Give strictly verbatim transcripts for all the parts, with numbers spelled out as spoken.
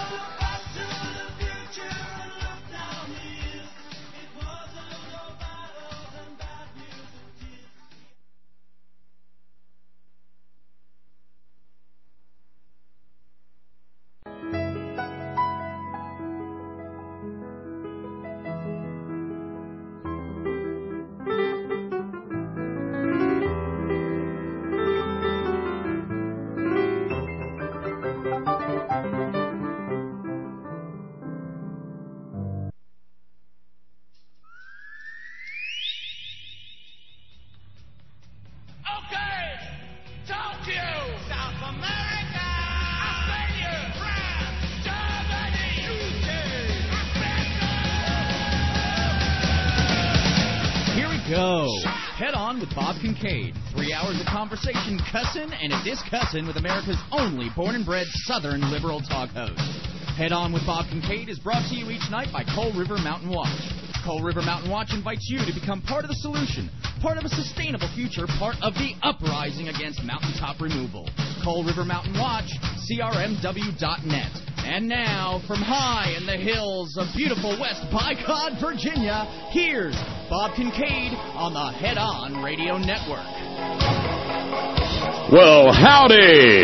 Kincaid. Three hours of conversation, cussin' and a discussin' with America's only born-and-bred Southern liberal talk host. Head On with Bob Kincaid is brought to you each night by Coal River Mountain Watch. Coal River Mountain Watch invites you to become part of the solution, part of a sustainable future, part of the uprising against mountaintop removal. Coal River Mountain Watch, C R M W dot net. And now, from high in the hills of beautiful West Bicod, Virginia, here's Bob Kincaid on the Head On Radio Network. Well, howdy!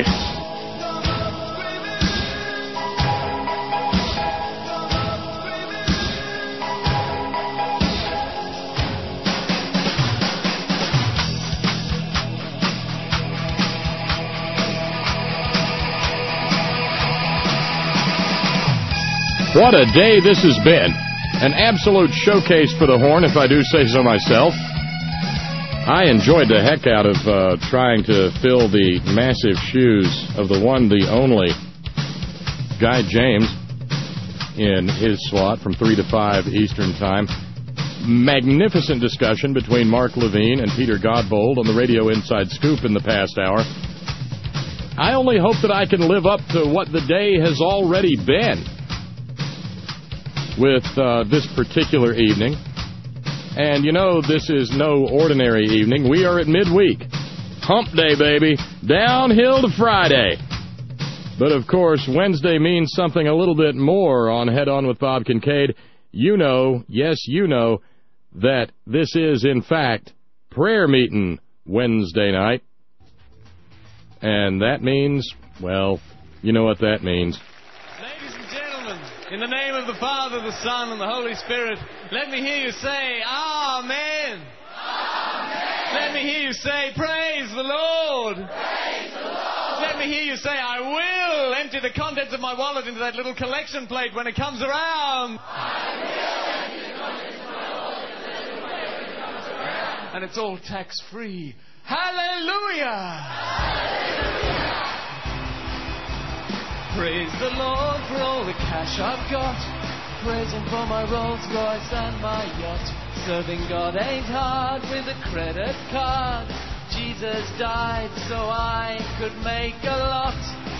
What a day this has been. An absolute showcase for the horn, if I do say so myself. I enjoyed the heck out of uh, trying to fill the massive shoes of the one, the only Guy James in his slot from three to five Eastern Time. Magnificent discussion between Mark Levine and Peter Godbold on the Radio Inside Scoop in the past hour. I only hope that I can live up to what the day has already been with uh, this particular evening. And, you know, this is no ordinary evening. We are at midweek. Hump day, baby. Downhill to Friday. But, of course, Wednesday means something a little bit more on Head On with Bob Kincaid. You know, yes, you know, that this is, in fact, prayer meeting Wednesday night. And that means, well, you know what that means. In the name of the Father, the Son, and the Holy Spirit, let me hear you say, Amen. Amen. Let me hear you say, Praise the Lord. Praise the Lord. Let me hear you say, I will empty the contents of my wallet into that little collection plate when it comes around. I will empty the contents of my wallet into that little plate when it comes around. And it's all tax-free. Hallelujah. Hallelujah. Praise the Lord for all the cash I've got. Praise Him for my Rolls Royce and my yacht. Serving God ain't hard with a credit card. Jesus died so I could make a lot.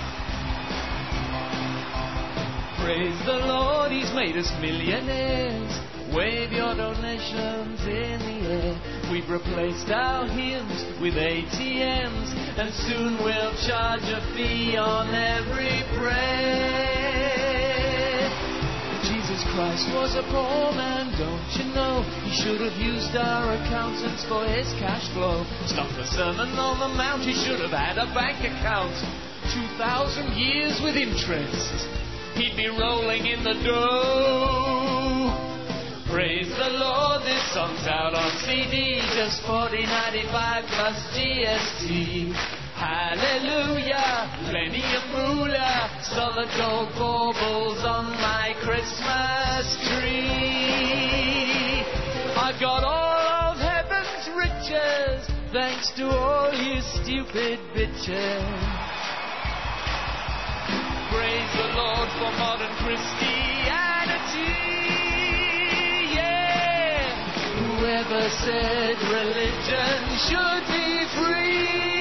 Praise the Lord, He's made us millionaires. Wave your donations in the air. We've replaced our hymns with A T Ms, and soon we'll charge a fee on every prayer. Jesus Christ was a poor man, don't you know? He should have used our accountants for his cash flow. Stop the Sermon on the Mount, he should have had a bank account. Two thousand years with interest, he'd be rolling in the dough. Praise the Lord, this song's out on C D, just forty ninety-five plus G S T. Hallelujah, plenty of moolah, solid gold baubles on my Christmas tree. I've got all of heaven's riches, thanks to all you stupid bitches. Praise the Lord for modern Christianity. Whoever said religion should be free?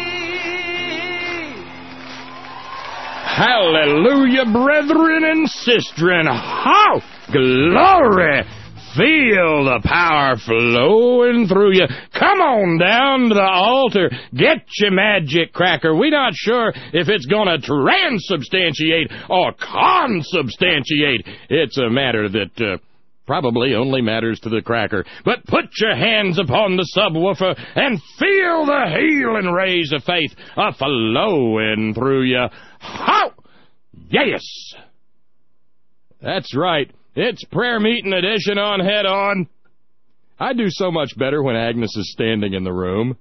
Hallelujah, brethren and sistren. How glory! feel the power flowing through you. Come on down to the altar. Get your magic cracker. We're not sure if it's going to transubstantiate or consubstantiate. It's a matter that uh, probably only matters to the cracker. But put your hands upon the subwoofer and feel the healing rays of faith a-flowing through you. How? Yes! That's right. It's prayer meeting edition on Head On. I do so much better when Agnes is standing in the room.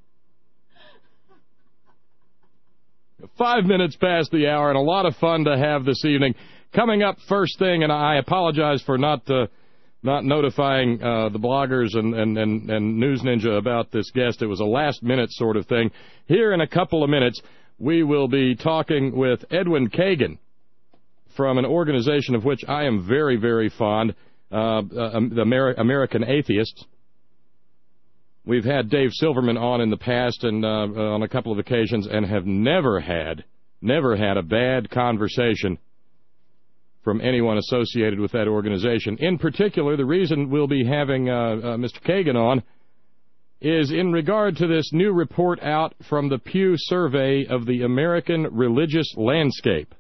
Five minutes past the hour, and a lot of fun to have this evening. Coming up first thing, and I apologize for not uh, not notifying uh, the bloggers and, and, and, and News Ninja about this guest. It was a last-minute sort of thing. Here in a couple of minutes, we will be talking with Edwin Kagan from an organization of which I am very, very fond, uh, uh, the Amer- American Atheists. We've had Dave Silverman on in the past and uh, on a couple of occasions and have never had, never had a bad conversation from anyone associated with that organization. In particular, the reason we'll be having uh, uh, Mister Kagan on is in regard to this new report out from the Pew Survey of the American Religious Landscape.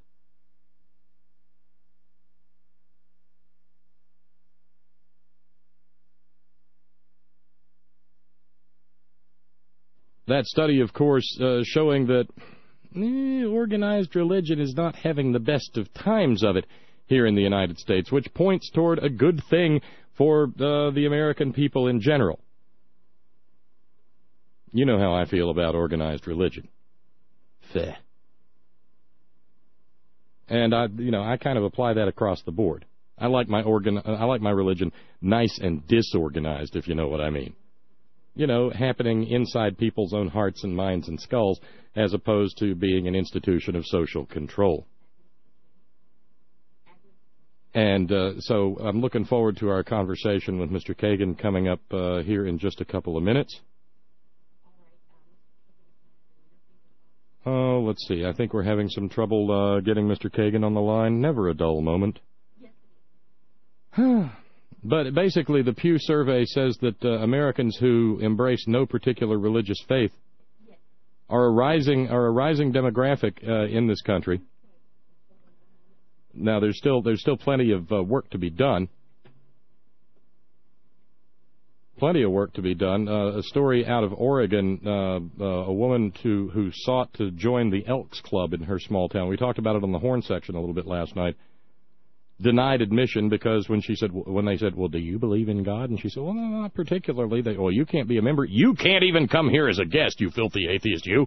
That study, of course, uh, showing that eh, organized religion is not having the best of times of it here in the United States, which points toward a good thing for uh, the American people in general. You know how I feel about organized religion. Feh. And I, you know, I kind of apply that across the board. I like my organ, I like my religion nice and disorganized, if you know what I mean. You know, happening inside people's own hearts and minds and skulls, as opposed to being an institution of social control. And uh, so I'm looking forward to our conversation with Mister Kagan coming up uh, here in just a couple of minutes. Oh, let's see. I think we're having some trouble uh, getting Mister Kagan on the line. Never a dull moment. But basically, the Pew survey says that uh, Americans who embrace no particular religious faith are a rising are a rising demographic uh, in this country. Now, there's still there's still plenty of uh, work to be done. Plenty of work to be done. Uh, a story out of Oregon, uh, uh, a woman to, who sought to join the Elks Club in her small town. We talked about it on the Horn section a little bit last night. Denied admission because when she said when they said, "Well, do you believe in God?" and she said, "Well, no, not particularly." They, "Well, you can't be a member. You can't even come here as a guest, you filthy atheist, you."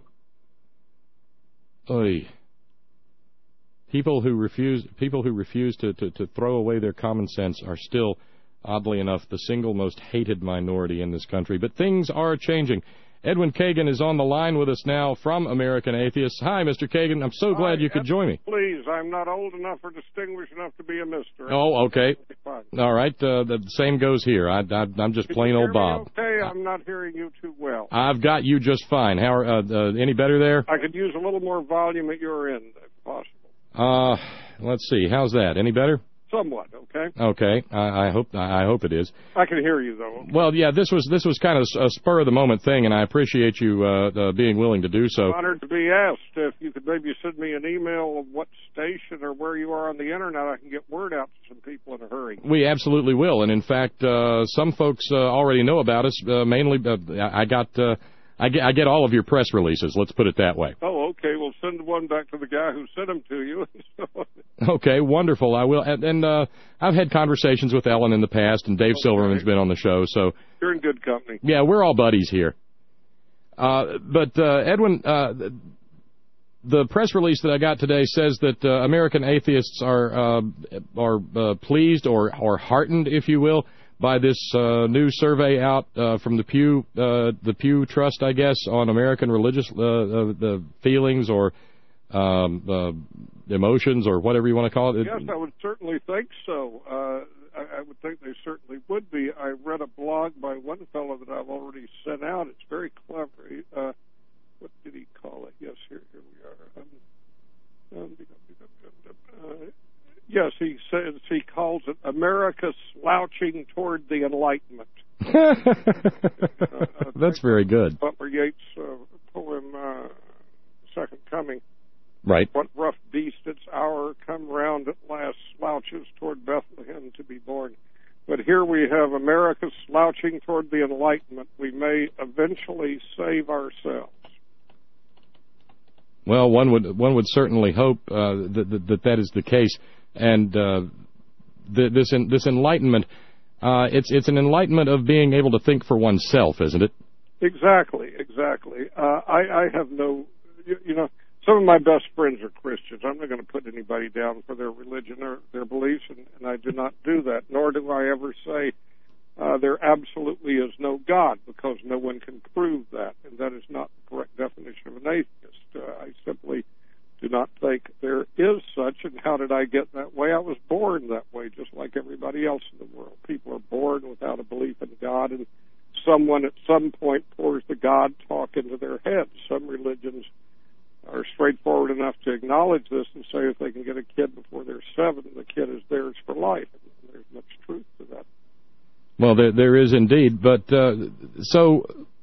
Oy. People who refuse people who refuse to, to, to throw away their common sense are still, oddly enough, the single most hated minority in this country. But things are changing. Edwin Kagan is on the line with us now from American Atheists. Hi, Mister Kagan. I'm so glad Hi, you could join me. Please, I'm not old enough or distinguished enough to be a mister. Oh, okay. All right. Uh, the same goes here. I, I, I'm just Can plain you old hear me Bob. Okay, I'm not hearing you too well. I've got you just fine. How? Uh, uh, any better there? I could use a little more volume at your end, if possible. Uh, let's see. How's that? Any better? Somewhat, okay. Okay. I, I hope I hope it is. I can hear you though. Well, yeah. This was this was kind of a spur of the moment thing, and I appreciate you uh, uh, being willing to do so. I'm honored to be asked. If you could maybe send me an email of what station or where you are on the internet, I can get word out to some people in a hurry. We absolutely will, and in fact, uh, some folks uh, already know about us. Uh, mainly, uh, I got. Uh, I get, I get all of your press releases, let's put it that way. Oh, okay. Well, send one back to the guy who sent them to you. Okay, wonderful. I will. And, and uh, I've had conversations with Ellen in the past, and Dave okay. Silverman's been on the show. So you're in good company. Yeah, we're all buddies here. Uh, but, uh, Edwin, uh, the press release that I got today says that uh, American atheists are uh, are uh, pleased or, or heartened, if you will, by this uh, new survey out uh, from the Pew uh, the Pew Trust, I guess, on American religious uh, uh, the feelings or um, uh, emotions or whatever you want to call it. Yes, I would certainly think so. Uh, I, I would think they certainly would be. I read a blog by one fellow that I've already sent out. It's very clever. He, uh, what did he call it? Yes, here, here we are. Um, um, uh, Yes, he says he calls it America slouching toward the Enlightenment. uh, That's very good. Butler Yeats' uh, poem, uh, Second Coming. Right. What rough beast its hour come round at last slouches toward Bethlehem to be born. But here we have America slouching toward the Enlightenment. We may eventually save ourselves. Well, one would one would certainly hope uh, that, that that that is the case, and uh, the, this in, this enlightenment, uh, it's it's an enlightenment of being able to think for oneself, isn't it? Exactly, exactly. Uh, I, I have no, you, you know, some of my best friends are Christians. I'm not going to put anybody down for their religion or their beliefs, and, and I do not do that. Nor do I ever say uh, there absolutely is no God, because no one can prove that, and that is not the correct definition of an atheist. Uh, I simply do not think there is such, and how did I get that way? I was born that way, just like everybody else in the world. People are born without a belief in God, and someone at some point pours the God talk into their heads. Some religions are straightforward enough to acknowledge this and say if they can get a kid before they're seven, the kid is theirs for life. And there's much truth to that. Well, there there is indeed, but uh, so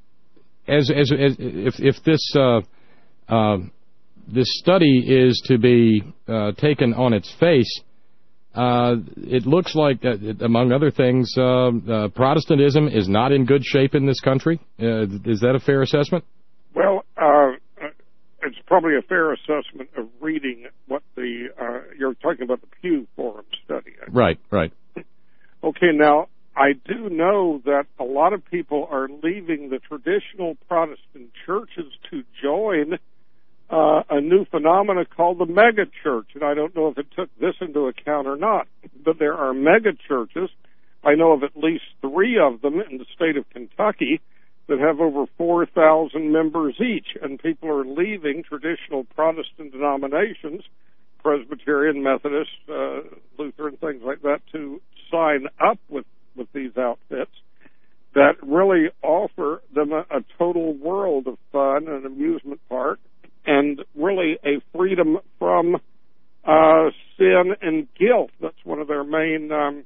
as as, as if if this uh, uh, this study is to be uh, taken on its face, uh, it looks like, uh, among other things, uh, uh, Protestantism is not in good shape in this country. Uh, is that a fair assessment? Well, uh, it's probably a fair assessment of reading what the uh, you're talking about the Pew Forum study. Right, right. Okay, now I do know that a lot of people are leaving the traditional Protestant churches to join uh, a new phenomena called the mega church, and I don't know if it took this into account or not, but there are mega churches. I know of at least three of them in the state of Kentucky that have over four thousand members each, and people are leaving traditional Protestant denominations, Presbyterian, Methodist, uh, Lutheran, things like that, to sign up with, with these outfits that really offer them a, a total world of fun and amusement park, and really a freedom from uh, sin and guilt. That's one of their main um,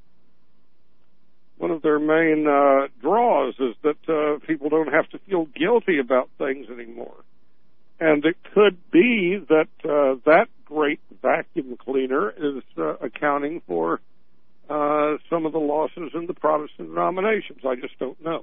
one of their main uh, draws, is that uh, people don't have to feel guilty about things anymore. And it could be that uh, that great vacuum cleaner is uh, accounting for uh, some of the losses in the Protestant denominations. I just don't know.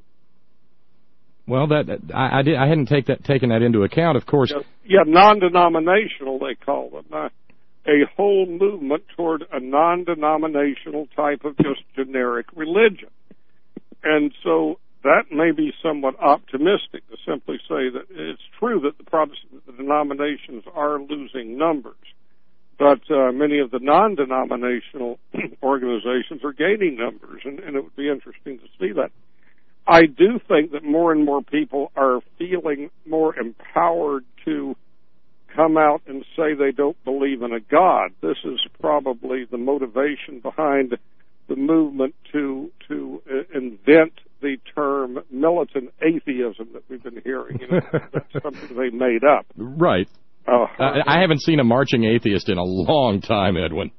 Well, that I, I, did, I hadn't take that, taken that into account, of course. Yeah, yeah, non-denominational, they call them. Uh, a whole movement toward a non-denominational type of just generic religion. And so that may be somewhat optimistic to simply say that it's true that the Protestant denominations are losing numbers, but uh, many of the non-denominational organizations are gaining numbers, and, and it would be interesting to see that. I do think that more and more people are feeling more empowered to come out and say they don't believe in a God. This is probably the motivation behind the movement to to uh, invent the term militant atheism that we've been hearing. You know, that's something they made up. Right. Uh, uh, I haven't seen a marching atheist in a long time, Edwin.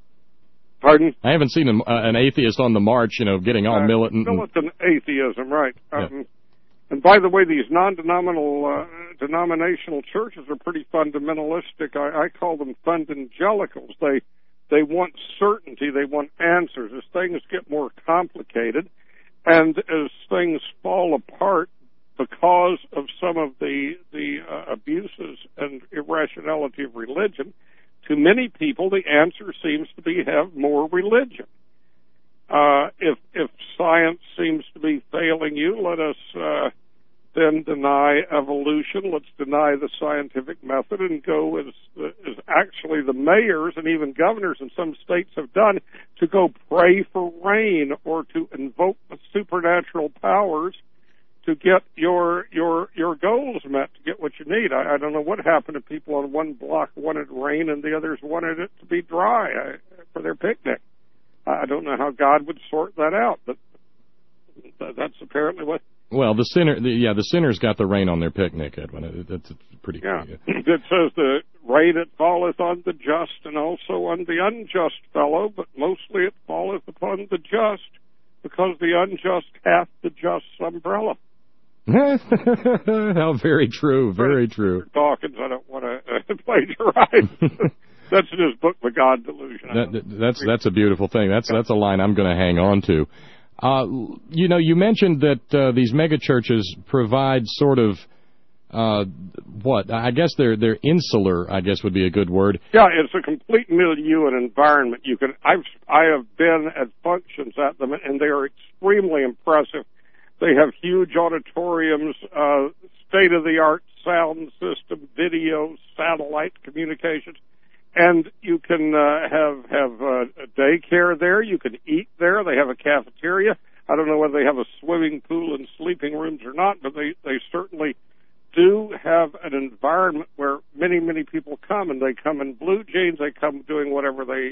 Pardon? I haven't seen an, uh, an atheist on the march, you know, getting all uh, militant. Militant and... atheism, right. Um, yeah. And by the way, these non-denominational uh, denominational churches are pretty fundamentalistic. I, I call them fundangelicals. They they want certainty. They want answers. As things get more complicated, and as things fall apart because of some of the the uh, abuses and irrationality of religion, to many people the answer seems to be have more religion. Uh, if if science seems to be failing you, let us uh, then deny evolution. Let's deny the scientific method and go as as actually the mayors and even governors in some states have done, to go pray for rain or to invoke the supernatural powers to get your your your goals met, to get what you need. I, I don't know what happened to people on one block wanted rain and the others wanted it to be dry uh, for their picnic. I don't know how God would sort that out, but that's apparently what Well, the sinner, the, yeah, the sinners got the rain on their picnic, Edwin. It, that's pretty. Yeah, good. it says the rain it falleth on the just and also on the unjust fellow, but mostly it falleth upon the just, because the unjust hath the just's umbrella. How very true, very true. Dawkins, I don't want to uh, plagiarize. That's in his book, The God Delusion. That, that's that's a beautiful thing. That's that's a line I'm going to hang on to. Uh, you know, you mentioned that uh, these megachurches provide sort of uh, what? I guess they're they're insular. I guess would be a good word. Yeah, it's a complete milieu and environment. You can I've I have been at functions at them, and they are extremely impressive. They have huge auditoriums, uh, state of the art sound system, video, satellite communications. And you can uh, have have uh, a daycare there. You can eat there. They have a cafeteria. I don't know whether they have a swimming pool and sleeping rooms or not, but they, they certainly do have an environment where many, many people come, and they come in blue jeans. They come doing whatever they...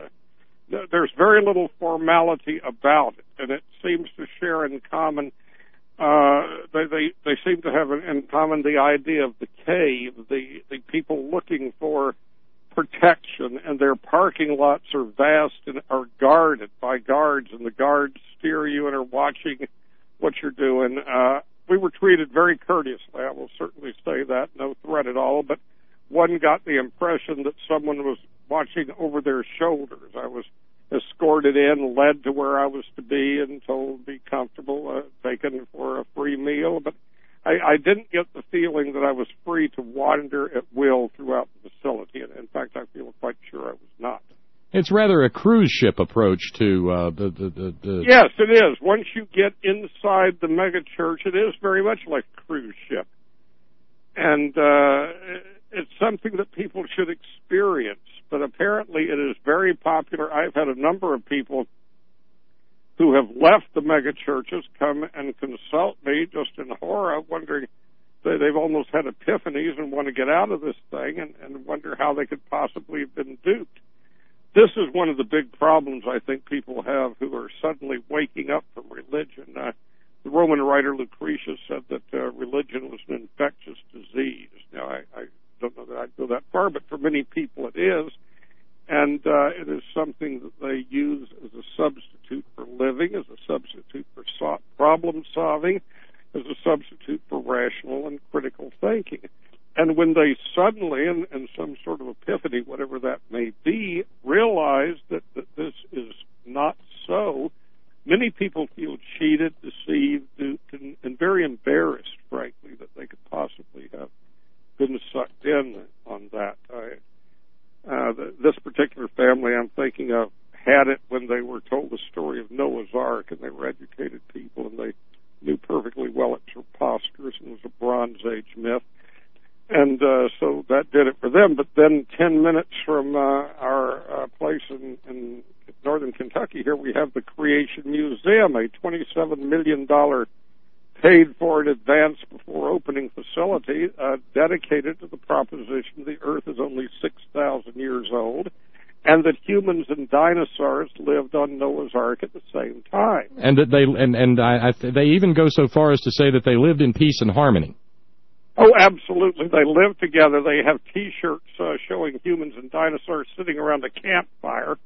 Uh, there's very little formality about it, and it seems to share in common... Uh, they, they, they seem to have in common the idea of the cave, the, the people looking for protection, and their parking lots are vast and are guarded by guards, and the guards steer you and are watching what you're doing. Uh, we were treated very courteously, I will certainly say that, no threat at all, but one got the impression that someone was watching over their shoulders. I was escorted in, led to where I was to be, and told to be comfortable, uh, taken for a free meal, but I, I didn't get the feeling that I was free to wander at will throughout the facility. And in fact, I feel quite sure I was not. It's rather a cruise ship approach to uh, the, the, the, the... Yes, it is. Once you get inside the megachurch, it is very much like a cruise ship. And uh, it's something that people should experience. But apparently it is very popular. I've had a number of people who have left the megachurches come and consult me just in horror, wondering that they've almost had epiphanies and want to get out of this thing, and, and wonder how they could possibly have been duped. This is one of the big problems I think people have who are suddenly waking up from religion. Uh, the Roman writer Lucretius said that uh, religion was an infectious disease. Now, I, I don't know that I'd go that far, but for many people it is. And uh, it is something that they use as a substitute for living, as a substitute for so- problem solving, as a substitute for rational and critical thinking. And when they suddenly, in, in some sort of epiphany, whatever that may be, realize that, that this is not so, many people feel cheated, deceived, duped, and, and very embarrassed, frankly, that they could possibly have been sucked in on that. I, Uh, the, this particular family I'm thinking of had it when they were told the story of Noah's Ark, and they were educated people, and they knew perfectly well it's preposterous and was a Bronze Age myth. And uh, so that did it for them. But then ten minutes from uh, our uh, place in, in northern Kentucky here, we have the Creation Museum, a twenty-seven million dollars paid for in advance before opening facility, uh, dedicated to the proposition the Earth is only six thousand years old, and that humans and dinosaurs lived on Noah's Ark at the same time. And that they and and I, I, they even go so far as to say that they lived in peace and harmony. Oh, absolutely. They lived together. They have T-shirts uh, showing humans and dinosaurs sitting around a campfire.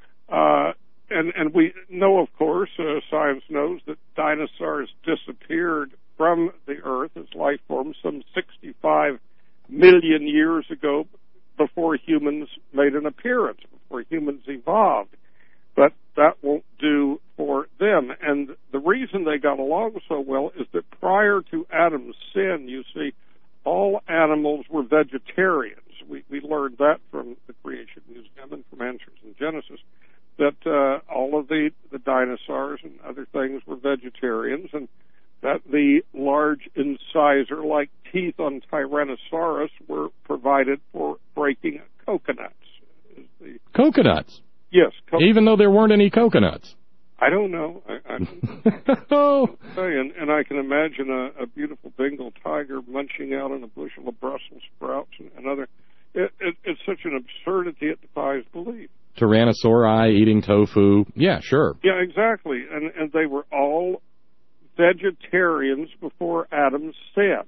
Uh, And, and we know, of course, uh, science knows that dinosaurs disappeared from the Earth as life forms some sixty-five million years ago before humans made an appearance, before humans evolved. But that won't do for them. And the reason they got along so well is that prior to Adam's sin, you see, all animals were vegetarians. We, we learned that from the Creation Museum and from Answers in Genesis, that uh, all of the, the dinosaurs and other things were vegetarians, and that the large incisor, like teeth on Tyrannosaurus, were provided for breaking coconuts. The, coconuts? Yes. Co- Even though there weren't any coconuts? I don't know. I, I don't oh. and, and I can imagine a, a beautiful Bengal tiger munching out on a bushel of Brussels sprouts and, and other... It, it, it's such an absurdity it defies belief. Tyrannosauri eating tofu. Yeah, sure. Yeah, exactly. And and they were all vegetarians before Adam's sin.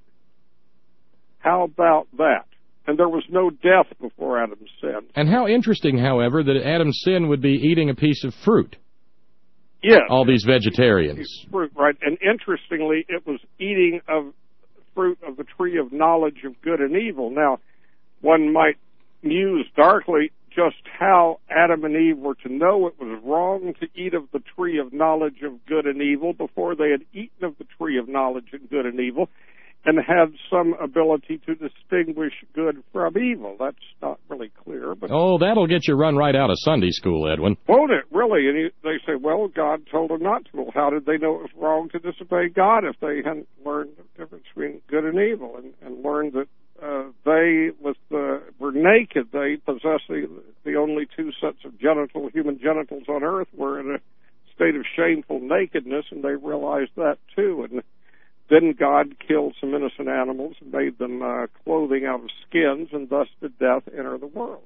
How about that? And there was no death before Adam's sin. And how interesting, however, that Adam's sin would be eating a piece of fruit. Yes. All these vegetarians. Fruit, right. And interestingly, it was eating of fruit of the tree of knowledge of good and evil. Now, one might muse darkly just how Adam and Eve were to know it was wrong to eat of the tree of knowledge of good and evil before they had eaten of the tree of knowledge of good and evil, and had some ability to distinguish good from evil. That's not really clear. But oh, that'll get you run right out of Sunday school, Edwin. Won't it, really? And he, they say, well, God told them not to. Well, how did they know it was wrong to disobey God if they hadn't learned the difference between good and evil, and, and learned that uh, they with the, were naked? They possessed the, the only two sets of genital, human genitals on earth were in a state of shameful nakedness, and they realized that too. And then God killed some innocent animals and made them uh, clothing out of skins, and thus did death enter the world.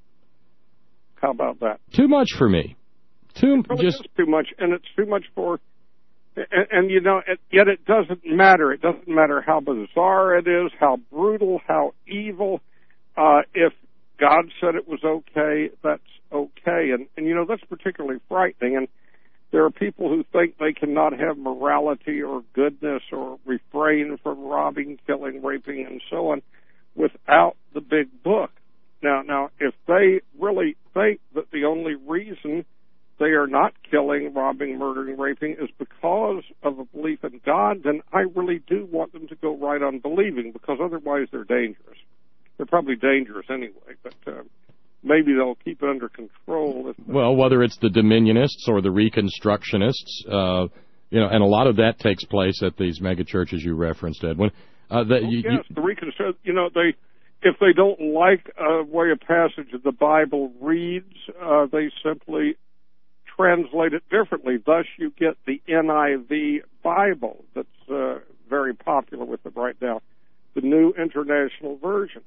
How about that? Too much for me. Too it really just is too much, and it's too much for. And, and you know, it, yet it doesn't matter. It doesn't matter how bizarre it is, how brutal, how evil. Uh, if God said it was okay, that's okay. And and you know, that's particularly frightening. And there are people who think they cannot have morality or goodness or refrain from robbing, killing, raping, and so on without the big book. Now, now, if they really think that the only reason they are not killing, robbing, murdering, raping is because of a belief in God, then I really do want them to go right on believing, because otherwise they're dangerous. They're probably dangerous anyway, but uh, maybe they'll keep it under control. If well, whether it's the Dominionists or the Reconstructionists, uh, you know, and a lot of that takes place at these megachurches you referenced, Edwin. Uh, that oh, you, yes, you, the Reconstruct. You know, they if they don't like a way a passage of the Bible reads, uh, they simply translate it differently. Thus, you get the N I V Bible that's uh, very popular with them right now, the New International Version.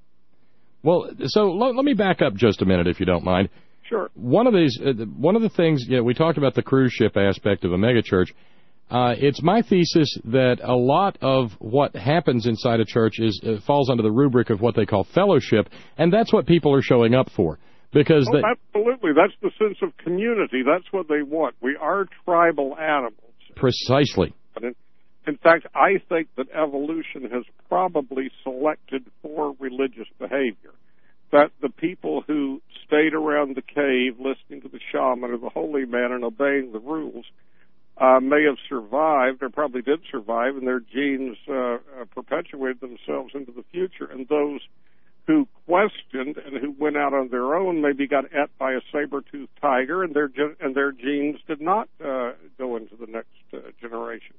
Well, so let, let me back up just a minute, if you don't mind. Sure. One of these, uh, one of the things, yeah, we talked about the cruise ship aspect of a megachurch. Uh, it's my thesis that a lot of what happens inside a church is uh, falls under the rubric of what they call fellowship, and that's what people are showing up for. Because oh, they, absolutely, that's the sense of community. That's what they want. We are tribal animals. Precisely. In, in fact, I think that evolution has probably selected for religious behavior. That the people who stayed around the cave listening to the shaman or the holy man and obeying the rules uh, may have survived, or probably did survive, and their genes uh, uh, perpetuated themselves into the future. And those who questioned and who went out on their own maybe got et by a saber-toothed tiger, and their and their genes did not uh, go into the next uh, generation.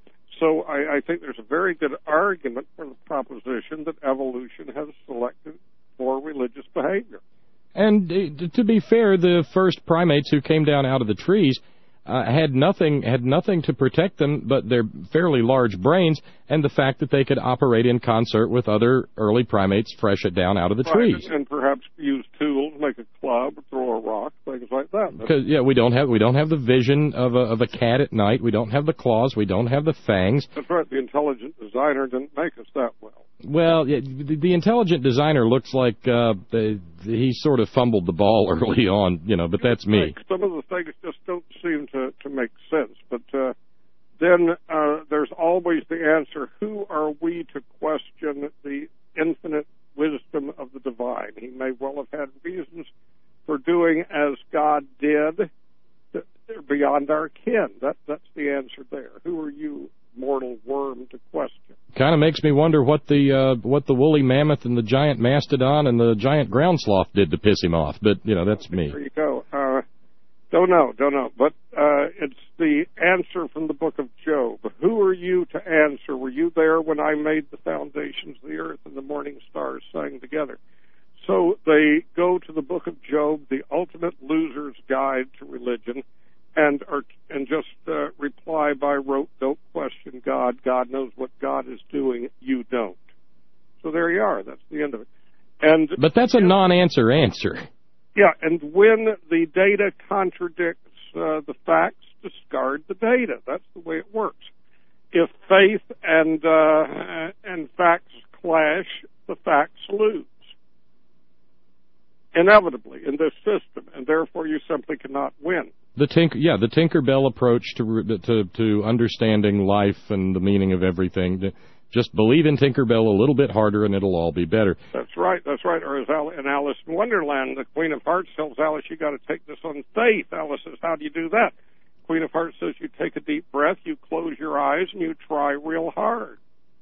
So I, I think there's a very good argument for the proposition that evolution has selected for religious behavior. And uh, to be fair, the first primates who came down out of the trees uh, had nothing had nothing to protect them but their fairly large brains and the fact that they could operate in concert with other early primates fresh it down out of the right, trees. And, and perhaps use tools, make a club, throw a rock, things like that. Because yeah, we don't have we don't have the vision of a of a cat at night. We don't have the claws. We don't have the fangs. That's right. The intelligent designer didn't make us that well. Well, yeah, the, the intelligent designer looks like uh, the, the, he sort of fumbled the ball early on, you know, but that's me. Some of the things just don't seem to, to make sense. But uh, then uh, there's always the answer, who are we to question the infinite wisdom of the divine? He may well have had reasons for doing as God did. They're beyond our ken. That, that's the answer there. Who are you, mortal worm, to question? Kind of makes me wonder what the uh, what the woolly mammoth and the giant mastodon and the giant ground sloth did to piss him off. But you know, that's me. There you go. Uh, don't know, don't know. But uh, it's the answer from the book of Job. Who are you to answer? Were you there when I made the foundations of the earth and the morning stars sang together? So they go to the book of Job, the ultimate loser's guide to religion, and are, and just uh, reply by rote, don't question God. God knows what God is doing. You don't. So there you are. That's the end of it. And But that's a non-answer answer. Yeah, and when the data contradicts uh, the facts, discard the data. That's the way it works. if faith and uh, and facts clash, the facts lose. Inevitably in this system, and therefore you simply cannot win. The Tinker, yeah, the Tinkerbell approach to to to understanding life and the meaning of everything. Just believe in Tinkerbell a little bit harder, and it'll all be better. That's right. That's right. Or as in Alice in Wonderland, the Queen of Hearts tells Alice, "You got to take this on faith." Alice says, "How do you do that?" Queen of Hearts says, "You take a deep breath, you close your eyes, and you try real hard,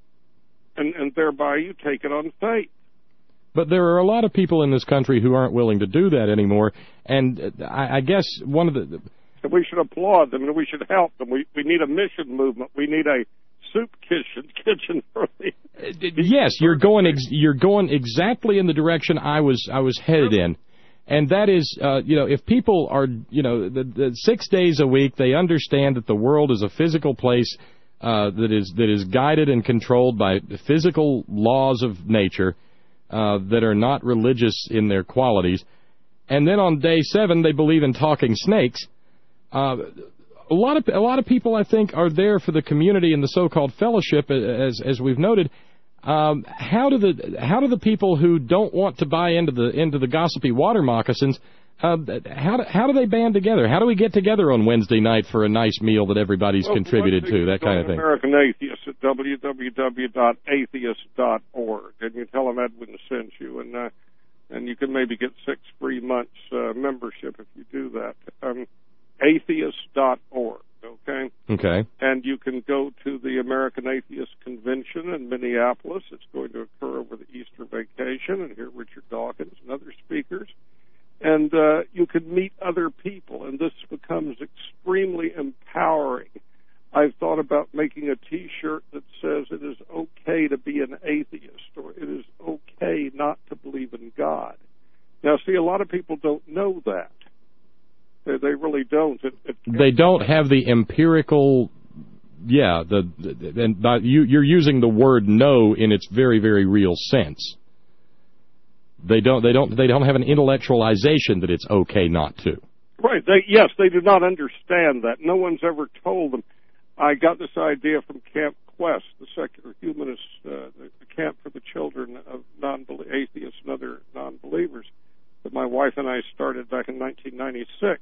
and and thereby you take it on faith." But there are a lot of people in this country who aren't willing to do that anymore, and I, I guess one of the... And we should applaud them, and we should help them. We we need a mission movement. We need a soup kitchen kitchen for the... Yes, you're going ex you're going exactly in the direction I was I was headed in, and that is, uh, you know, if people are, you know, the, the six days a week, they understand that the world is a physical place uh, that is that is guided and controlled by physical laws of nature. Uh, that are not religious in their qualities, and then on day seven they believe in talking snakes. Uh, a lot of a lot of people, I think, are there for the community and the so-called fellowship, as as we've noted. Um, how do the how do the people who don't want to buy into the into the gossipy water moccasins? Uh, how do, how do they band together? How do we get together on Wednesday night for a nice meal that everybody's well, contributed to? That kind of thing. American Atheists at w w w dot atheist dot org, and you tell them Edwin sent you, and uh, and you can maybe get six free months uh, membership if you do that. Um, atheist dot org, okay? Okay. And you can go to the American Atheist Convention in Minneapolis. It's going to occur over the Easter vacation, and hear Richard Dawkins and other speakers. And uh, you can meet other people, and this becomes extremely empowering. I've thought about making a T-shirt that says it is okay to be an atheist, or it is okay not to believe in God. Now, see, a lot of people don't know that. They, they really don't. It, it they don't have the empirical, yeah, the, the and by, you, you're using the word "know" in its very, very real sense. They don't. They don't. They don't have an intellectualization that it's okay not to. Right. They, yes, they do not understand that. No one's ever told them. I got this idea from Camp Quest, the secular humanist, uh, the, the camp for the children of non-believers, atheists and other non-believers, that my wife and I started back in nineteen ninety-six.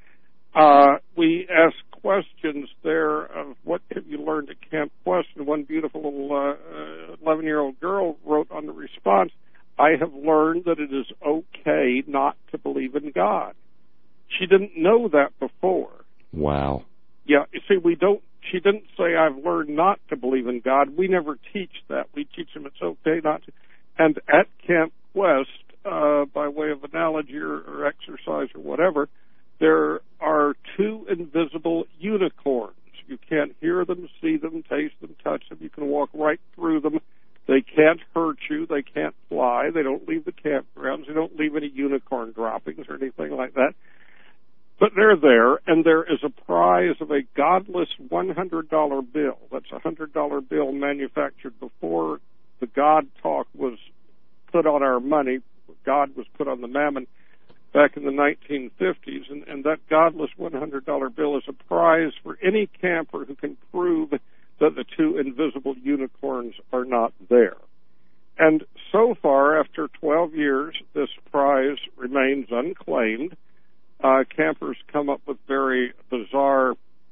Uh, we asked questions there of what have you learned at Camp Quest, and one beautiful little uh, eleven-year-old girl wrote on the response, "I have learned that it is okay not to believe in God." She didn't know that before. Wow. Yeah, you see, we don't, she didn't say, "I've learned not to believe in God." We never teach that. We teach them it's okay not to. And at Camp Quest, uh, by way of analogy or, or exercise or whatever, there are two invisible unicorns. You can't hear them, see them, taste them, touch them. You can walk right through them. They can't hurt you. They can't fly. They don't leave the campgrounds. They don't leave any unicorn droppings or anything like that. But they're there, and there is a prize of a godless one hundred dollar bill. That's a one hundred dollar bill manufactured before the God talk was put on our money. God was put on the mammon back in the nineteen fifties, and, and that godless one hundred dollar bill is a prize for any camper who can prove that the two invisible unicorns are not there. And so far, after twelve years, this prize remains unclaimed. Uh, campers come up with very bizarre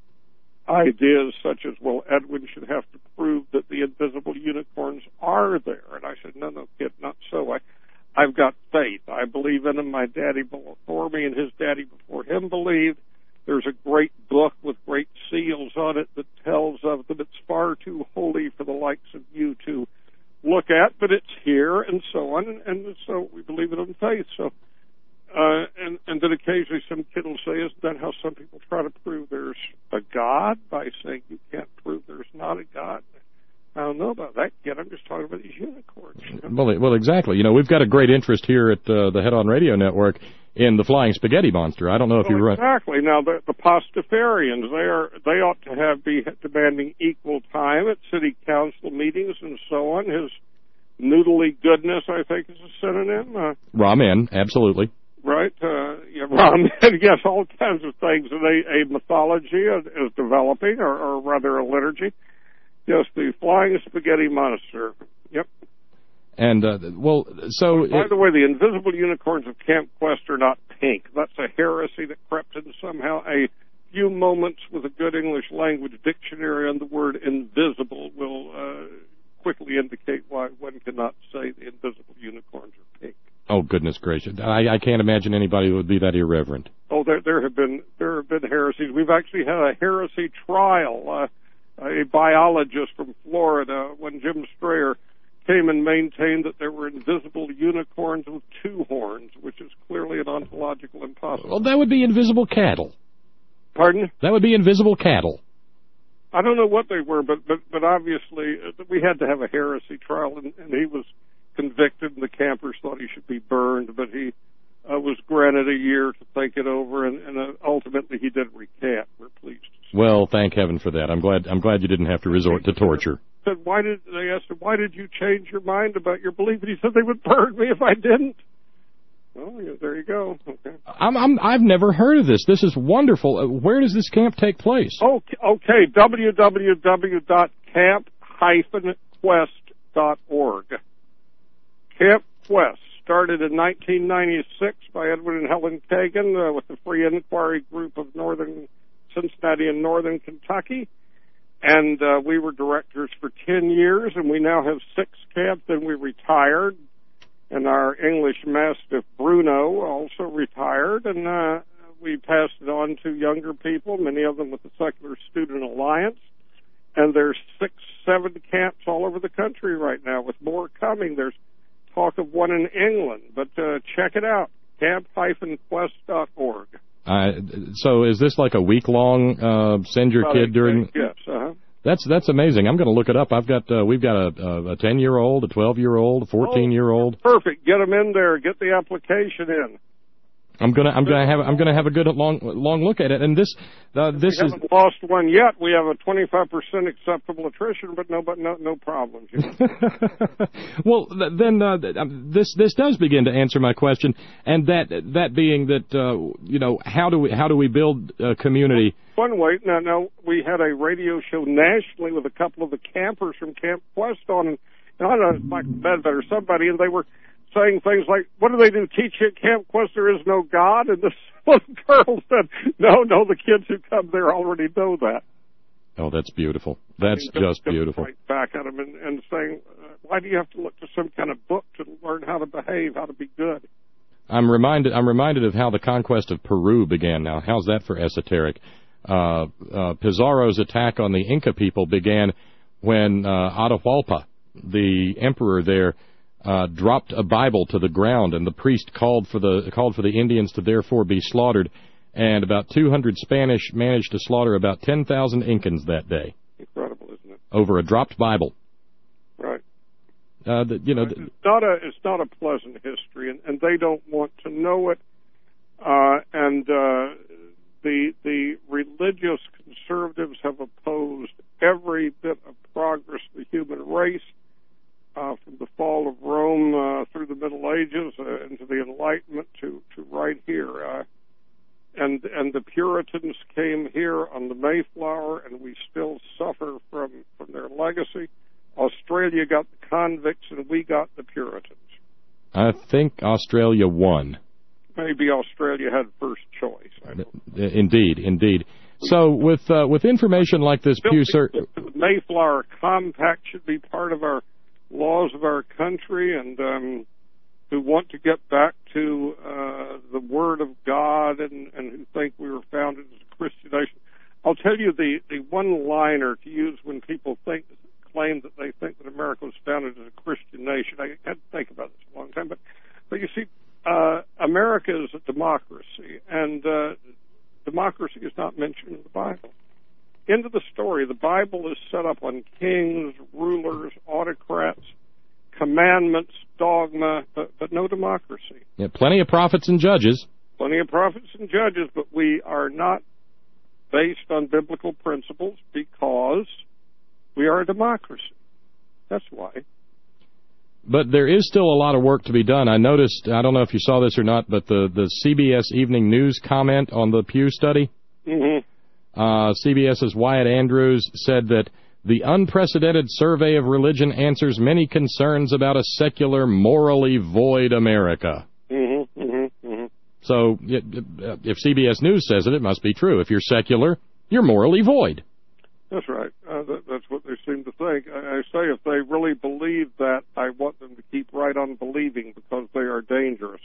ideas, such as, well, Edwin should have to prove that the invisible unicorns are there. And I said, no, no, kid, not so. I, I've got faith. I believe in them. My daddy before me and his daddy before him believed. There's a great book with great seals on it that tells of them. It's far too holy for the likes of you to look at, but it's here, and so on. And, and so we believe it on faith. So, uh, and, and then occasionally some kid will say, isn't that how some people try to prove there's a God? By saying you can't prove there's not a God. I don't know about that yet. I'm just talking about these unicorns. You know? Well, well, exactly. You know, we've got a great interest here at uh, the Head On Radio Network in the flying spaghetti monster. I don't know if well, you're right. Exactly. Now, the, the Pastafarians, they are they ought to have be demanding equal time at city council meetings and so on. His noodly goodness, I think, is a synonym. Uh, Ramen, absolutely. Right. Uh, yeah, ramen. Yes, all kinds of things. And a, a mythology is developing, or, or rather a liturgy. Yes, the Flying Spaghetti Monster. Yep. And, uh, well, so... By it, the way, the invisible unicorns of Camp Quest are not pink. That's a heresy that crept in somehow. A few moments with a good English language dictionary on the word invisible will uh, quickly indicate why one cannot say the invisible unicorns are pink. Oh, goodness gracious. I, I can't imagine anybody who would be that irreverent. Oh, there, there have been there have been heresies. We've actually had a heresy trial. Uh, a biologist from Florida, when Jim Strayer came and maintained that there were invisible unicorns with two horns, which is clearly an ontological impossibility. Well, that would be invisible cattle. Pardon? That would be invisible cattle. I don't know what they were, but but, but obviously uh, we had to have a heresy trial, and, and he was convicted, and the campers thought he should be burned, but he uh, was granted a year to think it over, and, and uh, ultimately he did recant. We're pleased. Well, thank heaven for that. I'm glad I'm glad you didn't have to resort to torture. Said, why did they asked him, why did you change your mind about your belief? And he said they would burn me if I didn't. Well, yeah, there you go. Okay. I'm, I'm I've never heard of this. This is wonderful. Uh, where does this camp take place? Okay, okay. w w w dot camp dash quest dot org. Camp Quest started in nineteen ninety-six by Edwin and Helen Kagan uh, with the Free Inquiry Group of Northern Cincinnati and Northern Kentucky. And uh, we were directors for ten years, and we now have six camps, and we retired. And our English Mastiff, Bruno, also retired, and uh, we passed it on to younger people, many of them with the Secular Student Alliance. And there's six, seven camps all over the country right now, with more coming. There's talk of one in England, but uh, check it out, camp dash quest dot org. Uh, so is this like a week-long uh, send your About kid during... Yes, uh-huh. That's that's amazing. I'm going to look it up. I've got uh, we've got a a ten-year-old, a twelve-year-old, a fourteen-year-old. Oh, perfect. Get them in there. Get the application in. I'm gonna I'm gonna have I'm gonna have a good long long look at it. And this uh, this we is haven't lost one yet. We have a twenty-five percent acceptable attrition, but no but no no problems. You know? Well, th- then uh, this this does begin to answer my question, and that that being that uh, you know how do we how do we build a community? One way. Now, now we had a radio show nationally with a couple of the campers from Camp Quest on, and I don't know, Michael Bedford or somebody, and they were saying things like, what do they do, teach you at Camp Quest there is no God? And this little girl said, no, no, the kids who come there already know that. Oh, that's beautiful. That's I mean, just beautiful. Right back at them and, and saying, uh, why do you have to look to some kind of book to learn how to behave, how to be good? I'm reminded I'm reminded of how the conquest of Peru began now. How's that for esoteric? Uh, uh, Pizarro's attack on the Inca people began when uh, Atahualpa, the emperor there, Uh, dropped a Bible to the ground, and the priest called for the called for the Indians to therefore be slaughtered, and about two hundred Spanish managed to slaughter about ten thousand Incans that day. Incredible, isn't it? Over a dropped Bible. Right. Uh, the, you know, the, it's not a it's not a pleasant history, and, and they don't want to know it. Uh, and uh, the the religious conservatives have opposed every bit of progress of the human race. Uh, from the fall of Rome uh, through the Middle Ages uh, into the Enlightenment to, to right here. Uh, and and the Puritans came here on the Mayflower, and we still suffer from, from their legacy. Australia got the convicts, and we got the Puritans. I think Australia won. Maybe Australia had first choice. I don't know. Indeed, indeed. So with uh, with information like this, Pew, sir... The Mayflower Compact should be part of our laws of our country, and um, who want to get back to uh, the Word of God, and, and who think we were founded as a Christian nation. I'll tell you the, the one-liner to use when people think claim that they think that America was founded as a Christian nation. I had to think about this a long time, but but you see, uh, America is a democracy, and uh, democracy is not mentioned in the Bible. End of the story. The Bible is set up on kings, rulers, autocrats, commandments, dogma, but, but no democracy. Yeah, plenty of prophets and judges. Plenty of prophets and judges, but we are not based on biblical principles because we are a democracy. That's why. But there is still a lot of work to be done. I noticed, I don't know if you saw this or not, but the, the C B S Evening News comment on the Pew study. Mm-hmm. Uh, CBS's Wyatt Andrews said that The unprecedented survey of religion answers many concerns about a secular, morally void America. Mm-hmm, mm-hmm, mm-hmm. So if C B S News says it, it must be true. If you're secular, you're morally void. That's right. Uh, that, that's what they seem to think. I, I say if they really believe that, I want them to keep right on believing because they are dangerous.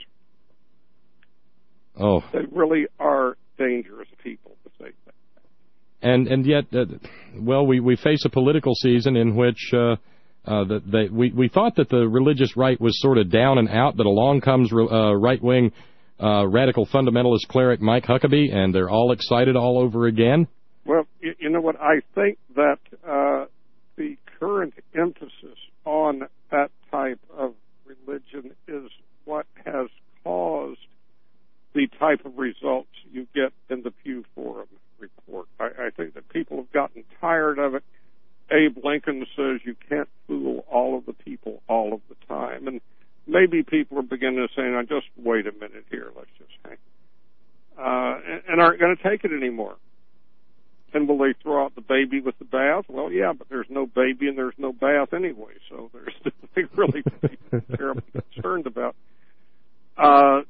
Oh. They really are dangerous people to say that. And and yet, uh, well, we, we face a political season in which uh, uh, the, they, we, we thought that the religious right was sort of down and out, but along comes uh, right-wing uh, radical fundamentalist cleric Mike Huckabee, and they're all excited all over again. Well, you, you know what? I think that uh, the current emphasis on that type of religion is what has caused the type of results you get in the Pew Forum report. I, I think that people have gotten tired of it. Abe Lincoln says you can't fool all of the people all of the time. And maybe people are beginning to say, now just wait a minute here, let's just hang. Uh, and, and aren't going to take it anymore. And will they throw out the baby with the bath? Well, yeah, but there's no baby and there's no bath anyway, so there's nothing really to be terribly concerned about. Uh,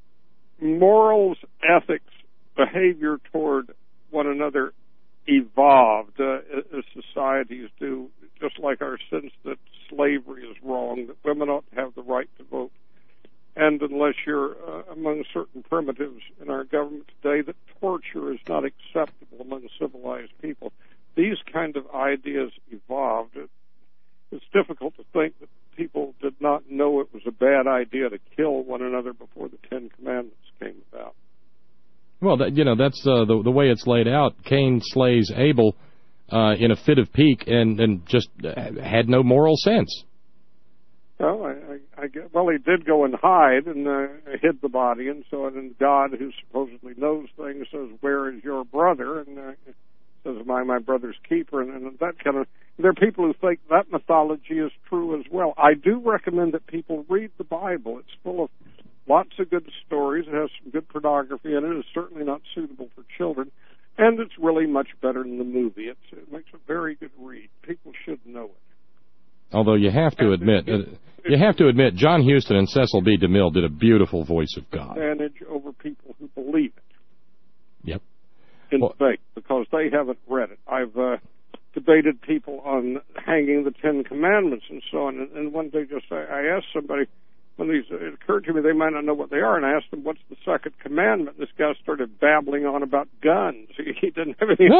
morals, ethics, behavior toward one another evolved uh, as societies do, just like our sense that slavery is wrong, that women ought to have the right to vote. And unless you're uh, among certain primitives in our government today, that torture is not acceptable among civilized people. These kind of ideas evolved. It, it's difficult to think that people did not know it was a bad idea to kill one another before the Ten Commandments came about. Well, that, you know, that's uh, the, the way it's laid out. Cain slays Abel uh, in a fit of pique and, and just had no moral sense. Well, I, I, I get, well, he did go and hide and uh, hid the body, and so and God, who supposedly knows things, says, "Where is your brother?" And uh, says, "Am I my brother's keeper?" And, and that kind of. There are people who think that mythology is true as well. I do recommend that people read the Bible. It's full of lots of good stories. It has some good pornography in it. It's certainly not suitable for children, and it's really much better than the movie. It's, it makes a very good read. People should know it. Although you have to admit, uh, you have to admit, John Huston and Cecil B. DeMille did a beautiful voice of God. Advantage over people who believe it. Yep. In well, faith, because they haven't read it. I've uh, debated people on hanging the Ten Commandments and so on, and, and one day just I, I asked somebody, when these, it occurred to me they might not know what they are, and I asked them, what's the second commandment? This guy started babbling on about guns. He, he didn't have any...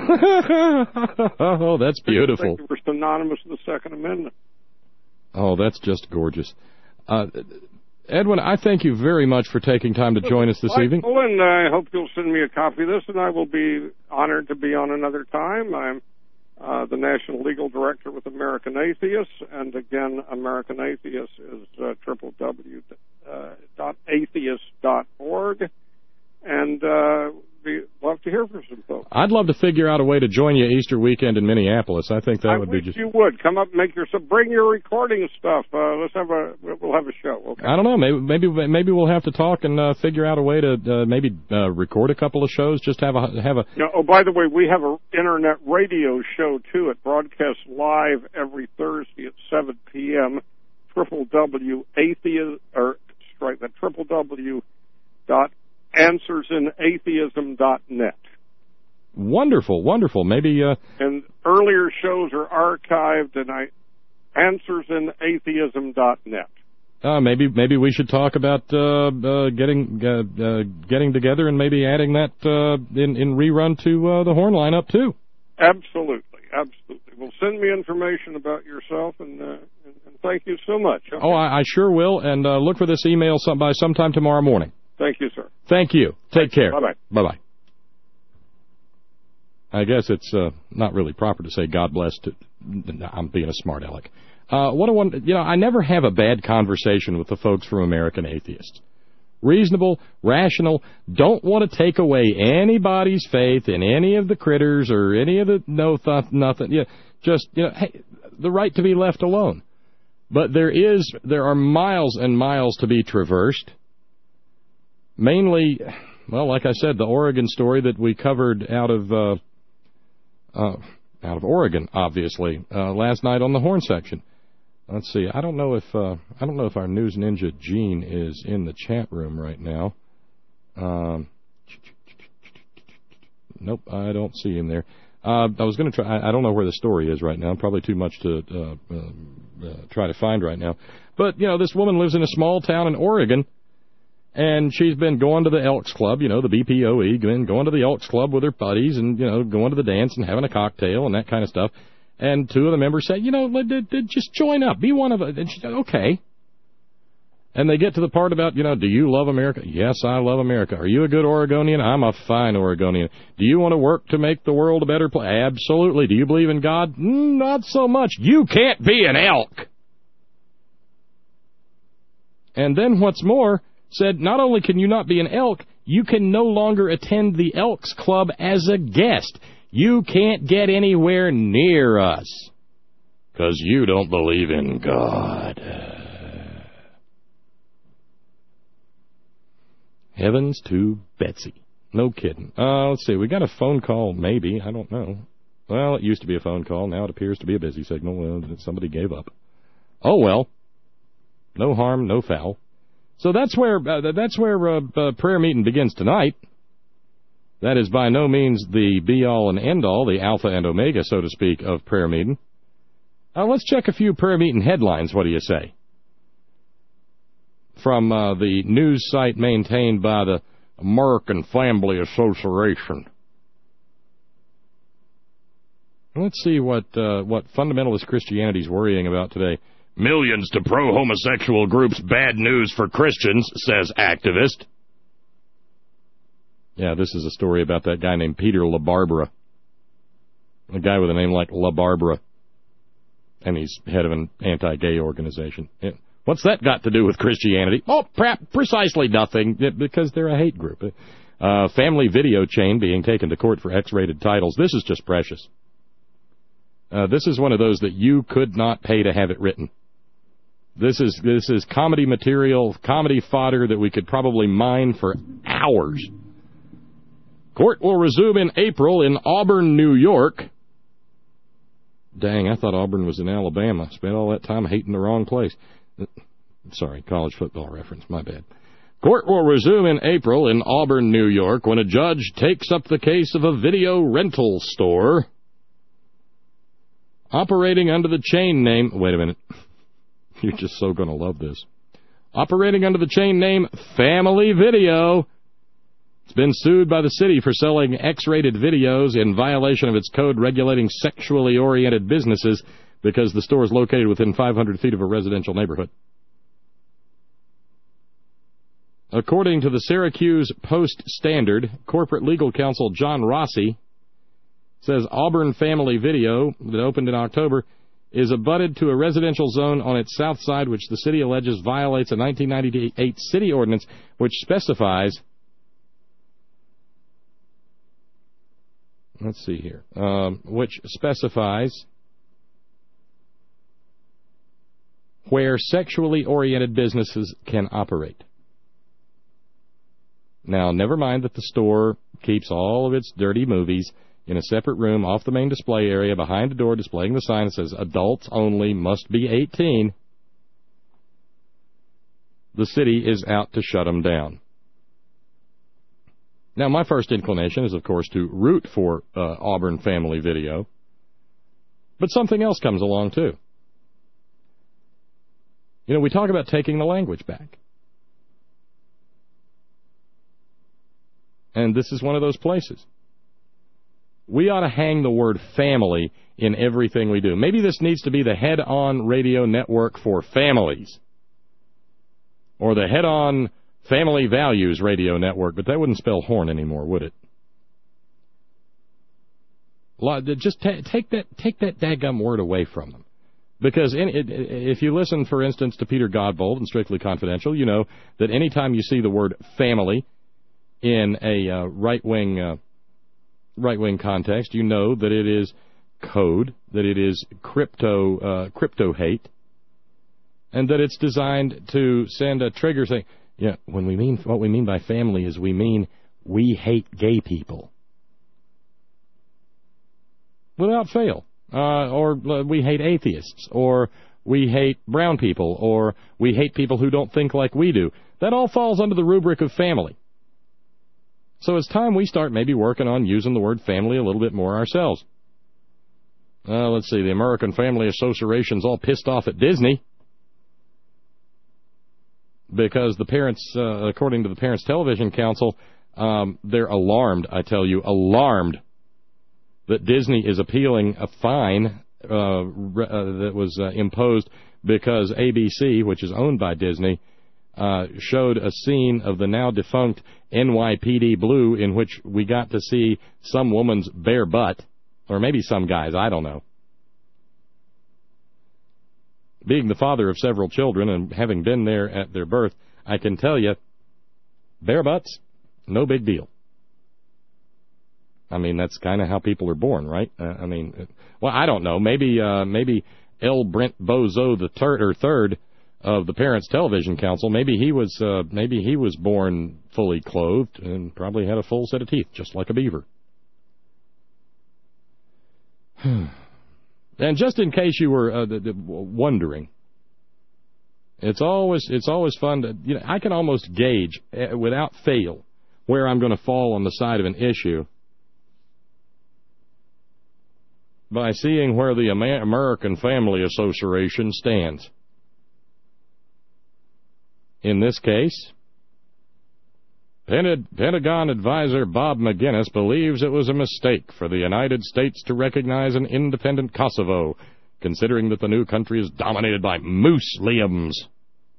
Oh, that's beautiful. They were synonymous with the Second Amendment. Oh, that's just gorgeous. Uh, Edwin, I thank you very much for taking time to join us this Michael, evening. And I hope you'll send me a copy of this, and I will be honored to be on another time. I'm Uh, the National Legal Director with American Atheists, and again, American Atheists is uh, w w w dot atheist dot org, and uh, we'd love to hear from some folks. I'd love to figure out a way to join you Easter weekend in Minneapolis. I think that I would wish be just... you would. Come up and make your... Bring your recording stuff. Uh, let's have a... We'll have a show, okay? I don't know. Maybe maybe maybe we'll have to talk and uh, figure out a way to uh, maybe uh, record a couple of shows. Just have a... have a. Now, oh, by the way, we have an internet radio show, too. It broadcasts live every Thursday at seven p.m. Triple W atheist... Or, strike that, triple W dot answers in atheism dot net. Wonderful, wonderful. Maybe... Uh, and earlier shows are archived, and I... answers in atheism dot net. Uh, maybe maybe we should talk about uh, uh, getting uh, uh, getting together and maybe adding that uh, in, in rerun to uh, the Horn lineup, too. Absolutely, absolutely. Well, send me information about yourself, and, uh, and, and thank you so much. Okay? Oh, I, I sure will, and uh, look for this email some, by sometime tomorrow morning. Thank you, sir. Thank you. Take care. Bye-bye. Bye-bye. I guess it's uh, not really proper to say God bless to... I'm being a smart aleck. Uh, what a one, you know, I never have a bad conversation with the folks from American Atheists. Reasonable, rational, don't want to take away anybody's faith in any of the critters or any of the no th- nothing. Yeah, just, you know, hey, the right to be left alone. But there is, there are miles and miles to be traversed. Mainly, well, like I said, the Oregon story that we covered out of uh, uh, out of Oregon, obviously, uh, last night on the horn section. Let's see. I don't know if uh, I don't know if our news ninja Gene is in the chat room right now. Um, nope, I don't see him there. Uh, I was going to try. I, I don't know where the story is right now. Probably too much to uh, uh, uh, try to find right now. But you know, this woman lives in a small town in Oregon, and she's been going to the Elks Club. You know, the B P O E, been going to the Elks Club with her buddies, and you know, going to the dance and having a cocktail and that kind of stuff. And two of the members say, you know, just join up, be one of us. And she said, okay. And they get to the part about, you know, do you love America? Yes, I love America. Are you a good Oregonian? I'm a fine Oregonian. Do you want to work to make the world a better place? Absolutely. Do you believe in God? Mm, not so much. You can't be an elk. And then what's more, said, not only can you not be an elk, you can no longer attend the Elks Club as a guest. You can't get anywhere near us because you don't believe in God. Heavens to Betsy. No kidding. Uh, let's see. We got a phone call, maybe. I don't know. Well, it used to be a phone call. Now it appears to be a busy signal. Well, somebody gave up. Oh, well. No harm, no foul. So that's where uh, that's where uh, uh, prayer meeting begins tonight. That is by no means the be-all and end-all, the alpha and omega, so to speak, of prayer meeting. Uh, let's check a few prayer meeting headlines. What do you say? From uh, the news site maintained by the American Family Association. Let's see what uh, what fundamentalist Christianity is worrying about today. Millions to pro-homosexual groups, bad news for Christians, says activist. Yeah, this is a story about that guy named Peter LaBarbera. A guy with a name like LaBarbera. And he's head of an anti-gay organization. Yeah. What's that got to do with Christianity? Oh, precisely nothing, because they're a hate group. Uh, family video chain being taken to court for X-rated titles. This is just precious. Uh, this is one of those that you could not pay to have it written. This is this is comedy material, comedy fodder that we could probably mine for hours. Court will resume in April in Auburn, New York. Dang, I thought Auburn was in Alabama. Spent all that time hating the wrong place. Sorry, college football reference, my bad. Court will resume in April in Auburn, New York, when a judge takes up the case of a video rental store operating under the chain name... Wait a minute. You're just so going to love this. Operating under the chain name Family Video. It's been sued by the city for selling X-rated videos in violation of its code regulating sexually oriented businesses because the store is located within five hundred feet of a residential neighborhood. According to the Syracuse Post-Standard, corporate legal counsel John Rossi says Auburn Family Video, that opened in October, is abutted to a residential zone on its south side, which the city alleges violates a nineteen ninety-eight city ordinance which specifies... Let's see here. Um, which specifies where sexually oriented businesses can operate. Now, never mind that the store keeps all of its dirty movies in a separate room off the main display area behind a door displaying the sign that says adults only, must be eighteen. The city is out to shut them down. Now, my first inclination is, of course, to root for uh, Auburn Family Video. But something else comes along, too. You know, we talk about taking the language back. And this is one of those places. We ought to hang the word family in everything we do. Maybe this needs to be the head-on radio network for families. Or the head-on Family Values radio network, but that wouldn't spell horn anymore, would it? Just ta- take that take that daggum word away from them. Because in, it, if you listen, for instance, to Peter Godbold and Strictly Confidential, you know that anytime you see the word family in a uh, right-wing uh, right-wing context, you know that it is code, that it is crypto uh, crypto hate, and that it's designed to send a trigger saying, yeah, when we mean what we mean by family is we mean we hate gay people. without fail. Uh, or uh, we hate atheists, or we hate brown people, or we hate people who don't think like we do. That all falls under the rubric of family. So it's time we start maybe working on using the word family a little bit more ourselves. Uh, let's see, the American Family Association's all pissed off at Disney because the parents, uh, according to the Parents Television Council, um, they're alarmed, I tell you, alarmed that Disney is appealing a fine uh, re- uh, that was uh, imposed because A B C, which is owned by Disney, uh, showed a scene of the now-defunct N Y P D Blue in which we got to see some woman's bare butt, or maybe some guy's, I don't know. Being the father of several children and having been there at their birth, I can tell you, bare butts, no big deal. I mean, that's kind of how people are born, right? Uh, I mean, well, I don't know. Maybe uh, maybe L. Brent Bozo the third or third of the Parents Television Council. Maybe he was uh, maybe he was born fully clothed and probably had a full set of teeth, just like a beaver. And just in case you were uh, wondering, it's always it's always fun to, you know, I can almost gauge uh, without fail where I'm going to fall on the side of an issue by seeing where the American Family Association stands. In this case, Pentagon advisor Bob McGinnis believes it was a mistake for the United States to recognize an independent Kosovo, considering that the new country is dominated by Muslims.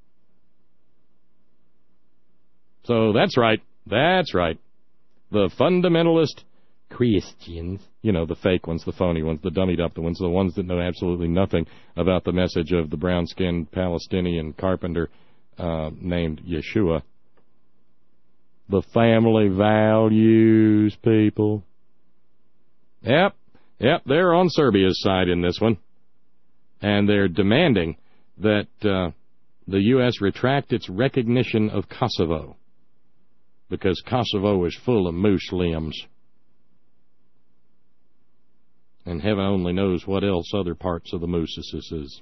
So that's right, that's right. The fundamentalist Christians, you know, the fake ones, the phony ones, the dummied up the ones, the ones that know absolutely nothing about the message of the brown-skinned Palestinian carpenter uh, named Yeshua. The family values people. Yep, yep, they're on Serbia's side in this one. And they're demanding that uh, the U S retract its recognition of Kosovo, because Kosovo is full of Muslims. And heaven only knows what else other parts of the Moses is.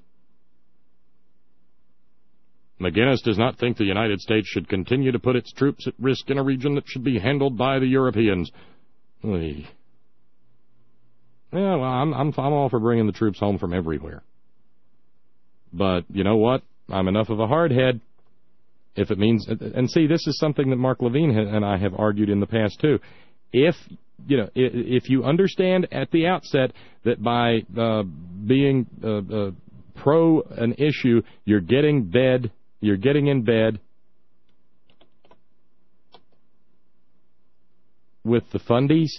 McGinnis does not think the United States should continue to put its troops at risk in a region that should be handled by the Europeans. Oy. Yeah, well, I'm, I'm, I'm all for bringing the troops home from everywhere. But you know what? I'm enough of a hardhead. If it means, and see, this is something that Mark Levine and I have argued in the past too. If you know, if you understand at the outset that by uh, being uh, uh, pro an issue, you're getting bed, you're getting in bed with the fundies,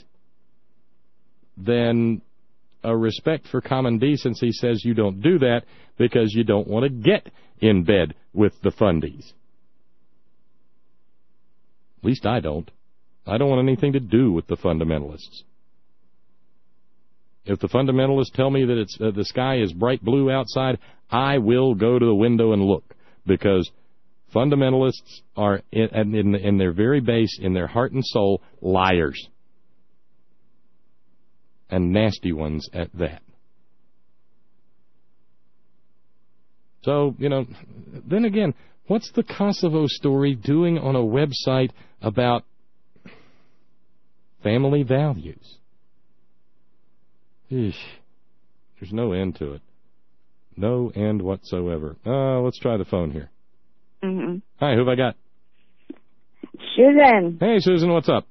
then a respect for common decency says you don't do that because you don't want to get in bed with the fundies. At least I don't. I don't want anything to do with the fundamentalists. If the fundamentalists tell me that it's uh, the sky is bright blue outside, I will go to the window and look, because fundamentalists are, in, in, in their very base, in their heart and soul, liars. And nasty ones at that. So, you know, then again, what's the Kosovo story doing on a website about family values? Eesh. There's no end to it. No end whatsoever. Uh, let's try the phone here. Mm-hmm. Hi, who have I got? Susan. Hey, Susan, what's up?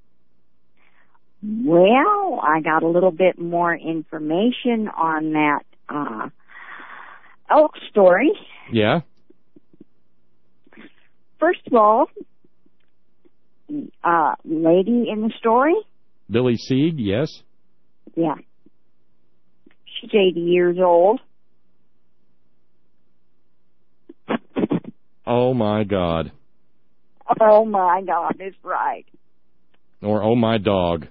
Well, I got a little bit more information on that uh, elk story. Yeah? First of all, uh, lady in the story. Billy Sieg, yes? Yeah. She's eighty years old. Oh, my God. Oh, my God, is right. Or, oh, my dog.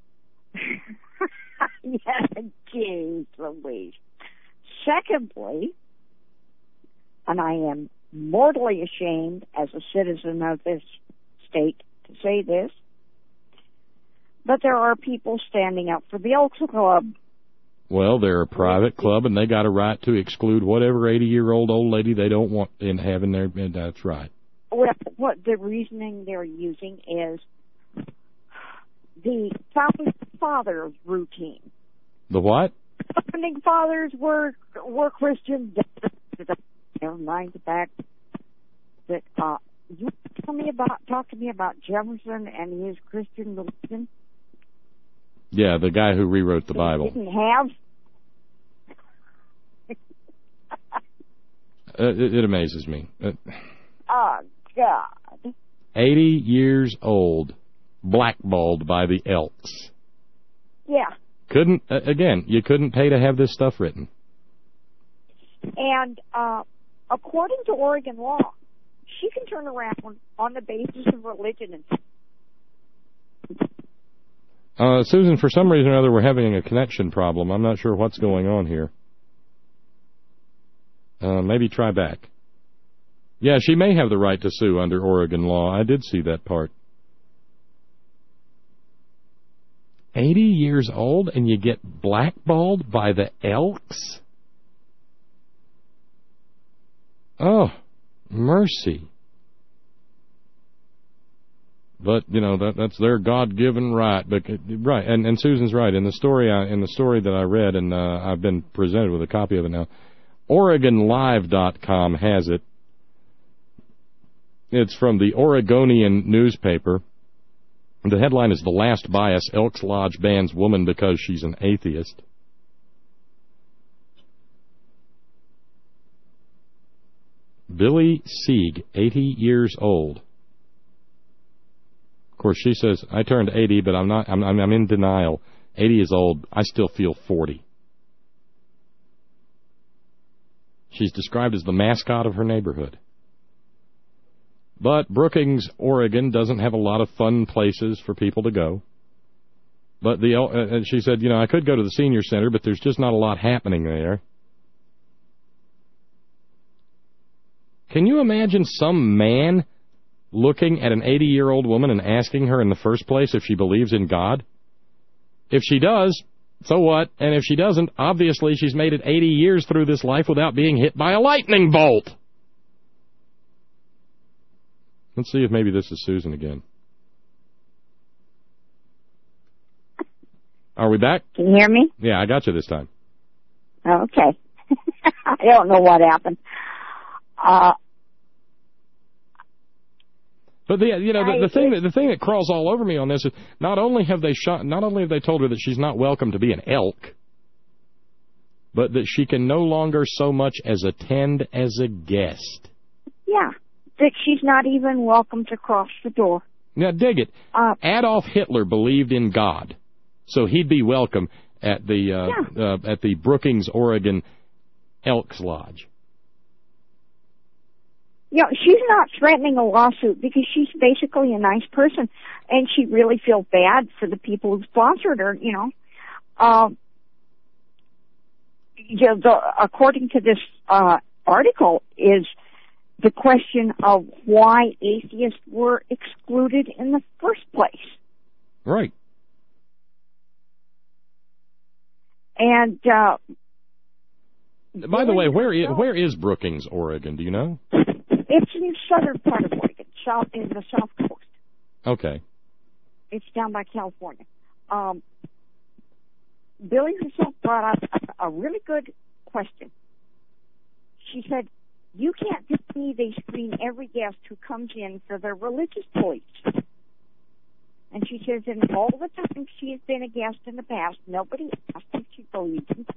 Yeah, geez Louise. Secondly, and I am mortally ashamed as a citizen of this state to say this, but there are people standing up for the Elks Club. Well, they're a private club, and they got a right to exclude whatever eighty-year-old old lady they don't want in having their. That's right. Well, what the reasoning they're using is the founding fathers' routine. The what? Founding fathers were were Christians. Never mind the fact that uh, you tell me about talk to me about Jefferson and his Christian religion. Yeah, the guy who rewrote the he Bible. Didn't have. uh, it, it amazes me. Uh, oh God. Eighty years old, blackballed by the Elks. Yeah. Couldn't uh, again? You couldn't pay to have this stuff written. And uh, according to Oregon law, she can turn around on the basis of religion and. Uh, Susan, for some reason or other, we're having a connection problem. I'm not sure what's going on here. Uh, maybe try back. Yeah, she may have the right to sue under Oregon law. I did see that part. eighty years old and you get blackballed by the Elks? Oh, mercy. But you know that that's their God-given right. But right, and, and Susan's right. In the story, I, in the story that I read, and uh, I've been presented with a copy of it now. Oregon Live dot com has it. It's from the Oregonian newspaper. The headline is "The Last Bias: Elks Lodge bans woman because she's an atheist." Billy Sieg, eighty years old. Of course, she says, I turned eighty, but I'm not. I'm, I'm, I'm in denial. eighty is old. I still feel forty. She's described as the mascot of her neighborhood. But Brookings, Oregon, doesn't have a lot of fun places for people to go. But the uh, and she said, you know, I could go to the senior center, but there's just not a lot happening there. Can you imagine some man looking at an eighty-year-old woman and asking her in the first place if she believes in God? If she does, so what? And if she doesn't, obviously she's made it eighty years through this life without being hit by a lightning bolt. Let's see if maybe this is Susan again. Are we back? Can you hear me? Yeah, I got you this time. Okay. I don't know what happened. Uh, But the you know the, the thing that the thing that crawls all over me on this is not only have they shot not only have they told her that she's not welcome to be an elk, but that she can no longer so much as attend as a guest. Yeah, that she's not even welcome to cross the door. Now dig it. Uh, Adolf Hitler believed in God, so he'd be welcome at the uh, yeah. uh, at the Brookings, Oregon Elks Lodge. You know, she's not threatening a lawsuit because she's basically a nice person, and she really feels bad for the people who sponsored her, you know. Um, you know, the, according to this uh, article, is the question of why atheists were excluded in the first place. Right. And, uh... By the way, where is, where is Brookings, Oregon? Do you know? It's in the southern part of Oregon, south in the south coast. Okay. It's down by California. Um, Billy herself brought up a, a really good question. She said, you can't tell me they screen every guest who comes in for their religious beliefs. And she says, in all the time she has been a guest in the past, nobody asked if she believed in God.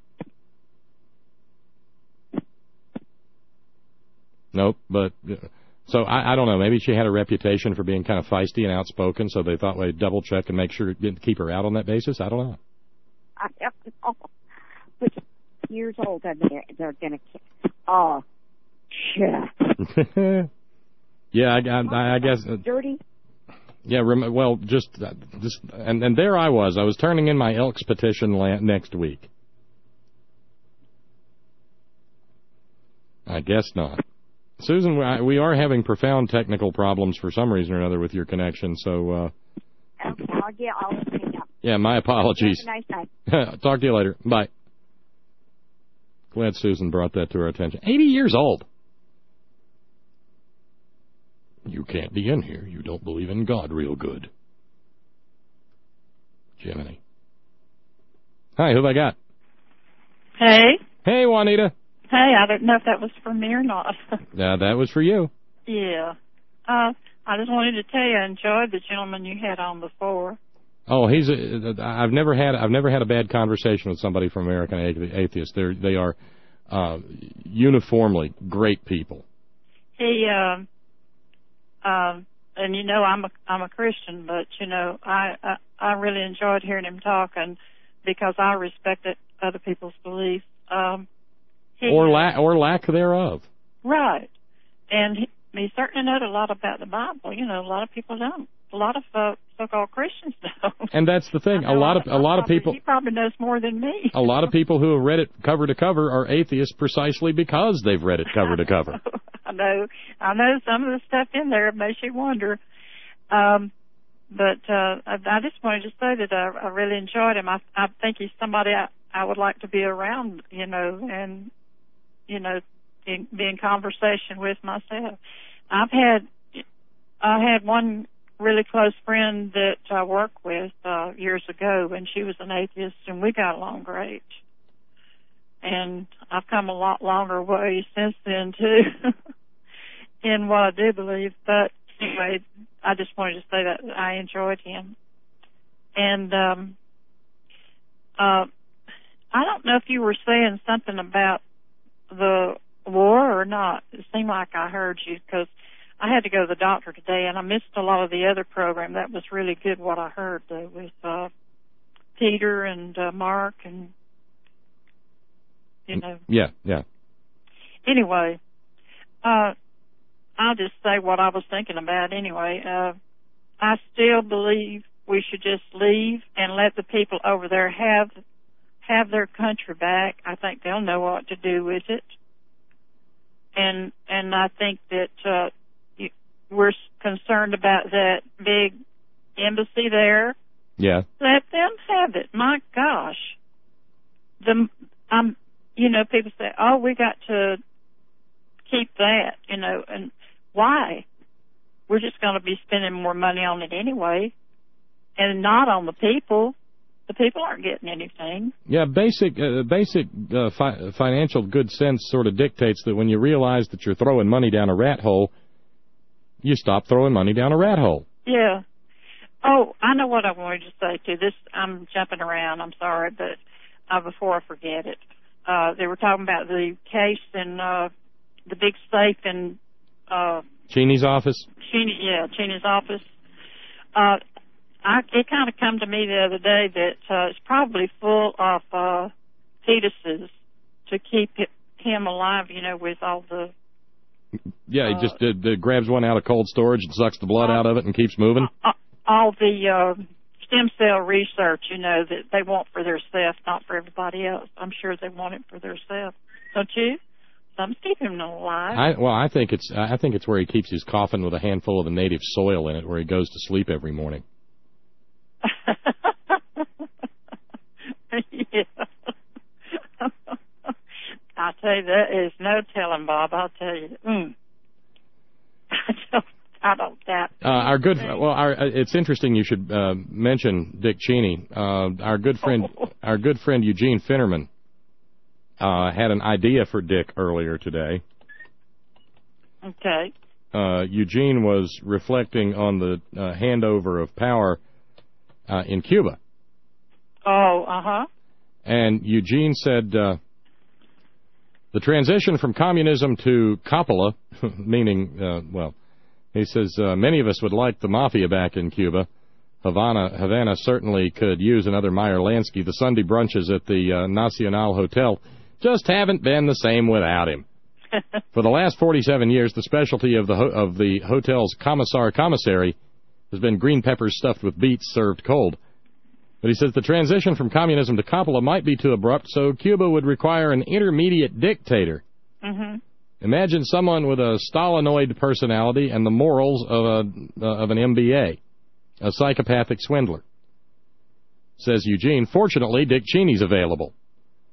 Nope, but, so I, I don't know, maybe she had a reputation for being kind of feisty and outspoken, so they thought they'd double check and make sure to keep her out on that basis? I don't know. I don't know. But years old, and they're, they're going to, oh, shit. Yeah, I, I, I guess. Uh, Dirty. Yeah, rem- well, just, uh, just and, and there I was. I was turning in my Elks petition la- next week. I guess not. Susan, we are having profound technical problems for some reason or another with your connection, so... Uh, okay, I'll get, I'll hang up. Yeah, my apologies. Have a nice night. Talk to you later. Bye. Glad Susan brought that to our attention. eighty years old. You can't be in here. You don't believe in God real good. Jiminy. Hi, who have I got? Hey. Hey, Juanita. Hey, I don't know if that was for me or not. Yeah, that was for you. Yeah. Uh, I just wanted to tell you I enjoyed the gentleman you had on before. Oh, he's a, I've never had I've never had a bad conversation with somebody from American Atheist. They're they are uh, uniformly great people. He um um and you know I'm a I'm a Christian, but you know I I, I really enjoyed hearing him talk, and because I respected other people's beliefs. Um, he, or lack or lack thereof. Right, and he, he certainly knows a lot about the Bible. You know, a lot of people don't. A lot of uh, so-called Christians don't. And that's the thing. A lot of a lot of people. He probably knows more than me. A lot of people who have read it cover to cover are atheists precisely because they've read it cover to cover. I know. I know some of the stuff in there makes you wonder. Um, but uh, I, I just wanted to say that I, I really enjoyed him. I, I think he's somebody I, I would like to be around, you know, and, you know, in, be in conversation with myself. I've had, I had one really close friend that I worked with uh, years ago, and she was an atheist, and we got along great. And I've come a lot longer way since then, too, in what I do believe. But anyway, I just wanted to say that I enjoyed him. And um, uh, I don't know if you were saying something about the war or not. It seemed like I heard you, because I had to go to the doctor today, and I missed a lot of the other program. That was really good what I heard, though, with uh, Peter and uh, Mark and, you know. Yeah, yeah. Anyway, uh, I'll just say what I was thinking about anyway. Uh, I still believe we should just leave and let the people over there have have their country back. I think they'll know what to do with it. And and I think that uh, we're concerned about that big embassy there. Yeah. Let them have it. My gosh. The um, you know, people say, "Oh, we got to keep that," you know, and why? We're just going to be spending more money on it anyway, and not on the people. The people aren't getting anything. Yeah, basic uh, basic uh, fi- financial good sense sort of dictates that when you realize that you're throwing money down a rat hole, you stop throwing money down a rat hole. Yeah. Oh, I know what I wanted to say, too. This, I'm jumping around. I'm sorry, but uh, before I forget it, uh, they were talking about the case in uh, the big safe in uh, Cheney's office? Cheney, yeah, Cheney's office. Uh, I, it kind of come to me the other day that uh, it's probably full of uh, fetuses to keep it, him alive, you know, with all the... Yeah, he uh, just uh, uh, grabs one out of cold storage and sucks the blood uh, out of it and keeps moving. Uh, all the uh, stem cell research, you know, that they want for their self, not for everybody else. I'm sure they want it for their self. Don't you? Something's keeping him alive. I, well, I think it's I think it's where he keeps his coffin with a handful of the native soil in it, where he goes to sleep every morning. Yeah. I tell you, there is no telling, Bob. I'll tell you. Mm. I don't. I don't doubt. Uh, our good, well, our, uh, it's interesting you should uh, mention Dick Cheney. Uh, our good friend, oh. our good friend Eugene Finnerman uh, had an idea for Dick earlier today. Okay. Uh, Eugene was reflecting on the uh, handover of power uh, in Cuba. Oh, uh huh. And Eugene said uh, the transition from communism to Coppola, meaning, uh, well. He says, uh, many of us would like the mafia back in Cuba. Havana Havana certainly could use another Meyer Lansky. The Sunday brunches at the uh, Nacional Hotel just haven't been the same without him. For the last forty-seven years, the specialty of the ho- of the hotel's commissar commissary has been green peppers stuffed with beets served cold. But he says the transition from communism to Coppola might be too abrupt, so Cuba would require an intermediate dictator. Mm-hmm. Imagine someone with a Stalinoid personality and the morals of a uh, of an M B A, a psychopathic swindler. Says Eugene, fortunately, Dick Cheney's available.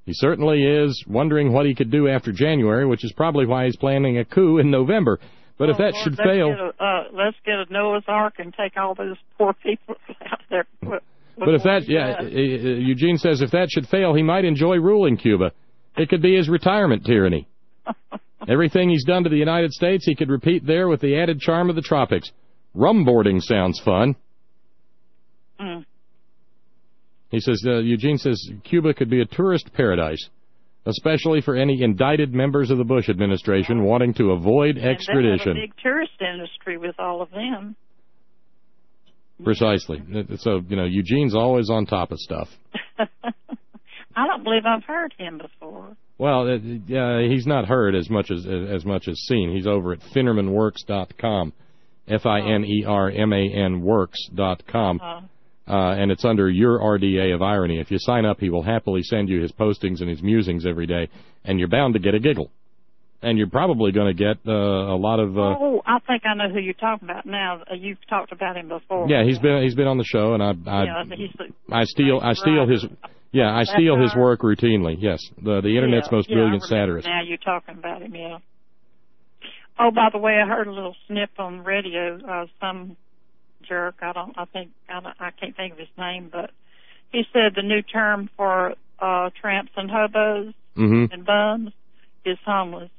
He certainly is wondering what he could do after January, which is probably why he's planning a coup in November. But oh, if that Lord, should let's fail... Get a, uh, let's get a Noah's Ark and take all those poor people out there. But if that, yeah, Eugene says if that should fail, he might enjoy ruling Cuba. It could be his retirement tyranny. Everything he's done to the United States, he could repeat there with the added charm of the tropics. Rumboarding sounds fun. Mm. He says, uh, Eugene says Cuba could be a tourist paradise, especially for any indicted members of the Bush administration wanting to avoid extradition. And they have a big tourist industry with all of them. Precisely. So, you know, Eugene's always on top of stuff. I don't believe I've heard him before. Well, uh, he's not heard as much as as much as seen. He's over at Finnerman Works dot com, F I N E R M A N Works dot com, Uh, uh, and it's under Your R D A of Irony. If you sign up, he will happily send you his postings and his musings every day, and you're bound to get a giggle. And you're probably going to get uh, a lot of... Uh, oh, I think I know who you're talking about now. Uh, you've talked about him before. Yeah, he's been he's been on the show, and I I, yeah, he's the, I steal I steal his yeah I steal his work routinely. Yes, the the internet's yeah, most yeah, brilliant I remember satirist. Now you're talking about him, yeah. Oh, by the way, I heard a little snip on the radio. Uh, some jerk, I don't, I think, I, don't, I can't think of his name, but he said the new term for uh, tramps and hobos Mm-hmm. and bums is homeless.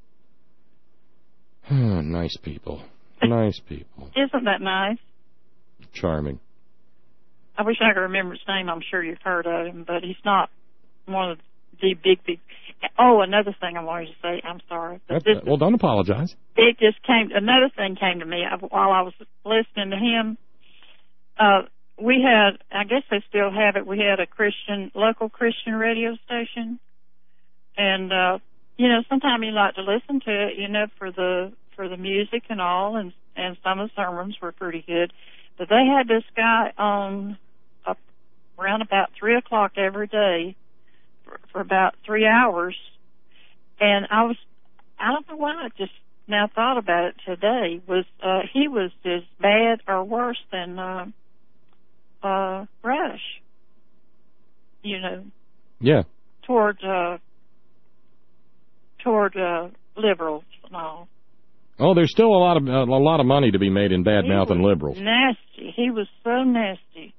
Nice people. Nice people. Isn't that nice? Charming. I wish I could remember his name. I'm sure you've heard of him, but he's not one of the big, big... Oh, another thing I wanted to say. I'm sorry. But this well, don't apologize. It just came... Another thing came to me while I was listening to him. Uh, we had... I guess they still have it. We had a Christian... local Christian radio station. And... uh You know, sometimes you like to listen to it, you know, for the for the music and all, and and some of the sermons were pretty good. But they had this guy on up around about three o'clock every day for, for about three hours, and I was I don't know why I just now thought about it today. Was uh, he was as bad or worse than uh, uh, Rush? You know. Yeah. Toward. Uh, toward uh, liberals and all. Oh, there's still a lot of uh, a lot of money to be made in bad-mouthing liberals. Nasty. He was so nasty.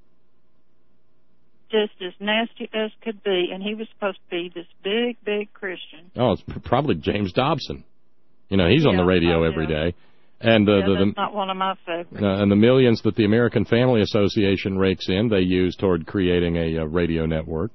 Just as nasty as could be, and he was supposed to be this big, big Christian. Oh, it's probably James Dobson. You know, he's yeah, on the radio oh, every yeah. day. And uh, yeah, the, that's the, not one of my favorites. Uh, and the millions that the American Family Association rakes in, they use toward creating a uh, radio network.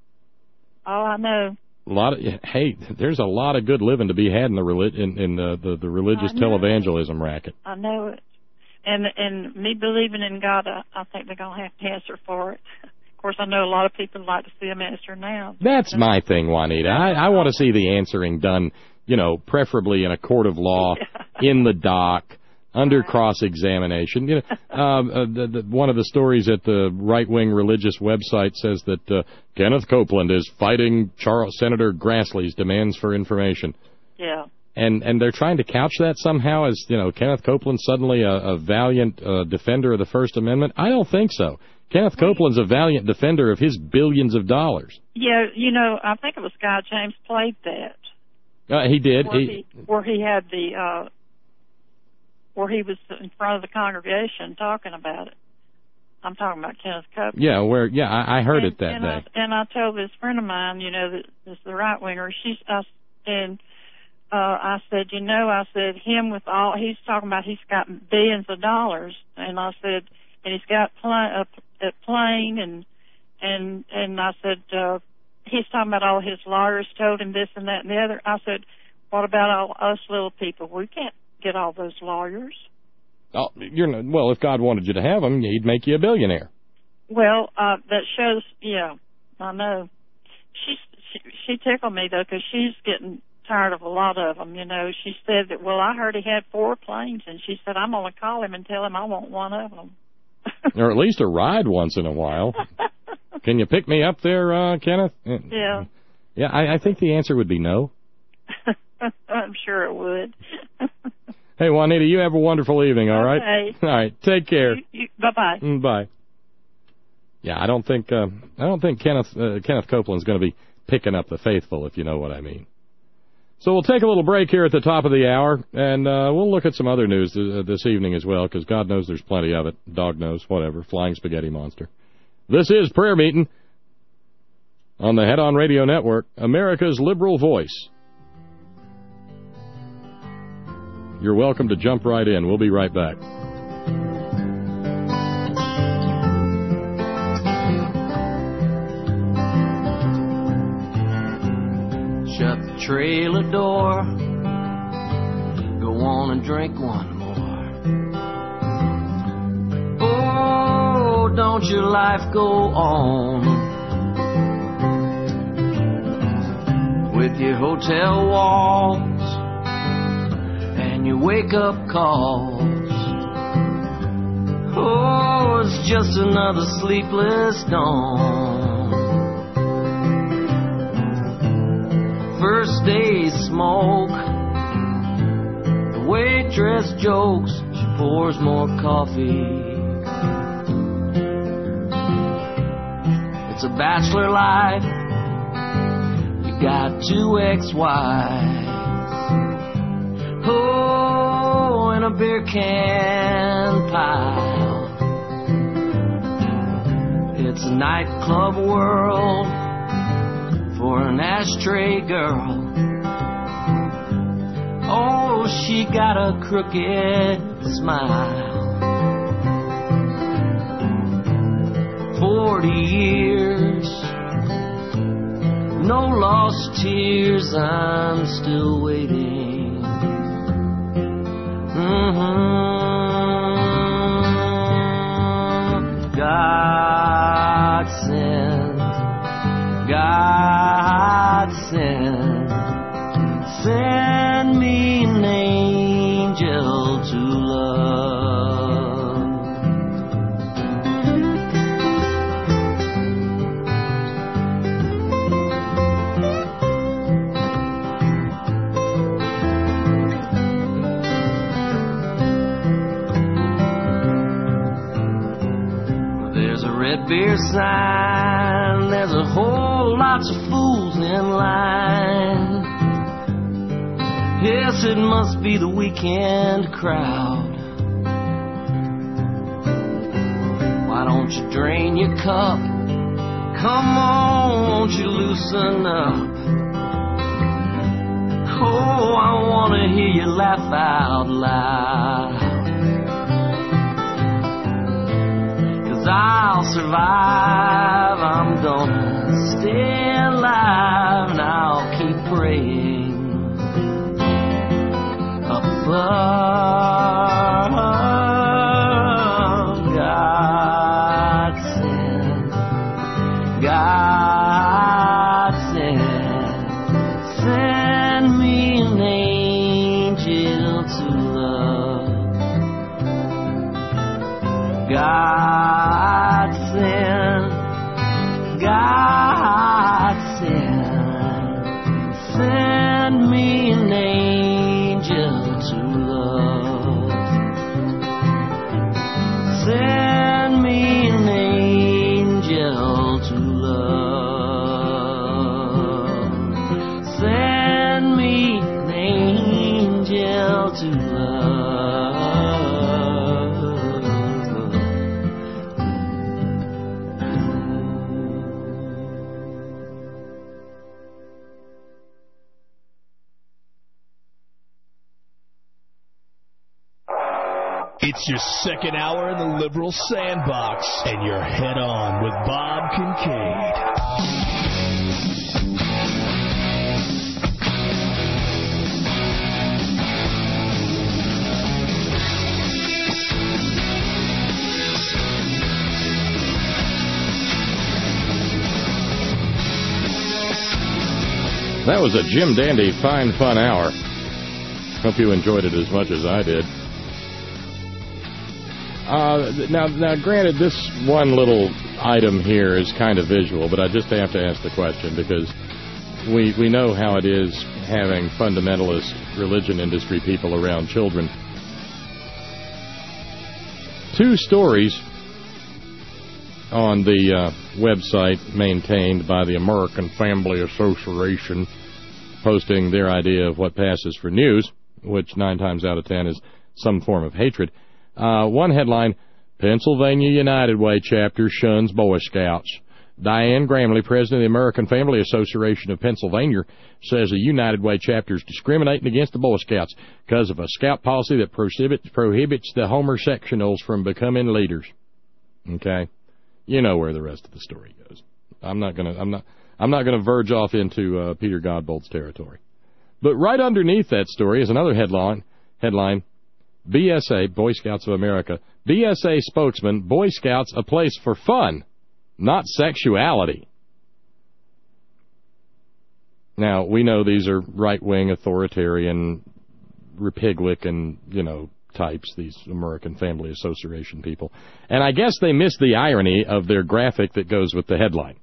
Oh, I know. A lot of hey, there's a lot of good living to be had in the relig- in, in the, the the religious televangelism racket. I know it, and and me believing in God, I, I think they're gonna have to answer for it. Of course, I know a lot of people like to see him answer now. That's my thing, Juanita. I, I want to see the answering done, you know, preferably in a court of law, yeah. in the dock, under cross-examination. You know, um, uh, the, the, one of the stories at the right-wing religious website says that uh, Kenneth Copeland is fighting Charles, Senator Grassley's demands for information. Yeah. And and they're trying to couch that somehow as, you know, Kenneth Copeland suddenly a, a valiant uh, defender of the First Amendment. I don't think so. Kenneth Copeland's a valiant defender of his billions of dollars. Yeah, you know, I think it was Guy James played that. Uh, he did. Where He, he, where he had the... Uh, where he was in front of the congregation talking about it. I'm talking about Kenneth Copeland. Yeah, where yeah, I, I heard and, it that and day. I, and I told this friend of mine, you know, that is the right winger. She's I, and uh, I said, you know, I said him with all he's talking about. He's got billions of dollars, and I said, and he's got pl- a, a plane, and and and I said, uh, he's talking about all his lawyers told him this and that and the other. I said, what about all us little people? We can't get all those lawyers. Oh, you're not, well, if God wanted you to have them, he'd make you a billionaire. Well, uh, that shows, yeah, I know. She, she, she tickled me, though, because she's getting tired of a lot of them, you know. She said that, well, I heard he had four planes, and she said, I'm going to call him and tell him I want one of them. Or at least a ride once in a while. Can you pick me up there, uh, Kenneth? Yeah. Yeah, I, I think the answer would be no. I'm sure it would. Hey, Juanita, you have a wonderful evening, all right? Okay. All right, take care. You, you, bye-bye. Mm, bye. Yeah, I don't think uh, I don't think Kenneth uh, Kenneth Copeland's going to be picking up the faithful, if you know what I mean. So we'll take a little break here at the top of the hour, and uh, we'll look at some other news th- this evening as well, because God knows there's plenty of it. Dog knows, whatever. Flying spaghetti monster. This is Prayer Meeting on the Head On Radio Network, America's liberal voice. You're welcome to jump right in. We'll be right back. Shut the trailer door, go on and drink one more. Oh, don't your life go on with your hotel walls and your wake-up calls. Oh, it's just another sleepless dawn. First day smoke, the waitress jokes, she pours more coffee. It's a bachelor life, you got two ex-wives. Oh, and a beer can pile. It's a nightclub world for an ashtray girl. Oh, she got a crooked smile. Forty years, no lost tears, I'm still waiting. Mm-hmm. God sent, God send, send me an angel to love. There's a red beer sign, there's a whole lots of fools in line. Yes, it must be the weekend crowd. Why don't you drain your cup? Come on, won't you loosen up? Oh, I want to hear you laugh out loud. 'Cause I'll survive, I'm gonna stay alive, and I'll keep praying above. God send, God send, send me an angel to love. God send, God send, send me an angel to love. Send me an angel to love. Send me an angel to love. It's your second hour in the liberal sandbox, and you're head on with Bob Kincaid. That was a Jim Dandy fine fun hour. Hope you enjoyed it as much as I did. Uh, now, now, granted, this one little item here is kind of visual, but I just have to ask the question because we we know how it is having fundamentalist religion industry people around children. Two stories on the uh, website maintained by the American Family Association, posting their idea of what passes for news, which nine times out of ten is some form of hatred. Uh, one headline, Pennsylvania United Way chapter shuns Boy Scouts. Diane Gramley, president of the American Family Association of Pennsylvania, says the United Way chapter is discriminating against the Boy Scouts because of a scout policy that prohibits, prohibits the homosexuals from becoming leaders. Okay? You know where the rest of the story goes. I'm not going to I'm not I'm not going to verge off into uh, Peter Godbold's territory. But right underneath that story is another headline, headline B S A, Boy Scouts of America, B S A spokesman, Boy Scouts a place for fun, not sexuality. Now, we know these are right-wing, authoritarian, Republican, you know, types, these American Family Association people. And I guess they missed the irony of their graphic that goes with the headline.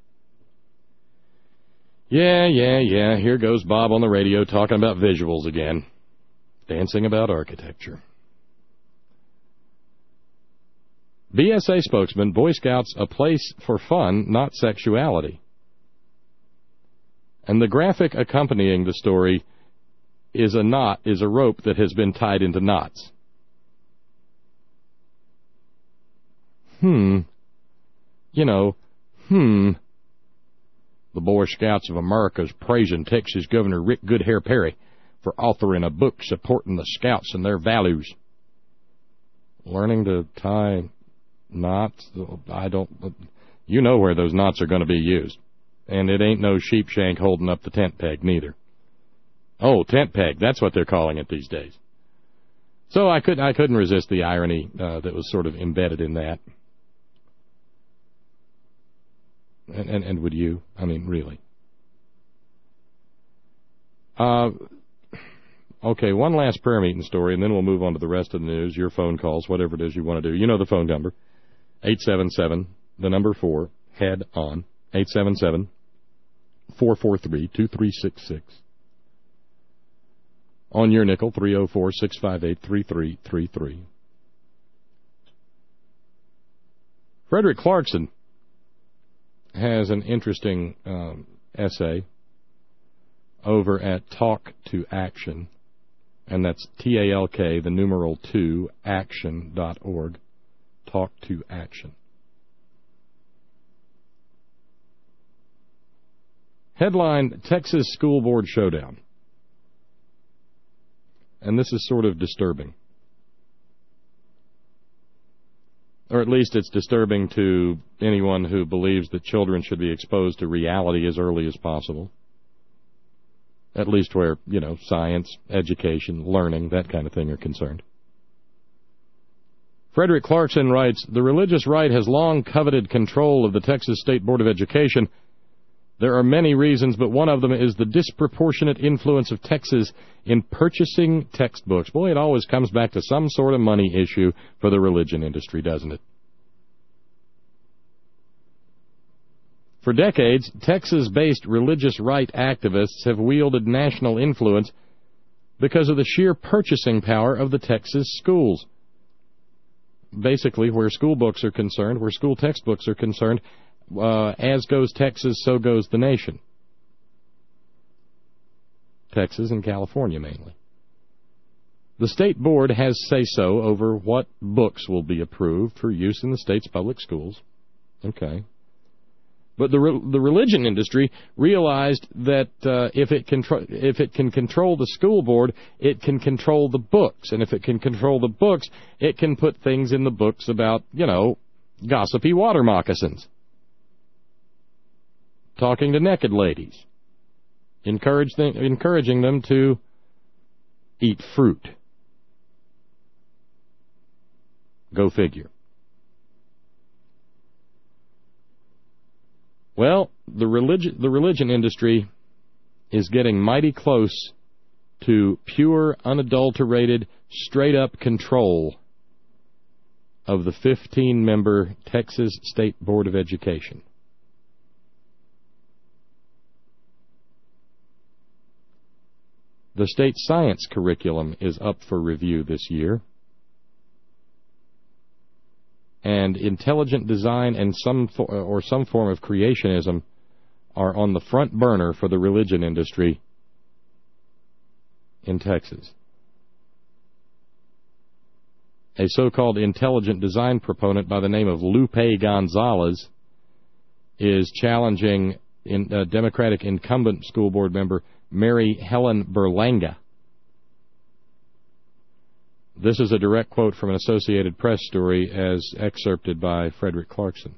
Yeah, yeah, yeah, here goes Bob on the radio talking about visuals again. Dancing about architecture. B S A spokesman, Boy Scouts a place for fun, not sexuality. And the graphic accompanying the story is a knot, is a rope that has been tied into knots. Hmm. You know, hmm. The Boy Scouts of America is praising Texas Governor Rick Goodhair Perry for authoring a book supporting the Scouts and their values. Learning to tie knots, I don't, you know where those knots are going to be used. And it ain't no sheep shank holding up the tent peg, neither. Oh, tent peg, that's what they're calling it these days. So I couldn't, I couldn't resist the irony uh, that was sort of embedded in that. And, and, and would you? I mean, really. Uh, okay, one last prayer meeting story, and then we'll move on to the rest of the news, your phone calls, whatever it is you want to do. You know the phone number, eight seven seven, the number four, head on, eight seven seven, four four three, two three six six. On your nickel, three oh four, six five eight, three three three three. Frederick Clarkson has an interesting um, essay over at Talk to Action, and that's T A L K, the numeral two, action dot org, Talk to Action. Headline, Texas School Board Showdown. And this is sort of disturbing. Or at least it's disturbing to anyone who believes that children should be exposed to reality as early as possible. At least where, you know, science, education, learning, that kind of thing are concerned. Frederick Clarkson writes, the religious right has long coveted control of the Texas State Board of Education. There are many reasons, but one of them is the disproportionate influence of Texas in purchasing textbooks. Boy, it always comes back to some sort of money issue for the religion industry, doesn't it? For decades, Texas-based religious right activists have wielded national influence because of the sheer purchasing power of the Texas schools. Basically, where school books are concerned, where school textbooks are concerned, uh, as goes Texas, so goes the nation. Texas and California, mainly. The state board has say-so over what books will be approved for use in the state's public schools. Okay. But the re- the religion industry realized that uh, if it contro- if it can control the school board, it can control the books, and if it can control the books, it can put things in the books about, you know, gossipy water moccasins, talking to naked ladies, encourage them, encouraging them to eat fruit. Go figure. Well, the religion the religion industry is getting mighty close to pure, unadulterated, straight-up control of the fifteen-member Texas State Board of Education. The state science curriculum is up for review this year. and intelligent design and some fo- or some form of creationism are on the front burner for the religion industry in Texas. A so-called intelligent design proponent by the name of Lupe Gonzalez is challenging in, uh, Democratic incumbent school board member Mary Helen Berlanga. This is a direct quote from an Associated Press story as excerpted by Frederick Clarkson.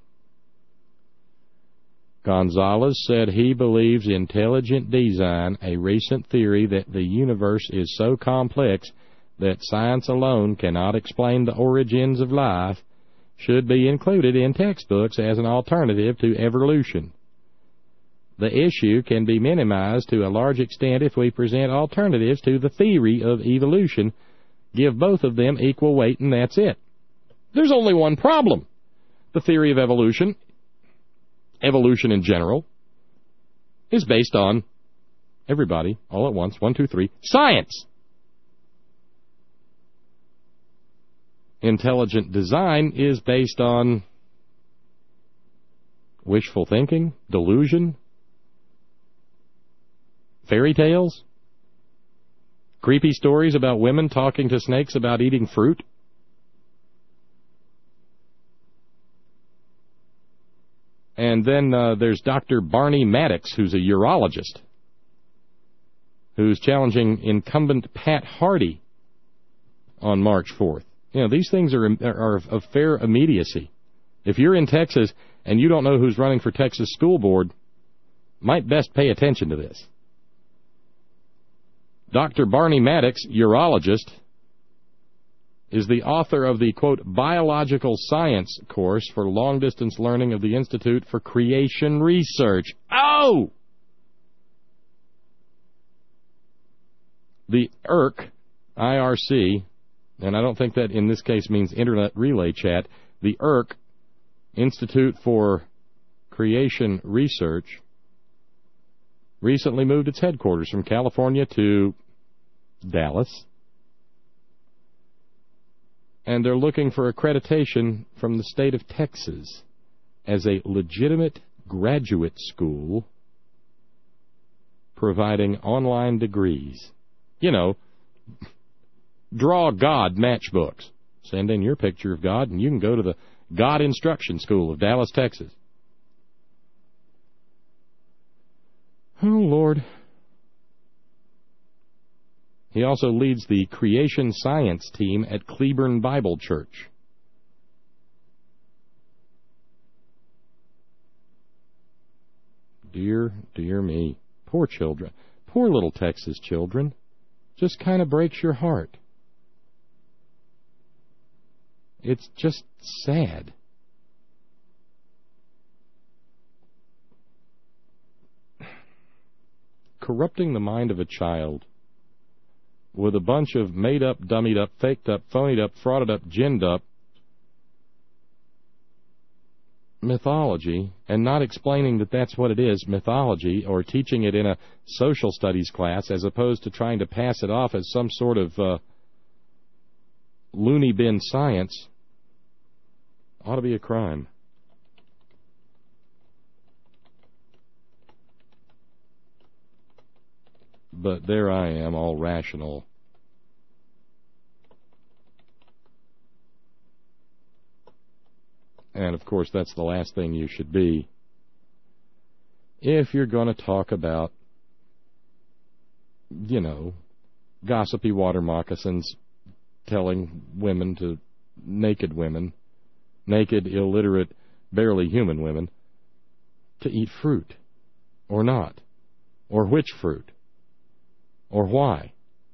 Gonzalez said he believes intelligent design, a recent theory that the universe is so complex that science alone cannot explain the origins of life, should be included in textbooks as an alternative to evolution. The issue can be minimized to a large extent if we present alternatives to the theory of evolution, give both of them equal weight, and that's it. There's only one problem. The theory of evolution, evolution in general, is based on everybody, all at once, one, two, three, science. Intelligent design is based on wishful thinking, delusion, fairy tales, creepy stories about women talking to snakes about eating fruit. And then uh, there's Doctor Barney Maddox, who's a urologist, who's challenging incumbent Pat Hardy on March fourth. You know, these things are, are of fair immediacy. If you're in Texas and you don't know who's running for Texas School Board, might best pay attention to this. Doctor Barney Maddox, urologist, is the author of the, quote, biological science course for long-distance learning of the Institute for Creation Research. Oh! The I R C, I R C, and I don't think that in this case means Internet Relay Chat, the I R C, Institute for Creation Research, recently moved its headquarters from California to Dallas, and they're looking for accreditation from the state of Texas as a legitimate graduate school providing online degrees. You know, draw God matchbooks. Send in your picture of God, and you can go to the God Instruction School of Dallas, Texas. Oh, Lord. He also leads the creation science team at Cleburne Bible Church. Dear, dear me. Poor children. Poor little Texas children. Just kind of breaks your heart. It's just sad. Corrupting the mind of a child with a bunch of made-up, dummied-up, faked-up, phonied-up, frauded-up, ginned-up mythology, and not explaining that that's what it is, mythology, or teaching it in a social studies class as opposed to trying to pass it off as some sort of uh, loony bin science, ought to be a crime. But there I am, all rational. And, of course, that's the last thing you should be if you're going to talk about, you know, gossipy water moccasins telling women to, naked women, naked, illiterate, barely human women, to eat fruit, or not, or which fruit, or why.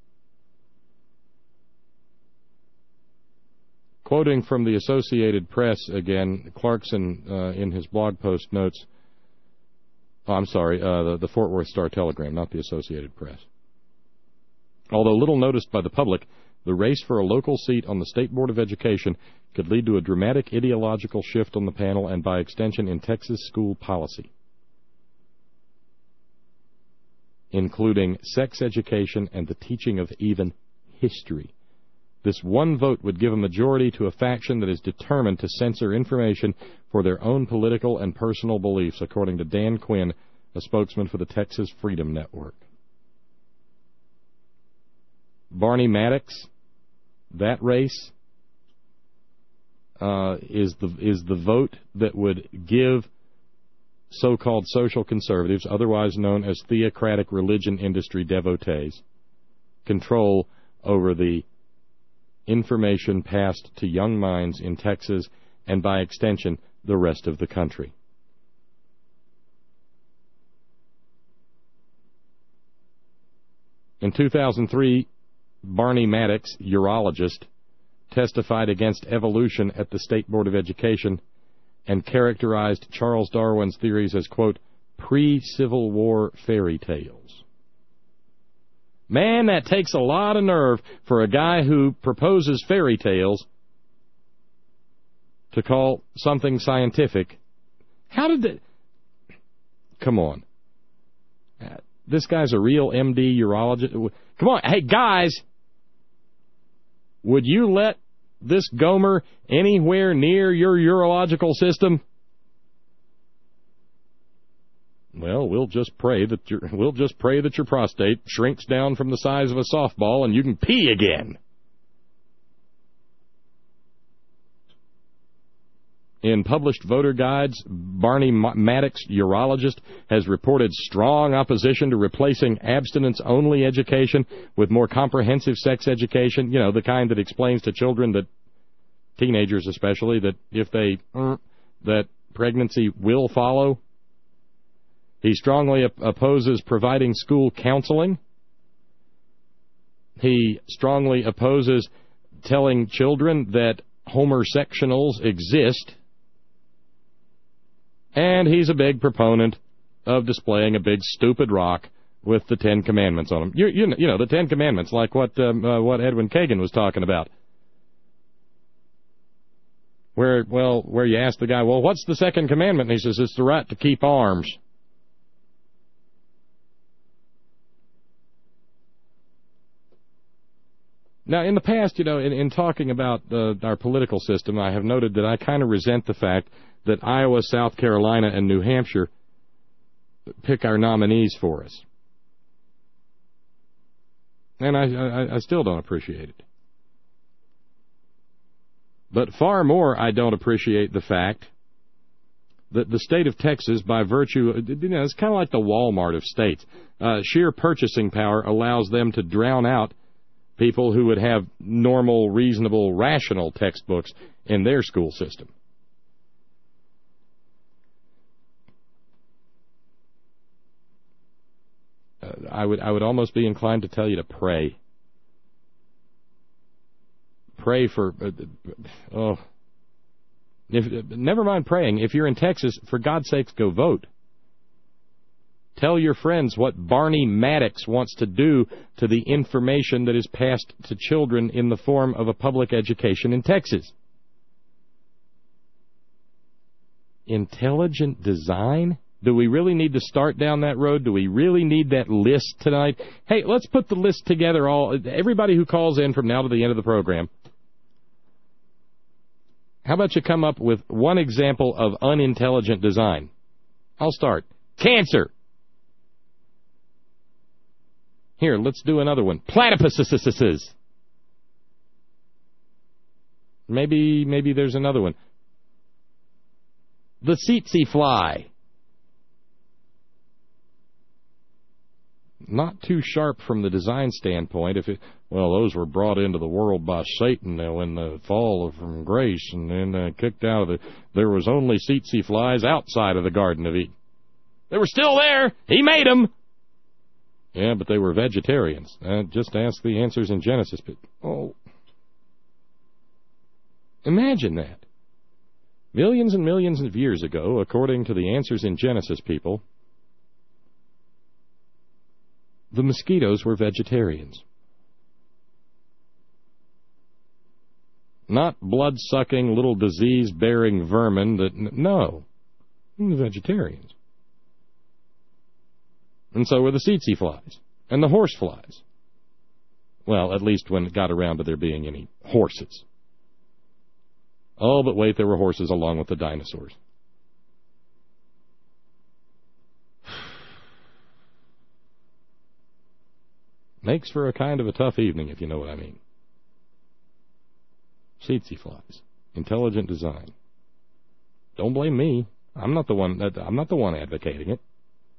Quoting from the Associated Press again, Clarkson, uh, in his blog post, notes, oh, I'm sorry, uh, the, the Fort Worth Star-Telegram, not the Associated Press. Although little noticed by the public, the race for a local seat on the State Board of Education could lead to a dramatic ideological shift on the panel and, by extension, in Texas school policy, including sex education and the teaching of even history. This one vote would give a majority to a faction that is determined to censor information for their own political and personal beliefs, according to Dan Quinn, a spokesman for the Texas Freedom Network. Barney Maddox, that race, uh, is the is the vote that would give so-called social conservatives, otherwise known as theocratic religion industry devotees, control over the information passed to young minds in Texas and, by extension, the rest of the country. In two thousand three, Barney Maddox, urologist, testified against evolution at the State Board of Education and characterized Charles Darwin's theories as, quote, pre-Civil War fairy tales. Man, that takes a lot of nerve for a guy who proposes fairy tales to call something scientific. How did that... Come on. This guy's a real M D urologist. Come on. Hey, guys, would you let this Gomer anywhere near your urological system? Well, we'll just pray that your we'll just pray that your prostate shrinks down from the size of a softball and you can pee again. In published voter guides, Barney Maddox, urologist, has reported strong opposition to replacing abstinence-only education with more comprehensive sex education, you know, the kind that explains to children, that teenagers especially, that if they, uh, that pregnancy will follow. He strongly op- opposes providing school counseling. He strongly opposes telling children that homosexuals exist. And he's a big proponent of displaying a big stupid rock with the Ten Commandments on him. You, you, you know, the Ten Commandments, like what um, uh, what Edwin Kagan was talking about. Where, well, where you ask the guy, well, what's the second commandment? And he says, it's the right to keep arms. Now, in the past, you know, in, in talking about uh, our political system, I have noted that I kind of resent the fact that Iowa, South Carolina, and New Hampshire pick our nominees for us. And I, I, I still don't appreciate it. But far more, I don't appreciate the fact that the state of Texas, by virtue, you know, it's kind of like the Walmart of states. Uh, sheer purchasing power allows them to drown out people who would have normal, reasonable, rational textbooks in their school system. Uh, I would I would almost be inclined to tell you to pray. Pray for, uh, oh, if, never mind praying. If you're in Texas, for God's sakes, go vote. Tell your friends what Barney Maddox wants to do to the information that is passed to children in the form of a public education in Texas. Intelligent design? Do we really need to start down that road? Do we really need that list tonight? Hey, let's put the list together, all everybody who calls in from now to the end of the program. How about you come up with one example of unintelligent design? I'll start. Cancer. Here, let's do another one. Platypuses. Maybe, maybe there's another one. The tsetse fly. Not too sharp from the design standpoint. If it, well, those were brought into the world by Satan in the fall from grace, and then uh, kicked out of the. There was only tsetse flies outside of the Garden of Eden. They were still there. He made them. Yeah, but they were vegetarians. Uh, just ask the Answers in Genesis. But, oh, imagine that. Millions and millions of years ago, according to the Answers in Genesis people, the mosquitoes were vegetarians. Not blood-sucking, little disease-bearing vermin that... No. Vegetarians. And so were the tsetse flies and the horse flies. Well, at least when it got around to there being any horses. Oh, but wait, there were horses along with the dinosaurs. Makes for a kind of a tough evening, if you know what I mean. Tsetse flies. Intelligent design. Don't blame me. I'm not the one. I'm not the one advocating it.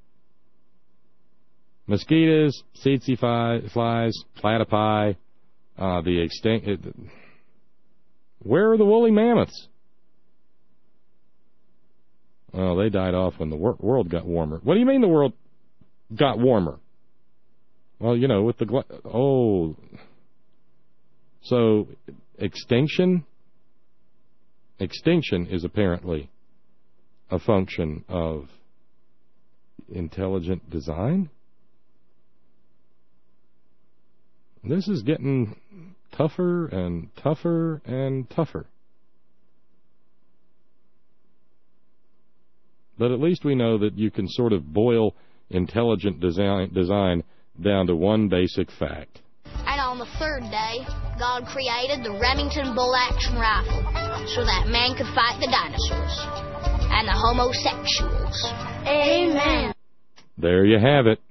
Mosquitoes, tsetse flies, platypi, uh, the extinct. It, where are the woolly mammoths? Oh, they died off when the wor- world got warmer. What do you mean the world got warmer? Well, you know, with the gla- oh, so extinction. Extinction is apparently a function of intelligent design. This is getting tougher and tougher and tougher. But at least we know that you can sort of boil intelligent design, design down to one basic fact. And on the third day, God created the Remington bolt-action rifle so that man could fight the dinosaurs and the homosexuals. Amen. There you have it.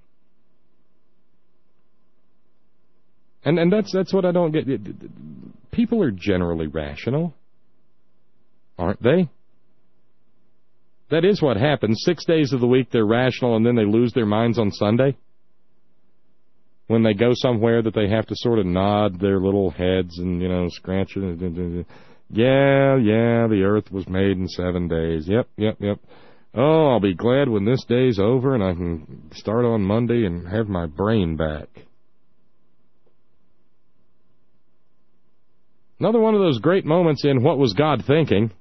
And and that's that's what I don't get. People are generally rational, aren't they? That is what happens. Six days of the week they're rational, and then they lose their minds on Sunday. When they go somewhere that they have to sort of nod their little heads and, you know, scratch it. Yeah, yeah, the earth was made in seven days. Yep, yep, yep. Oh, I'll be glad when this day's over and I can start on Monday and have my brain back. Another one of those great moments in What Was God Thinking?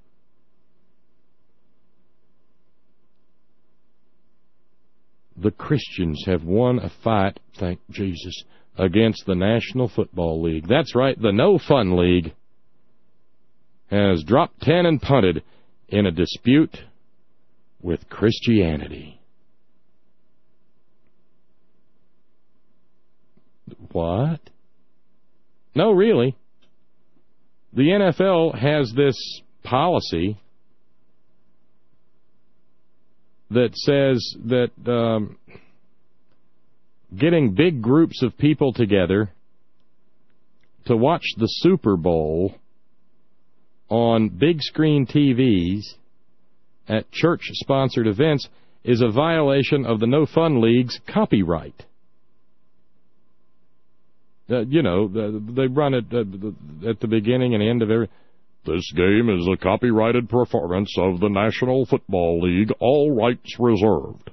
The Christians have won a fight, thank Jesus, against the National Football League. That's right, the No Fun League has dropped ten and punted in a dispute with Christianity. What? No, really. The N F L has this policy that says that um, getting big groups of people together to watch the Super Bowl on big screen T Vs at church-sponsored events is a violation of the No Fun League's copyright. Uh, you know, they run it at the beginning and end of every... This game is a copyrighted performance of the National Football League, all rights reserved.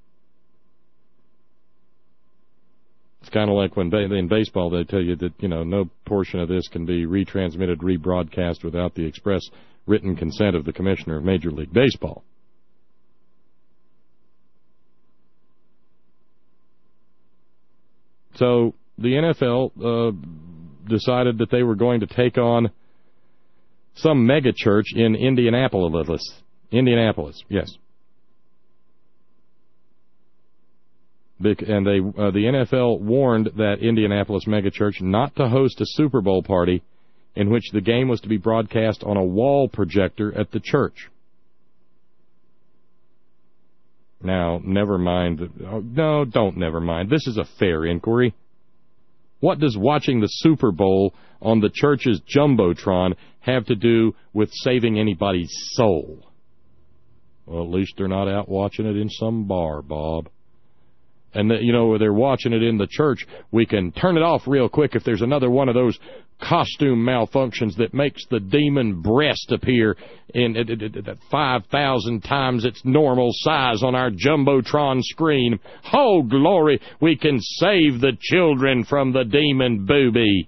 It's kind of like when in baseball they tell you that, you know, no portion of this can be retransmitted, rebroadcast without the express written consent of the Commissioner of Major League Baseball. So the N F L uh, decided that they were going to take on some mega church in Indianapolis. Indianapolis, yes. And they, uh, the N F L warned that Indianapolis megachurch not to host a Super Bowl party in which the game was to be broadcast on a wall projector at the church. Now, never mind. Oh, no, don't never mind. This is a fair inquiry. What does watching the Super Bowl on the church's Jumbotron have to do with saving anybody's soul? Well, at least they're not out watching it in some bar, Bob. And, the, you know, where they're watching it in the church, we can turn it off real quick if there's another one of those costume malfunctions that makes the demon breast appear in at five thousand times its normal size on our Jumbotron screen. Oh, glory, we can save the children from the demon booby.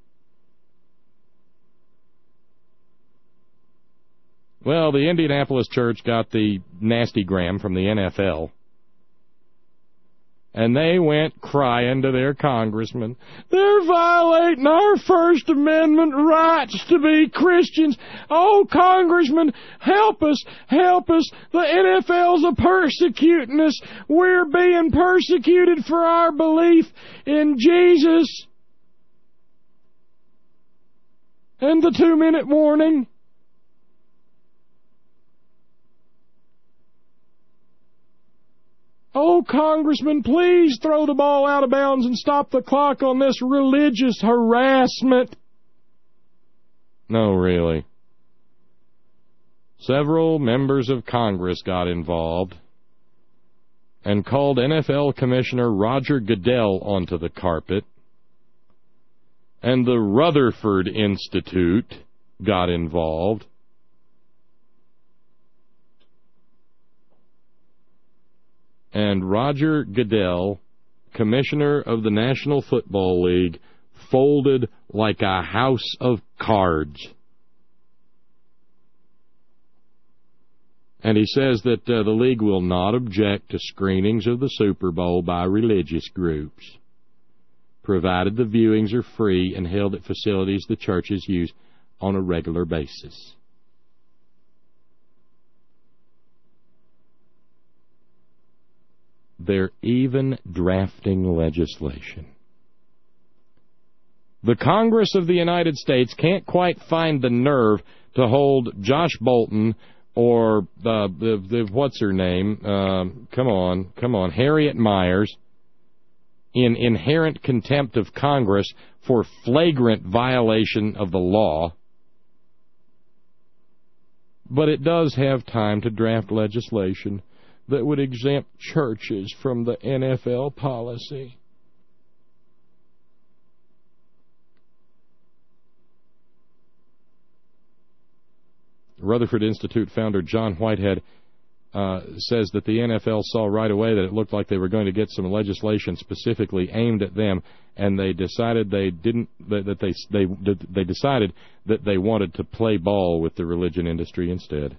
Well, the Indianapolis church got the nasty gram from the N F L. And they went crying to their congressman. They're violating our First Amendment rights to be Christians. Oh, congressman, help us, help us. The N F L's a persecuting us. We're being persecuted for our belief in Jesus. And the two-minute warning. Oh, Congressman, please throw the ball out of bounds and stop the clock on this religious harassment. No, really. Several members of Congress got involved and called N F L Commissioner Roger Goodell onto the carpet, and the Rutherford Institute got involved. And Roger Goodell, commissioner of the National Football League, folded like a house of cards. And he says that uh, the league will not object to screenings of the Super Bowl by religious groups, provided the viewings are free and held at facilities the churches use on a regular basis. They're even drafting legislation. The Congress of the United States can't quite find the nerve to hold Josh Bolton or uh, the, the what's her name? Uh, come on, come on, Harriet Miers in inherent contempt of Congress for flagrant violation of the law. But it does have time to draft legislation that would exempt churches from the N F L policy. Rutherford Institute founder John Whitehead uh, says that the N F L saw right away that it looked like they were going to get some legislation specifically aimed at them, and they decided they didn't that they they they decided that they wanted to play ball with the religion industry instead.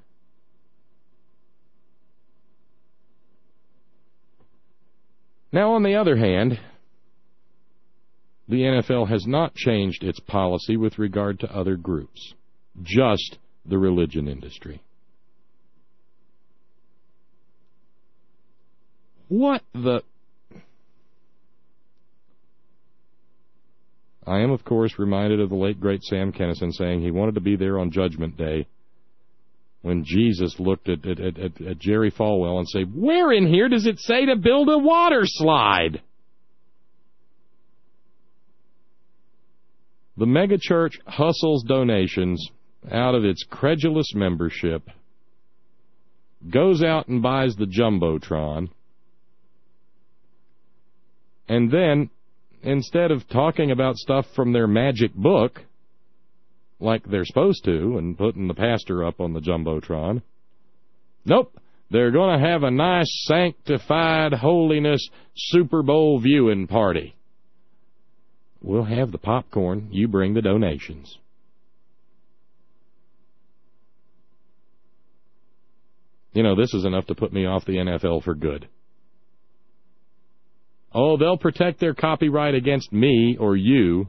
Now, on the other hand, the N F L has not changed its policy with regard to other groups, just the religion industry. What the... I am, of course, reminded of the late, great Sam Kinison saying he wanted to be there on Judgment Day when Jesus looked at, at, at, at Jerry Falwell and said, "Where in here does it say to build a water slide?" The megachurch hustles donations out of its credulous membership, goes out and buys the Jumbotron, and then, instead of talking about stuff from their magic book, like they're supposed to, and putting the pastor up on the Jumbotron, nope, they're going to have a nice, sanctified, holiness Super Bowl viewing party. We'll have the popcorn, you bring the donations. You know, this is enough to put me off the N F L for good. Oh, they'll protect their copyright against me or you,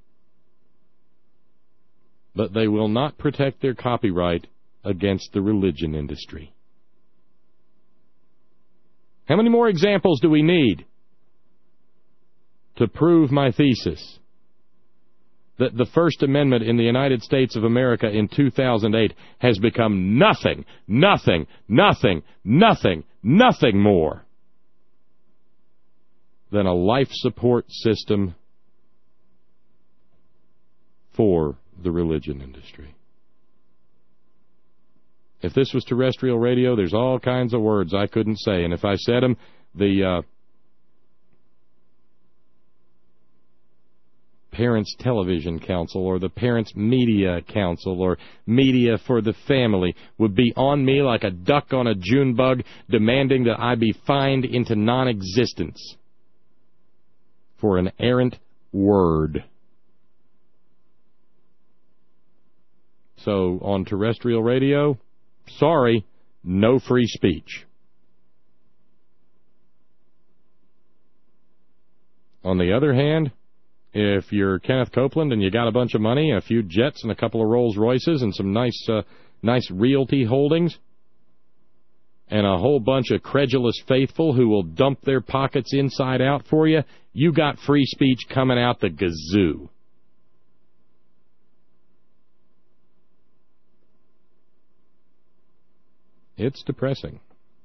but they will not protect their copyright against the religion industry. How many more examples do we need to prove my thesis that the First Amendment in the United States of America in two thousand eight has become nothing, nothing, nothing, nothing, nothing more than a life support system for the religion industry? If this was terrestrial radio, there's all kinds of words I couldn't say, and if I said them, the uh, Parents Television Council or the Parents Media Council or Media for the Family would be on me like a duck on a June bug, demanding that I be fined into non-existence for an errant word. So, on terrestrial radio, sorry, no free speech. On the other hand, if you're Kenneth Copeland and you got a bunch of money, a few jets and a couple of Rolls Royces and some nice, uh, nice realty holdings, and a whole bunch of credulous faithful who will dump their pockets inside out for you, you got free speech coming out the gazoo. It's depressing.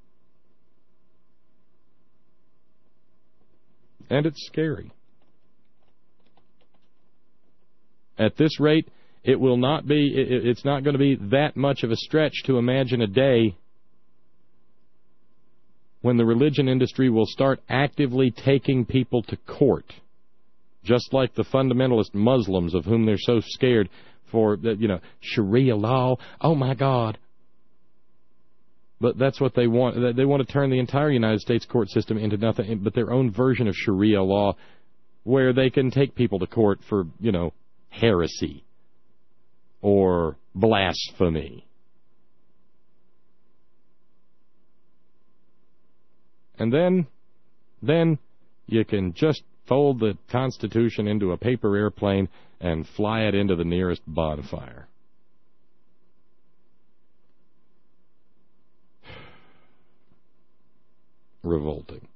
And it's scary. At this rate, it will not be, it, it's not going to be that much of a stretch to imagine a day when the religion industry will start actively taking people to court, just like the fundamentalist Muslims of whom they're so scared for, you know, Sharia law. Oh, my God. But that's what they want. They want to turn the entire United States court system into nothing but their own version of Sharia law, where they can take people to court for, you know, heresy or blasphemy. And then, then you can just fold the Constitution into a paper airplane and fly it into the nearest bonfire. Revolting.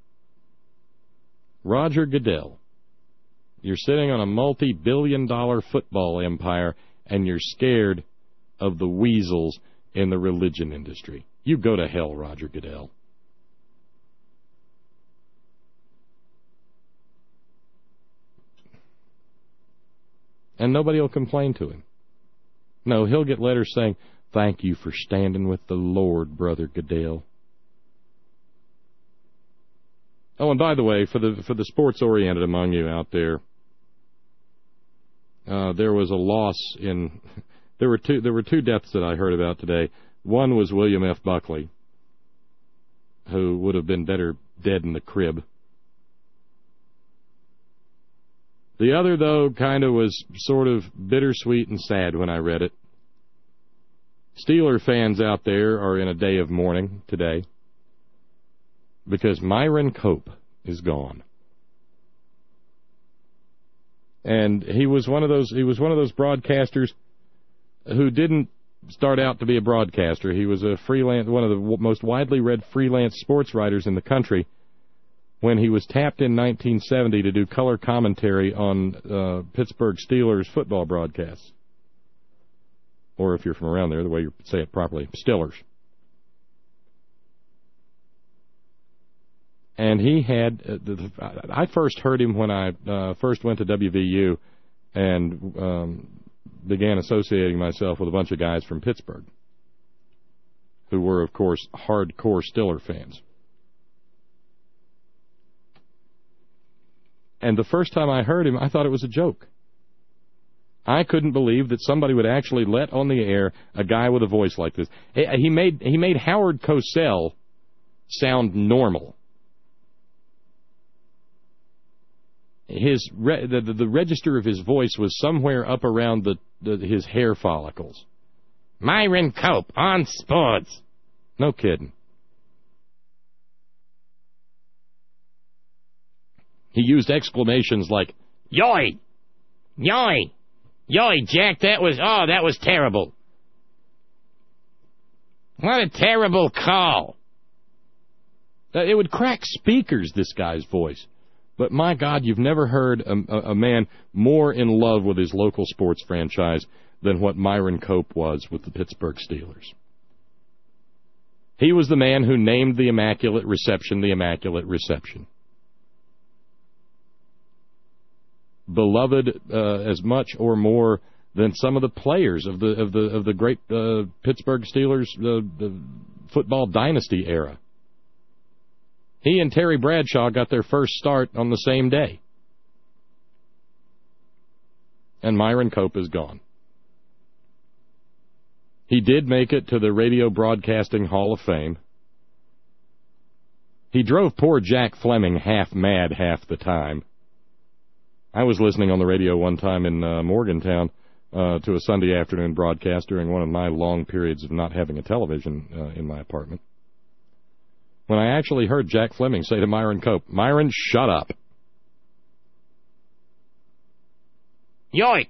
Roger Goodell. You're sitting on a multi-billion dollar football empire, and you're scared of the weasels in the religion industry. You go to hell, Roger Goodell. And nobody will complain to him. No, he'll get letters saying, "Thank you for standing with the Lord, Brother Goodell." Oh, and by the way, for the for the sports-oriented among you out there, uh, there was a loss in there were two there were two deaths that I heard about today. One was William F. Buckley, who would have been better dead in the crib. The other, though, kind of was sort of bittersweet and sad when I read it. Steeler fans out there are in a day of mourning today because Myron Cope is gone. And he was one of those he was one of those broadcasters who didn't start out to be a broadcaster. He was a freelance one of the most widely read freelance sports writers in the country when he was tapped in nineteen seventy to do color commentary on uh, Pittsburgh Steelers football broadcasts. Or if you're from around there, the way you say it properly, Stillers. And he had, uh, the, I first heard him when I uh, first went to W V U and um, began associating myself with a bunch of guys from Pittsburgh who were, of course, hardcore Stiller fans. And the first time I heard him, I thought it was a joke. I couldn't believe that somebody would actually let on the air a guy with a voice like this. He made he made Howard Cosell sound normal. His re, the, the register of his voice was somewhere up around the, the his hair follicles. Myron Cope on sports. No kidding. He used exclamations like, "Yoy! Yoy! Yoy, Jack, that was, oh, that was terrible. What a terrible call." It would crack speakers, this guy's voice. But my God, you've never heard a, a man more in love with his local sports franchise than what Myron Cope was with the Pittsburgh Steelers. He was the man who named the Immaculate Reception the Immaculate Reception. Beloved uh, as much or more than some of the players of the of the of the great uh, Pittsburgh Steelers uh, the football dynasty era. He and Terry Bradshaw got their first start on the same day. And Myron Cope is gone. He did make it to the Radio Broadcasting Hall of Fame. He drove poor Jack Fleming half mad half the time. I was listening on the radio one time in uh, Morgantown uh, to a Sunday afternoon broadcast during one of my long periods of not having a television uh, in my apartment, when I actually heard Jack Fleming say to Myron Cope, "Myron, shut up." Yoy!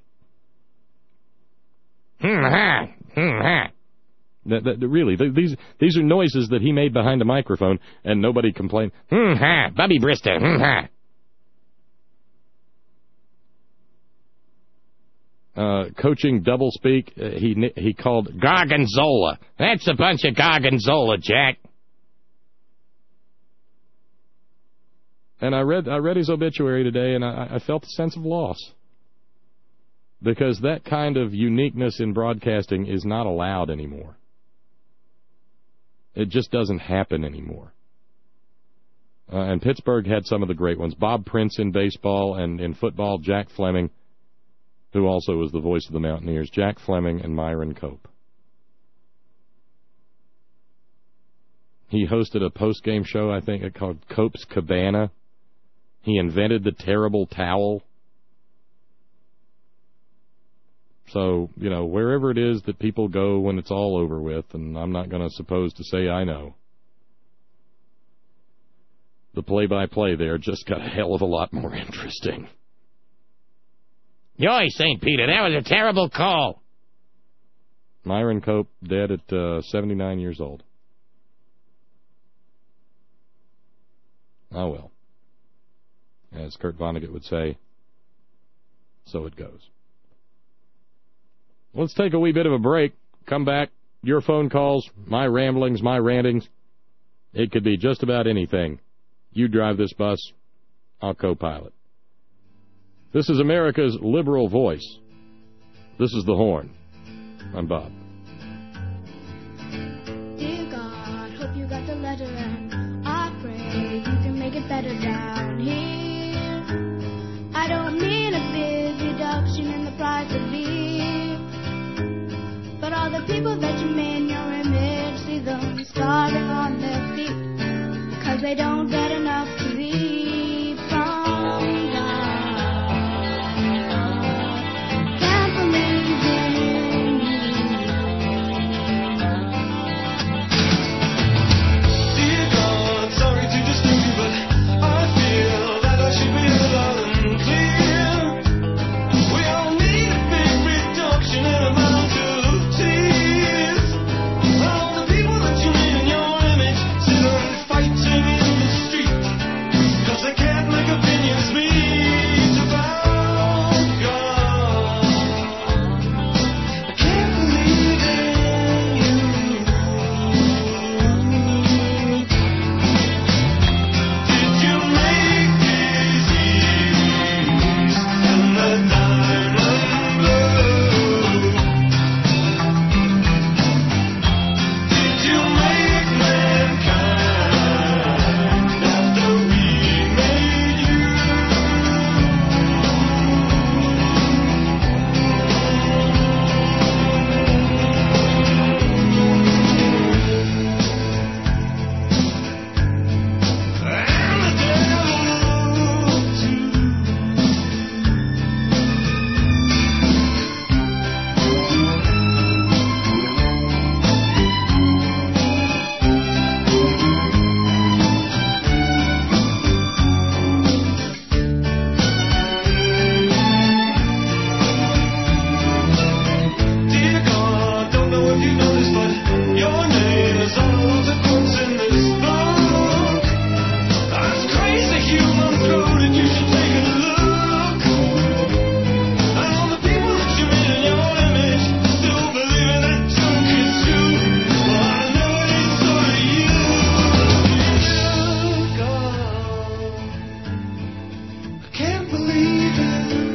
Hmm-ha! Hmm-ha! That, that, really, these these are noises that he made behind a microphone, and nobody complained. Hmm-ha! Bobby Brister! Hmm-ha! uh, coaching doublespeak. Uh, he he called Gargonzola. That's a bunch of Gargonzola, Jack. And I read I read his obituary today, and I, I felt a sense of loss. Because that kind of uniqueness in broadcasting is not allowed anymore. It just doesn't happen anymore. Uh, and Pittsburgh had some of the great ones. Bob Prince in baseball, and in football, Jack Fleming, who also was the voice of the Mountaineers. Jack Fleming and Myron Cope. He hosted a post-game show, I think, called Cope's Cabana. He invented the terrible towel. So, you know, wherever it is that people go when it's all over with, and I'm not going to suppose to say I know, the play-by-play there just got a hell of a lot more interesting. Yoy, Saint Peter, that was a terrible call. Myron Cope, dead at uh, seventy-nine years old. Oh, well. As Kurt Vonnegut would say, so it goes. Let's take a wee bit of a break. Come back. Your phone calls, my ramblings, my rantings. It could be just about anything. You drive this bus, I'll co-pilot. This is America's liberal voice. This is The Horn. I'm Bob. Dear God, hope you got the letter, and I pray you can make it better down here. I don't mean a big reduction in the price of beer, but all the people that you made in your image, see them starving on their feet, because they don't get enough to eat from God. Can't believe in you. Dear God, sorry to disturb you, but I feel that I should be loud and clear. We all need a big reduction in amount of tears. All the people that you made in your image, sit and fighting in the street, because they can't make opinions meet about God. I can't believe in you. Did you make disease and the diamond blue? Did you make mankind after we made you? And the devil Dear God, don't know if you know this, but your name is on all the quotes in this book. That's crazy human throated, you should take a look. And all the people that you made in your image still believing that junk is true. Well, I know it ain't sort of you. Dear God, I can't believe it.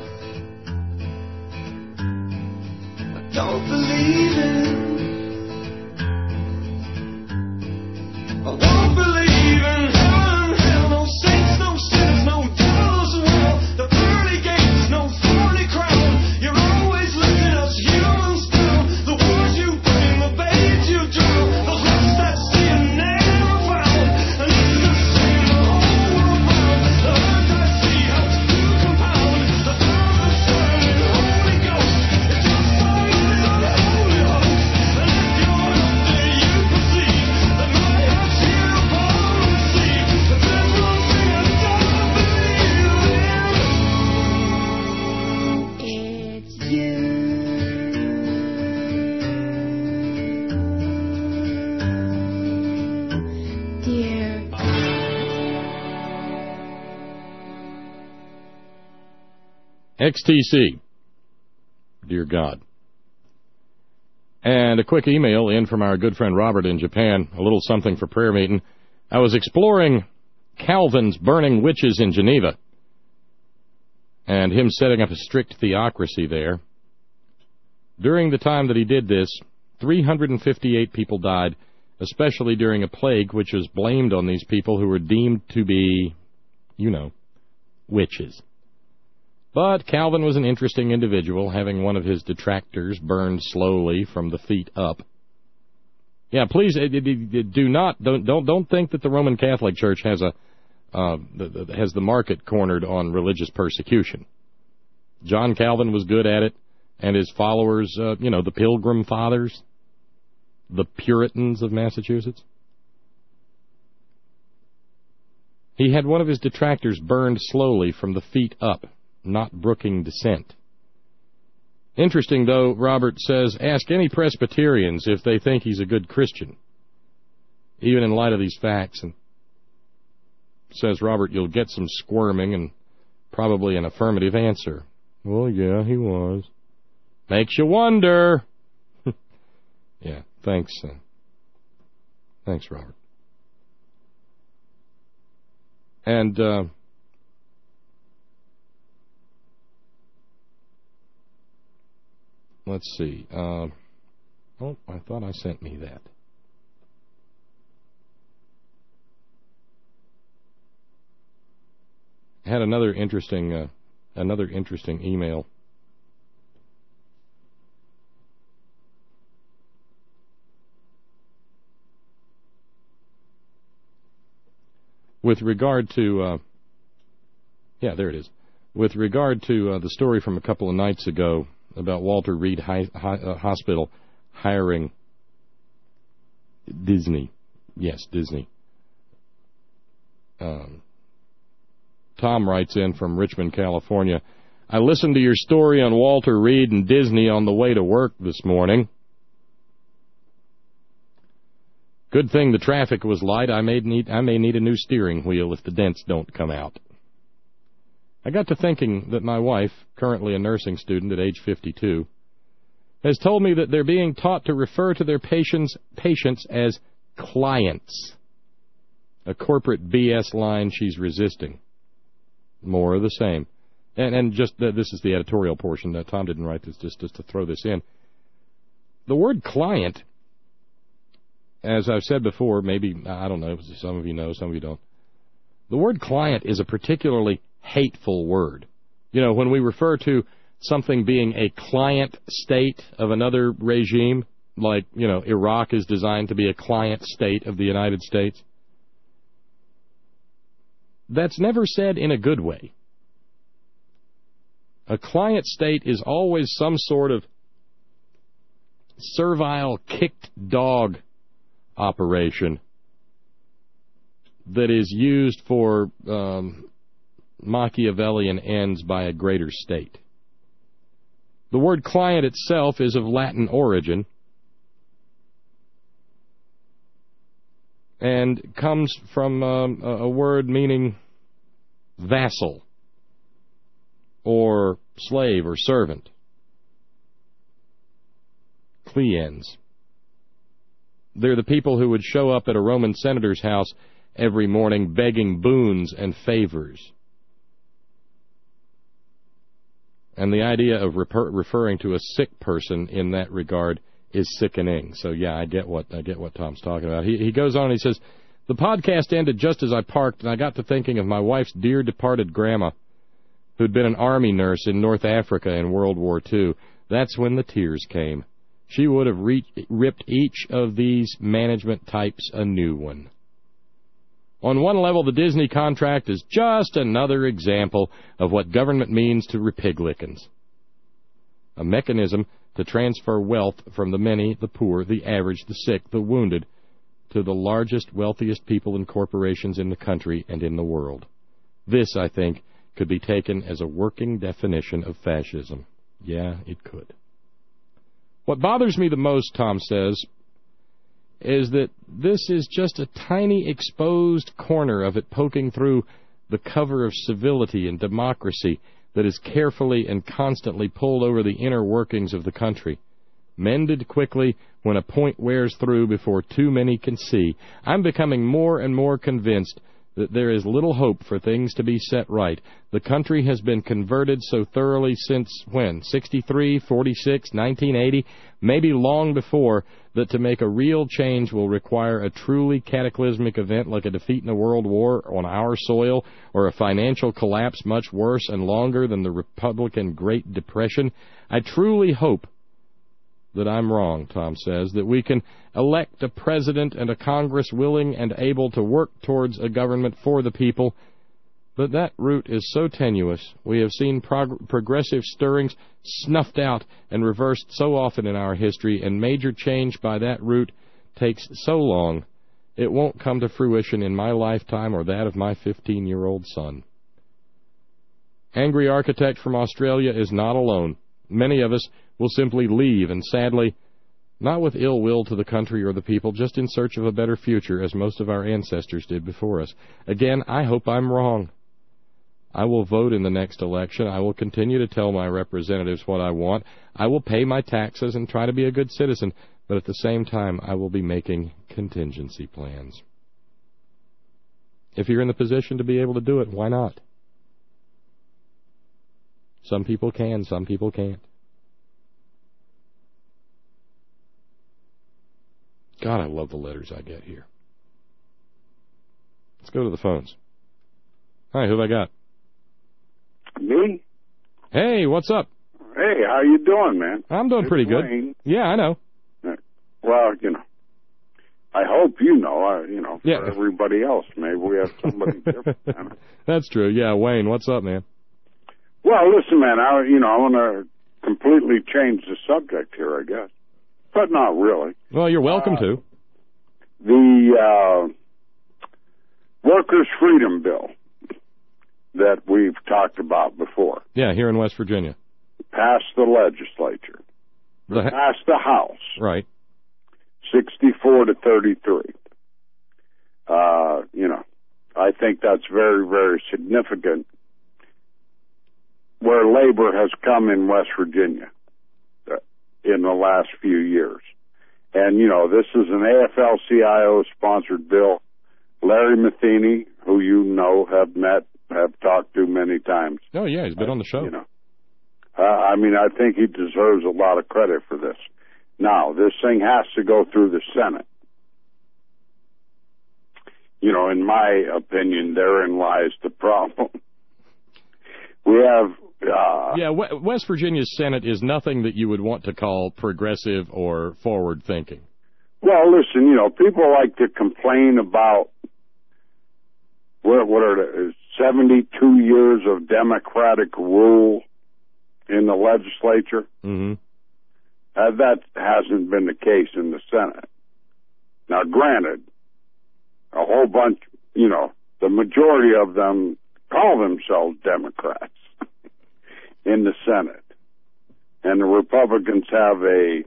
I don't believe it. I won't believe in heaven, hell, no saints, no sinners, no devils in hell, the pearly gates, no thorny crown. You're always looking us humans down. The wars you bring, the babes you drown, those lost at sea and never found. And this is the same the whole world round. The earth I see helps to compound the Father, Son, and Holy Ghost. It's just so easy on the Holy Host. And if you're up there, you perceive that my heart's here upon the sea. But there's one thing I don't believe in. It's you. Dear X T C. dear God. And a quick email in from our good friend Robert in Japan, a little something for prayer meeting. I was exploring Calvin's burning witches in Geneva and him setting up a strict theocracy there. During the time that he did this, three hundred fifty-eight people died, especially during a plague which was blamed on these people who were deemed to be, you know, witches. But Calvin was an interesting individual, having one of his detractors burned slowly from the feet up. Yeah, please do not don't don't don't think that the Roman Catholic Church has a uh, has the market cornered on religious persecution. John Calvin was good at it, and his followers, uh, you know, the Pilgrim Fathers, the Puritans of Massachusetts. He had one of his detractors burned slowly from the feet up, not brooking dissent. Interesting, though, Robert says, ask any Presbyterians if they think he's a good Christian, even in light of these facts. And says, Robert, you'll get some squirming and probably an affirmative answer. Well, yeah, he was. Makes you wonder. Yeah, thanks. Uh, thanks, Robert. And uh, let's see. Uh, oh, I thought I sent me that. I had another interesting, uh, another interesting email. With regard to, uh, yeah, there it is. With regard to uh, the story from a couple of nights ago about Walter Reed Hi- Hi- uh, Hospital hiring Disney. Yes, Disney. Um, Tom writes in from Richmond, California. I listened to your story on Walter Reed and Disney on the way to work this morning. Good thing the traffic was light. I may need, I may need a new steering wheel if the dents don't come out. I got to thinking that my wife, currently a nursing student at age fifty-two, has told me that they're being taught to refer to their patients, patients as clients, a corporate B S line she's resisting. More of the same. And, and just uh, this is the editorial portion. Uh, Tom didn't write this, just, just to throw this in. The word client, as I've said before, maybe, I don't know, some of you know, some of you don't. The word client is a particularly hateful word. You know, when we refer to something being a client state of another regime, like, you know, Iraq is designed to be a client state of the United States, that's never said in a good way. A client state is always some sort of servile, kicked dog operation that is used for um, Machiavellian ends by a greater state. The word client itself is of Latin origin and comes from um, a word meaning vassal or slave or servant. Cliens. They're the people who would show up at a Roman senator's house every morning begging boons and favors. And the idea of refer- referring to a sick person in that regard is sickening. So yeah, I get what I get what Tom's talking about. He he goes on and he says, the podcast ended just as I parked, and I got to thinking of my wife's dear departed grandma, who'd been an army nurse in North Africa in World War Two. That's when the tears came. She would have re- ripped each of these management types a new one. On one level, the Disney contract is just another example of what government means to Republicans. A mechanism to transfer wealth from the many, the poor, the average, the sick, the wounded, to the largest, wealthiest people and corporations in the country and in the world. This, I think, could be taken as a working definition of fascism. Yeah, it could. What bothers me the most, Tom says, is that this is just a tiny exposed corner of it poking through the cover of civility and democracy that is carefully and constantly pulled over the inner workings of the country. Mended quickly when a point wears through before too many can see. I'm becoming more and more convinced that there is little hope for things to be set right. The country has been converted so thoroughly since when? sixty-three, forty-six, nineteen eighty, maybe long before, that to make a real change will require a truly cataclysmic event like a defeat in a world war on our soil, or a financial collapse much worse and longer than the Republican Great Depression. I truly hope that I'm wrong, Tom says, that we can elect a president and a Congress willing and able to work towards a government for the people. But that route is so tenuous. We have seen prog- progressive stirrings snuffed out and reversed so often in our history, and major change by that route takes so long, it won't come to fruition in my lifetime or that of my fifteen-year-old son. Angry Architect from Australia is not alone. Many of us will simply leave, and sadly, not with ill will to the country or the people, just in search of a better future, as most of our ancestors did before us. Again, I hope I'm wrong. I will vote in the next election. I will continue to tell my representatives what I want. I will pay my taxes and try to be a good citizen, but at the same time, I will be making contingency plans. If you're in the position to be able to do it, why not? Some people can, some people can't. God, I love the letters I get here. Let's go to the phones. Hi, who have I got? Me? Hey, what's up? Hey, how you doing, man? I'm doing It's pretty good. Wayne. Yeah, I know. Well, you know, I hope you know, uh, you know, for Yeah. everybody else, maybe we have somebody different. Man. That's true. Yeah, Wayne, what's up, man? Well, listen, man, I, you know, I want to completely change the subject here, I guess, but not really. Well, you're welcome uh, to. The uh, Workers' Freedom Bill that we've talked about before Yeah, here in West Virginia. passed the legislature, The ha- passed the House, right. sixty-four to thirty-three. Uh, you know, I think that's very, very significant where labor has come in West Virginia uh, in the last few years. And, you know, this is an A F L C I O-sponsored bill. Larry Matheny, who you know, have met, have talked to many times. Oh, yeah, he's been on the show. You know, uh, I mean, I think he deserves a lot of credit for this. Now, this thing has to go through the Senate. You know, in my opinion, therein lies the problem. We have... Uh, yeah, w- West Virginia's Senate is nothing that you would want to call progressive or forward-thinking. Well, listen, you know, people like to complain about what, what are the seventy-two years of Democratic rule in the legislature. Mm-hmm. Uh, that hasn't been the case in the Senate. Now, granted, a whole bunch, you know, the majority of them call themselves Democrats in the Senate. And the Republicans have a,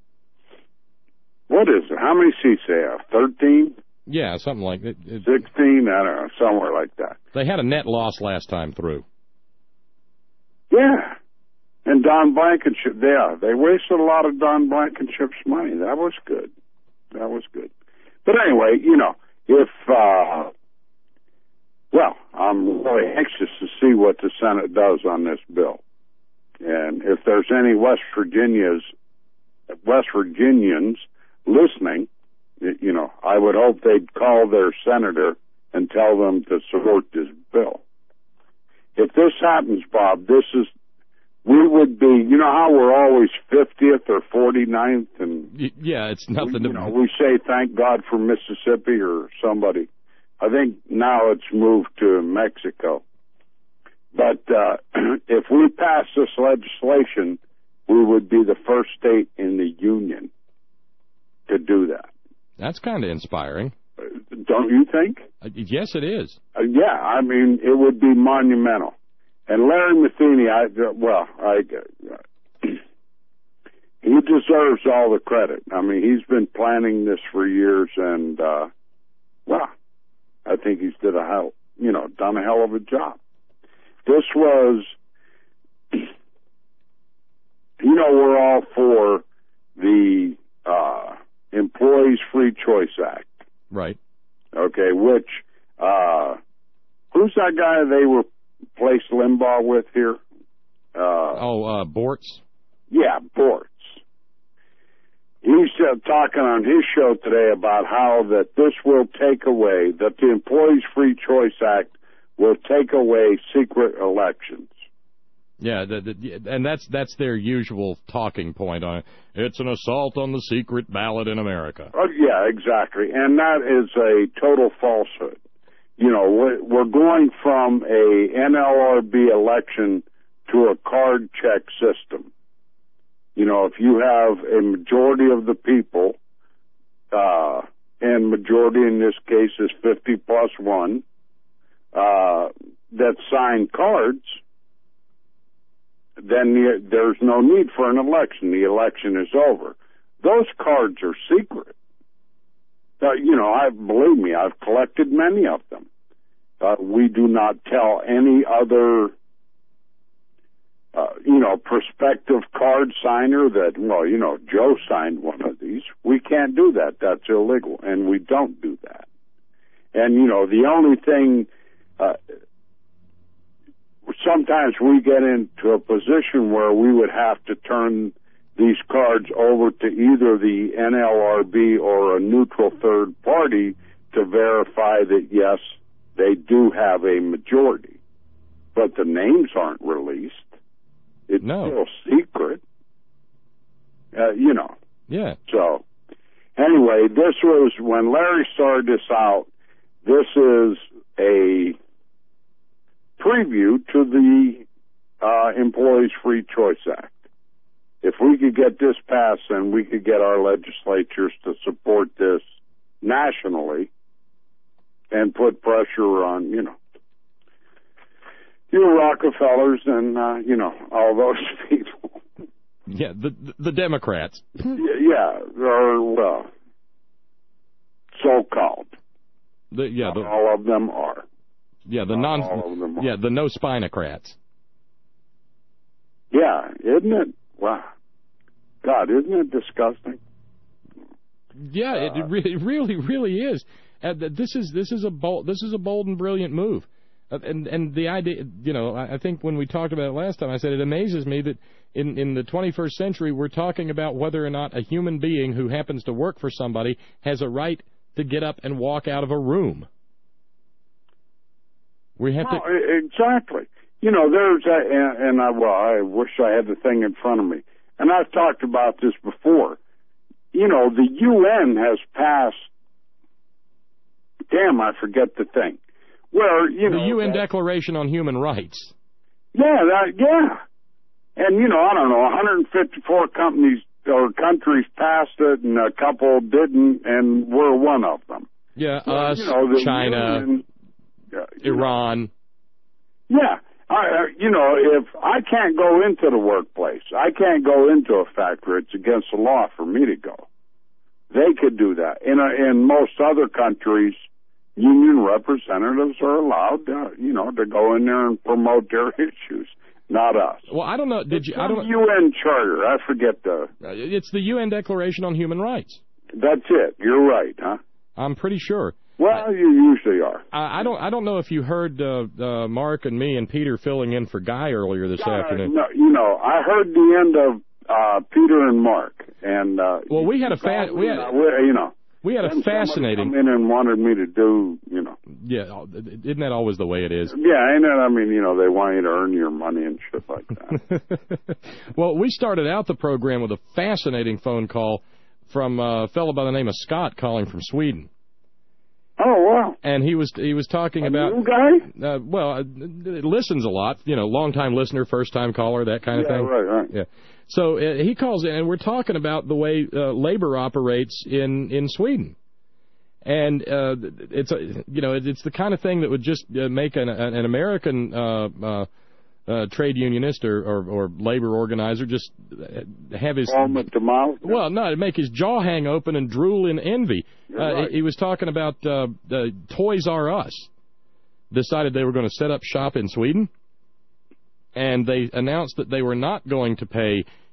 what is it? How many seats they have? thirteen? Yeah, something like that. sixteen? I don't know, somewhere like that. They had a net loss last time through. Yeah. And Don Blankenship, yeah, they wasted a lot of Don Blankenship's money. That was good. That was good. But anyway, you know, if, uh, well, I'm really anxious to see what the Senate does on this bill. And if there's any West Virginia's, West Virginians listening, you know, I would hope they'd call their senator and tell them to support this bill. If this happens, Bob, this is, we would be, you know how we're always fiftieth or forty-ninth, and Y- yeah, it's nothing we, to... you know, we say thank God for Mississippi or somebody. I think now it's moved to Mexico. But uh, if we pass this legislation, we would be the first state in the union to do that. That's kind of inspiring. Don't you think? Uh, yes, it is. Uh, yeah, I mean, it would be monumental. And Larry Matheny, I, well, I, he deserves all the credit. I mean, he's been planning this for years, and, uh, well, I think he's did a hell, you know, done a hell of a job. This was you know, we're all for the uh, Employees Free Choice Act. Right. Okay, which, uh, who's that guy they replaced Limbaugh with here? Uh, oh, uh, Bortz? Yeah, Bortz. He's uh, talking on his show today about how that this will take away, that the Employees Free Choice Act will take away secret elections. Yeah, the, the, and that's that's their usual talking point on it. It's an assault on the secret ballot in America. Oh, yeah, exactly. And that is a total falsehood. You know, we're, we're going from a N L R B election to a card check system. You know, if you have a majority of the people, uh, and majority in this case is fifty plus one, uh, that sign cards, then the, there's no need for an election. The election is over. Those cards are secret. Uh, you know, I believe me, I've collected many of them. Uh, we do not tell any other Uh, you know, prospective card signer that, well, you know, Joe signed one of these. We can't do that. That's illegal, and we don't do that. And, you know, the only thing, uh, sometimes we get into a position where we would have to turn these cards over to either the N L R B or a neutral third party to verify that, yes, they do have a majority. But the names aren't released. It's no. still secret, uh, you know. Yeah. So, anyway, this was, when Larry started this out, this is a preview to the uh, Employees Free Choice Act. If we could get this passed, then we could get our legislatures to support this nationally and put pressure on, you know, you Rockefellers and, uh, you know, all those people. Yeah, the the Democrats. Yeah, or, well, so-called. The, yeah, the, all of them are. Yeah, the Not non. all of them are. Yeah, the no spinocrats. Yeah, isn't it? Wow. God, isn't it disgusting? Yeah, uh, it, really, really, really is. Uh, this is this is a bold this is a bold and brilliant move. Uh, and and the idea, you know, I, I think when we talked about it last time, I said it amazes me that in, in the twenty-first century we're talking about whether or not a human being who happens to work for somebody has a right to get up and walk out of a room. We have no, to exactly. You know, there's a, and, and I well, I wish I had the thing in front of me. And I've talked about this before. You know, the U N has passed. Damn, I forget the thing. Where, you know, the U N that, Declaration on Human Rights. Yeah, that, yeah. And, you know, I don't know, one hundred fifty-four companies or countries passed it and a couple didn't, and we're one of them. Yeah, well, us, you know, China, Union, uh, Iran. Know, yeah. I, you know, if I can't go into the workplace, I can't go into a factory, it's against the law for me to go. They could do that. In, a, in most other countries, union representatives are allowed, uh, you know, to go in there and promote their issues, not us. Well, I don't know. Did you? It's I don't. U N Charter. I forget the. Uh, it's the U N Declaration on Human Rights. That's it. You're right, huh? I'm pretty sure. Well, you usually are. I, I don't. I don't know if you heard uh, uh, Mark and me and Peter filling in for Guy earlier this uh, afternoon. No, you know, I heard the end of uh, Peter and Mark, and uh, well, we had a fa- we had, you know. We had a fascinating. Come in and wanted me to do, you know. Yeah, isn't that always the way it is? Yeah, and I mean, you know, they want you to earn your money and shit like that. Well, we started out the program with a fascinating phone call from a fellow by the name of Scott calling from Sweden. Oh wow! And he was he was talking a about new guy. Uh, well, uh, listens a lot. You know, long time listener, first time caller, that kind of yeah, thing. Right, right. Yeah. So uh, he calls in, and we're talking about the way uh, labor operates in, in Sweden, and uh, it's a, you know it's the kind of thing that would just uh, make an, an American uh, uh, uh, trade unionist or, or, or labor organizer just have his well, no, it'd make his jaw hang open and drool in envy. Uh, right. he, he was talking about uh, uh, Toys R Us decided they were going to set up shop in Sweden. And they announced that they were not going to pay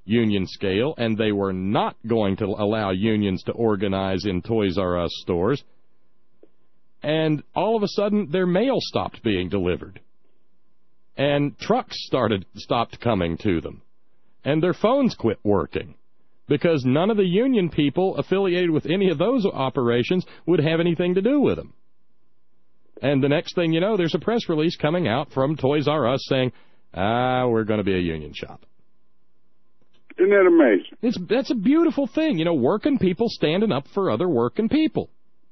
union scale, and they were not going to allow unions to organize in Toys R Us stores. And all of a sudden, their mail stopped being delivered. And trucks started stopped coming to them. And their phones quit working. Because none of the union people affiliated with any of those operations would have anything to do with them. And the next thing you know, there's a press release coming out from Toys R Us saying, ah, we're going to be a union shop. Isn't that amazing? It's, that's a beautiful thing. You know, working people standing up for other working people.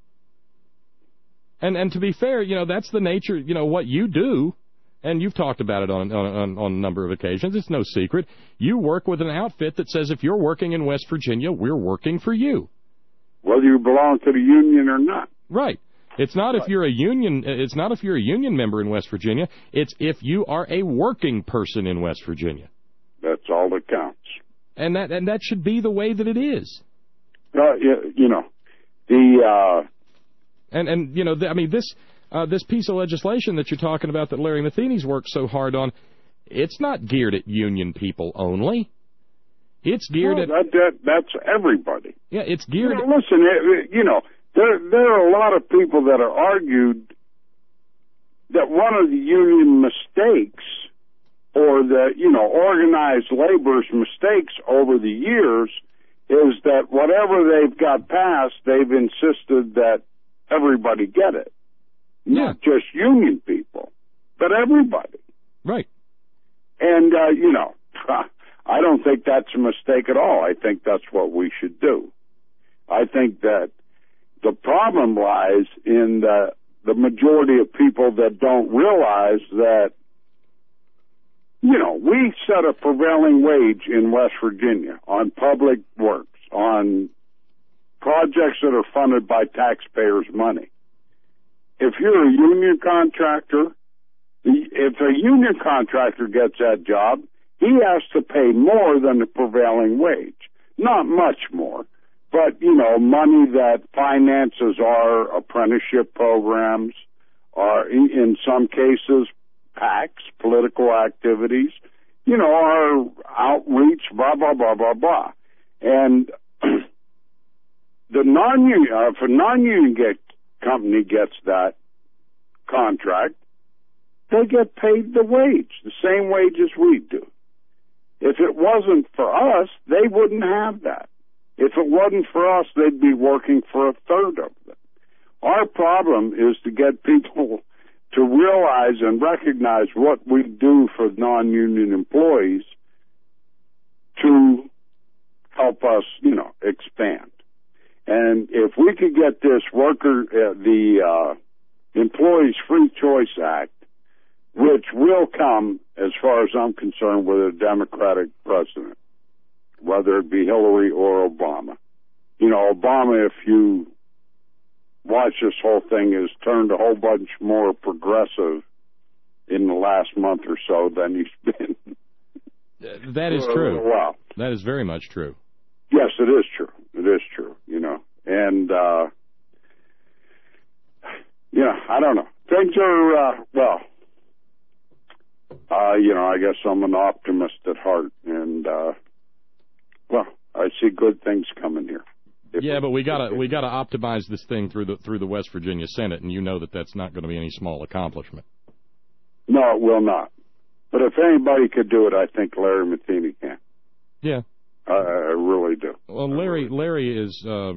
And and to be fair, you know, that's the nature, you know, what you do, and you've talked about it on, on, on a number of occasions. It's no secret. You work with an outfit that says if you're working in West Virginia, we're working for you. Whether you belong to the union or not. Right. It's not if you're a union. It's not if you're a union member in West Virginia. It's if you are a working person in West Virginia. That's all that counts. And that and that should be the way that it is. Uh, you, you know, the uh... and and you know, the, I mean, this uh, this piece of legislation that you're talking about that Larry Matheny's worked so hard on, it's not geared at union people only. It's geared no, at that, that that's everybody. Yeah, it's geared. You know, listen, it, you know. There, there are a lot of people that are argued that one of the union mistakes or the, you know, organized labor's mistakes over the years is that whatever they've got passed, they've insisted that everybody get it. Yeah. Not just union people, but everybody. Right. And, uh, you know, I don't think that's a mistake at all. I think that's what we should do. I think that the problem lies in the, the majority of people that don't realize that, you know, we set a prevailing wage in West Virginia on public works, on projects that are funded by taxpayers' money. If you're a union contractor, if a union contractor gets that job, he has to pay more than the prevailing wage. Not much more. But, you know, money that finances our apprenticeship programs, or in, in some cases, PACs, political activities, you know, our outreach, blah, blah, blah, blah, blah. And the non-union, uh, if a non-union get, company gets that contract, they get paid the wage, the same wage as we do. If it wasn't for us, they wouldn't have that. If it wasn't for us, they'd be working for a third of them. Our problem is to get people to realize and recognize what we do for non-union employees to help us, you know, expand. And if we could get this worker, uh, the uh, Employees Free Choice Act, which will come, as far as I'm concerned, with a Democratic president, whether it be Hillary or Obama. You know, Obama, if you watch this whole thing, has turned a whole bunch more progressive in the last month or so than he's been. That is true. Wow. That is very much true. Yes, it is true. It is true, you know. And, uh, yeah, I don't know. Things are, uh, well, uh, you know, I guess I'm an optimist at heart, and, uh, well, I see good things coming here. If yeah, but we gotta we gotta optimize this thing through the through the West Virginia Senate, and you know that that's not going to be any small accomplishment. No, it will not. But if anybody could do it, I think Larry Matheny can. Yeah, I, I really do. Well, Larry Larry is uh,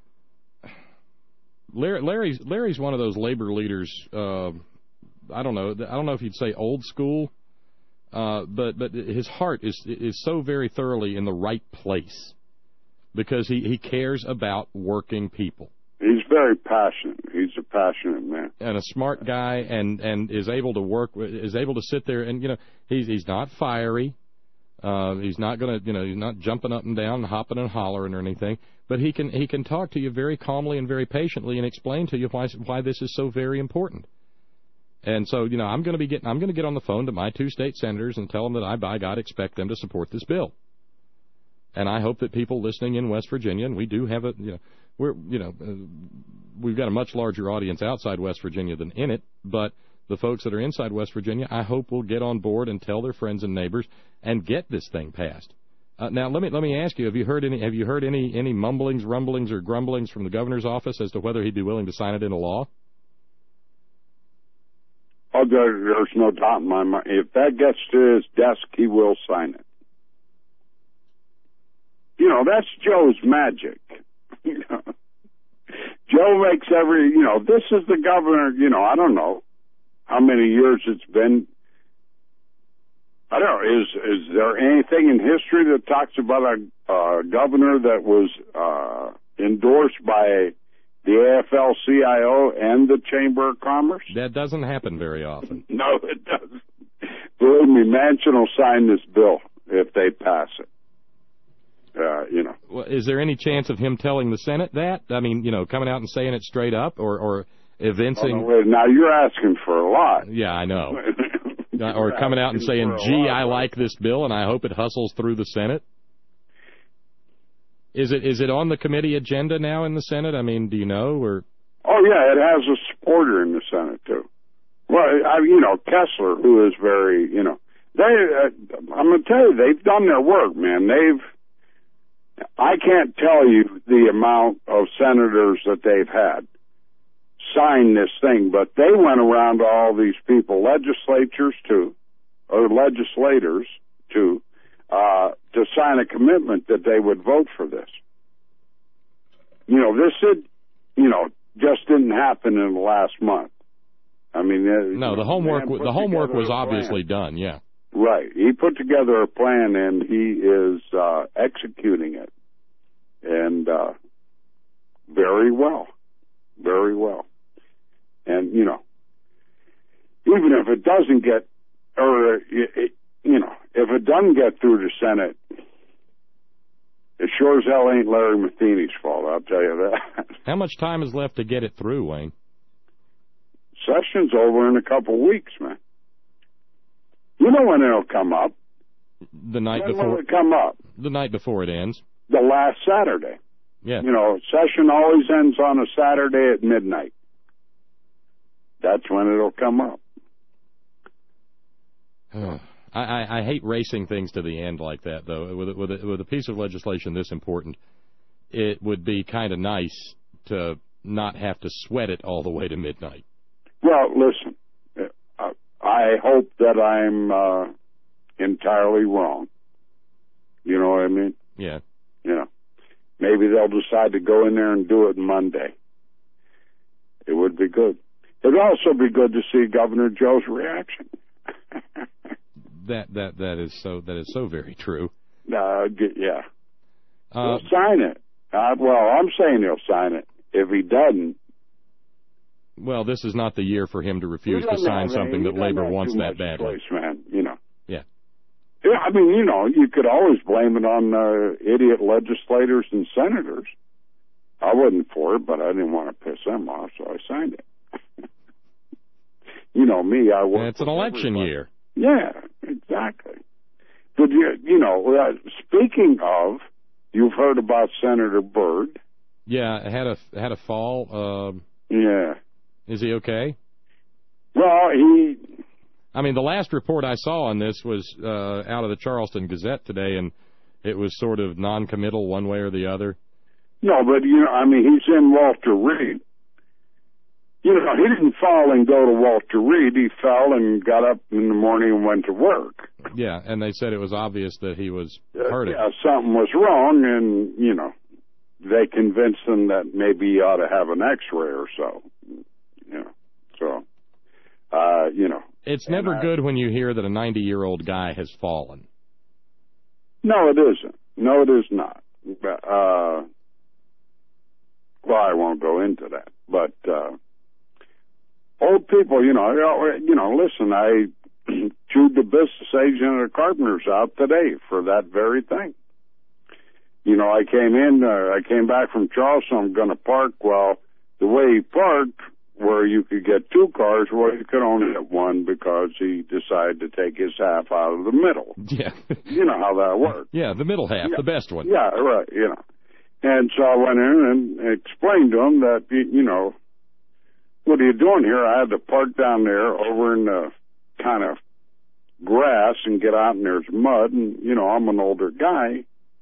Larry Larry's Larry's one of those labor leaders. Uh, I don't know. I don't know if you'd say old school. Uh, but but his heart is is so very thoroughly in the right place because he, he cares about working people. He's very passionate. He's a passionate man and a smart guy, and, and is able to work is able to sit there and you know he's he's not fiery. Uh, he's not gonna you know he's not jumping up and down, and hopping and hollering or anything. But he can he can talk to you very calmly and very patiently and explain to you why why this is so very important. And so, you know, I'm going to be getting, I'm going to get on the phone to my two state senators and tell them that I, by God, expect them to support this bill. And I hope that people listening in West Virginia, and we do have a, you know, we're, you know, uh, we've got a much larger audience outside West Virginia than in it, but the folks that are inside West Virginia, I hope will get on board and tell their friends and neighbors and get this thing passed. Uh, now let me let me ask you: Have you heard any? Have you heard any any mumblings, rumblings, or grumblings from the governor's office as to whether he'd be willing to sign it into law? Oh, there, there's no doubt in my mind. If that gets to his desk, he will sign it. You know, that's Joe's magic. You know, Joe makes every. You know, this is the governor. You know, I don't know how many years it's been. I don't know. Is is there anything in history that talks about a uh, governor that was uh, endorsed by the A F L C I O and the Chamber of Commerce? That doesn't happen very often. No, it doesn't. Believe me, Manchin will sign this bill if they pass it. Uh, you know. Well, is there any chance of him telling the Senate that? I mean, you know, coming out and saying it straight up, or or evincing? Oh, no, wait, now you're asking for a lot. Yeah, I know. Or coming out and saying, gee, I like this bill, and I hope it hustles through the Senate? Is it is it on the committee agenda now in the Senate? I mean, do you know? Or Oh, yeah, it has a supporter in the Senate, too. Well, I, you know, Kessler, who is very, you know, they. Uh, I'm going to tell you, they've done their work, man. They've, I can't tell you the amount of senators that they've had sign this thing, but they went around to all these people, legislatures too, or legislators too, uh, to sign a commitment that they would vote for this. You know, this did, you know, just didn't happen in the last month. I mean, no, the homework the homework was obviously done. Yeah, right. He put together a plan and he is uh, executing it, and uh, very well, very well. And, you know, even if it doesn't get, or, it, you know, if it doesn't get through the Senate, it sure as hell ain't Larry Matheny's fault, I'll tell you that. How much time is left to get it through, Wayne? Session's over in a couple of weeks, man. You know when it'll come up. The night when before. When will it come up? The night before it ends. The last Saturday. Yeah. You know, session always ends on a Saturday at midnight. That's when it'll come up. I, I, I hate racing things to the end like that, though. With a, with, a, with a piece of legislation this important, it would be kind of nice to not have to sweat it all the way to midnight. Well, listen, I hope that I'm uh, entirely wrong. You know what I mean? Yeah. You know, maybe they'll decide to go in there and do it Monday. It would be good. It'd also be good to see Governor Joe's reaction. that that that is so that is so very true. Uh, yeah. Uh, he'll sign it. Uh, well, I'm saying he'll sign it. If he doesn't, well, this is not the year for him to refuse to sign something that Labor wants that badly. Choice, man. You know. Yeah. Yeah. I mean, you know, you could always blame it on uh, idiot legislators and senators. I wasn't for it, but I didn't want to piss them off, so I signed it. You know me, I work. It's an election everybody. year. Yeah, exactly. But you, you know, uh, speaking of, you've heard about Senator Byrd. Yeah, had a had a fall. Uh, yeah. Is he okay? Well, he. I mean, the last report I saw on this was uh, out of the Charleston Gazette today, and it was sort of non-committal one way or the other. No, but you know, I mean, he's in Walter Reed. You know, he didn't fall and go to Walter Reed. He fell and got up in the morning and went to work. Yeah, and they said it was obvious that he was hurting. Uh, yeah, something was wrong, and, you know, they convinced him that maybe he ought to have an X-ray or so. You know, so, uh, you know. It's never I, good when you hear that a ninety-year-old guy has fallen. No, it isn't. No, it is not. Uh, well, I won't go into that, but... Uh, Old people, you know, you know, listen, I chewed the business agent of the Carpenters out today for that very thing. You know, I came in, uh, I came back from Charleston, I'm going to park. Well, the way he parked, where you could get two cars, well, you could only get one because he decided to take his half out of the middle. Yeah. You know how that works. Yeah, the middle half, yeah. the best one. Yeah, right, you know. And so I went in and explained to him that, you know, what are you doing here? I had to park down there over in the kind of grass and get out and there's mud. And, you know, I'm an older guy.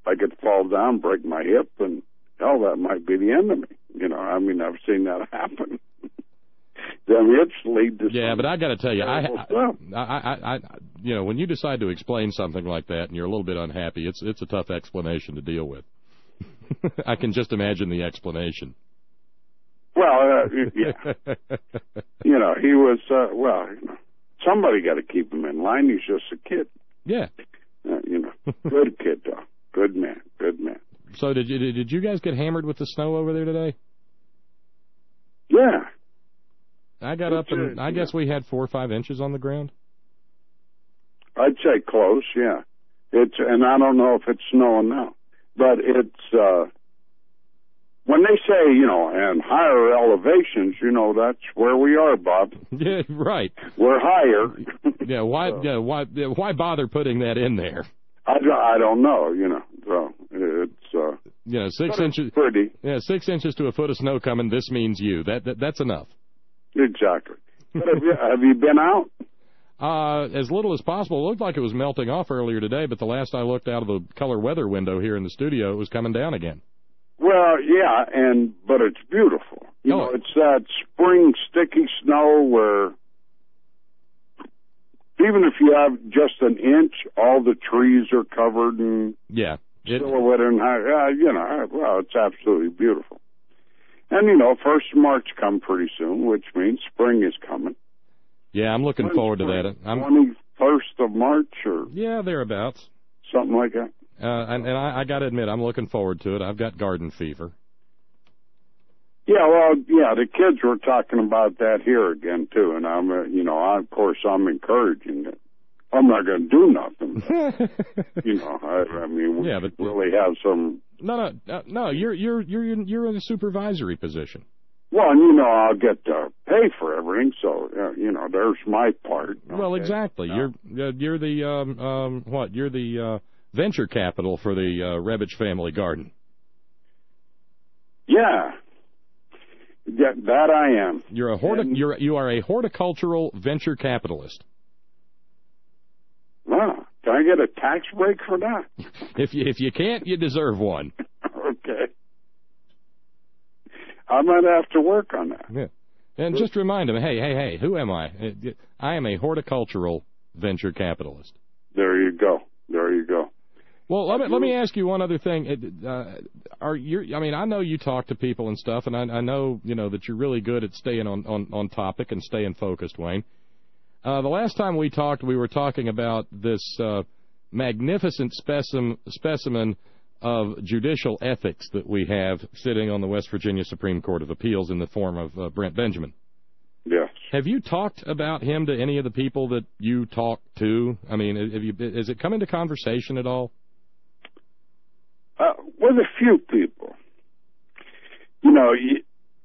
I could fall down, break my hip, and hell, that might be the end of me. You know, I mean, I've seen that happen. Them hips lead to yeah, but I got to tell you, I, stuff. I, I, I, you know, when you decide to explain something like that and you're a little bit unhappy, it's it's a tough explanation to deal with. I can just imagine the explanation. Well, uh, yeah, you know, he was uh, well. You know, somebody got to keep him in line. He's just a kid. Yeah, uh, you know, good kid though, good man, good man. So did you did you guys get hammered with the snow over there today? Yeah. I got up and I guess we had four or five inches on the ground. I'd say close, yeah. It's and I don't know if it's snowing now, but it's uh, when they say you know and higher elevations, you know that's where we are, Bob. Yeah, right. We're higher. yeah, why? so, yeah, why? Why bother putting that in there? I, I don't know, you know. So it's uh, you know six inches. Pretty. Yeah, six inches to a foot of snow coming. This means you. That, that that's enough. Exactly. But have you, have you been out? Uh, as little as possible. It looked like it was melting off earlier today, but the last I looked out of the color weather window here in the studio, it was coming down again. Well, yeah, and but it's beautiful. You oh. know, it's that spring sticky snow where even if you have just an inch, all the trees are covered in yeah, it, silhouette and uh, you know, well, it's absolutely beautiful. And, you know, first of March come pretty soon, which means spring is coming. Yeah, I'm looking When's forward spring? to that. I'm, twenty-first of March or... Yeah, thereabouts. Something like that. Uh, and and I, I got to admit, I'm looking forward to it. I've got garden fever. Yeah, well, yeah, the kids were talking about that here again, too. And, I'm, uh, you know, I, of course, I'm encouraging it. I'm not going to do nothing. But, you know, I, I mean, we yeah, but, really have some... No, no, uh, no. You're you're you're you're in a supervisory position. Well, and you know, I'll get to pay for everything, so uh, you know, there's my part. Okay? Well, exactly. No. You're you're the um um what? You're the uh, venture capital for the uh, Rebich family garden. Yeah, yeah, that I am. You're a horti- and, you're you are a horticultural venture capitalist. Wow. Can I get a tax break for that? If you if you can't, you deserve one. Okay. I might have to work on that. Yeah. And just remind them, hey, hey, hey, who am I? I am a horticultural venture capitalist. There you go. There you go. Well, let me let me ask you one other thing. Uh, are you? I mean, I know you talk to people and stuff, and I, I know you know that you're really good at staying on, on, on topic and staying focused, Wayne. Uh, the last time we talked, we were talking about this uh, magnificent specimen, specimen of judicial ethics that we have sitting on the West Virginia Supreme Court of Appeals in the form of uh, Brent Benjamin. Yes. Have you talked about him to any of the people that you talk to? I mean, have you, has it come into conversation at all? Uh, with a few people. You know, you,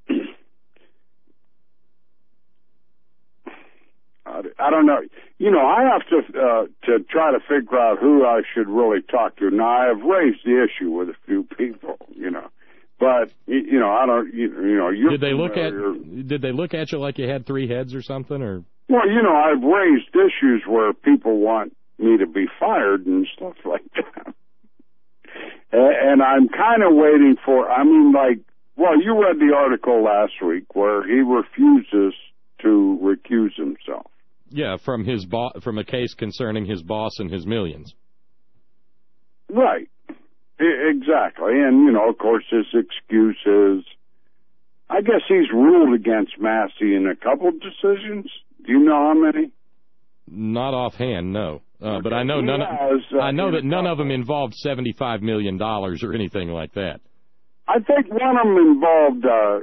I don't know. You know, I have to uh, to try to figure out who I should really talk to. Now, I have raised the issue with a few people, you know, but you know, I don't. You, you know, you're did they look familiar. at? Did they look at you like you had three heads or something? Or well, you know, I've raised issues where people want me to be fired and stuff like that, and I'm kind of waiting for. I mean, like, well, you read the article last week where he refuses to recuse himself. Yeah, from his bo- from a case concerning his boss and his millions. Right. I- exactly. And, you know, of course, his excuse is, I guess he's ruled against Massey in a couple of decisions. Do you know how many? Not offhand, no. Uh, okay. But I know he none. Has, uh, I know that none of them involved seventy-five million dollars or anything like that. I think one of them involved, uh,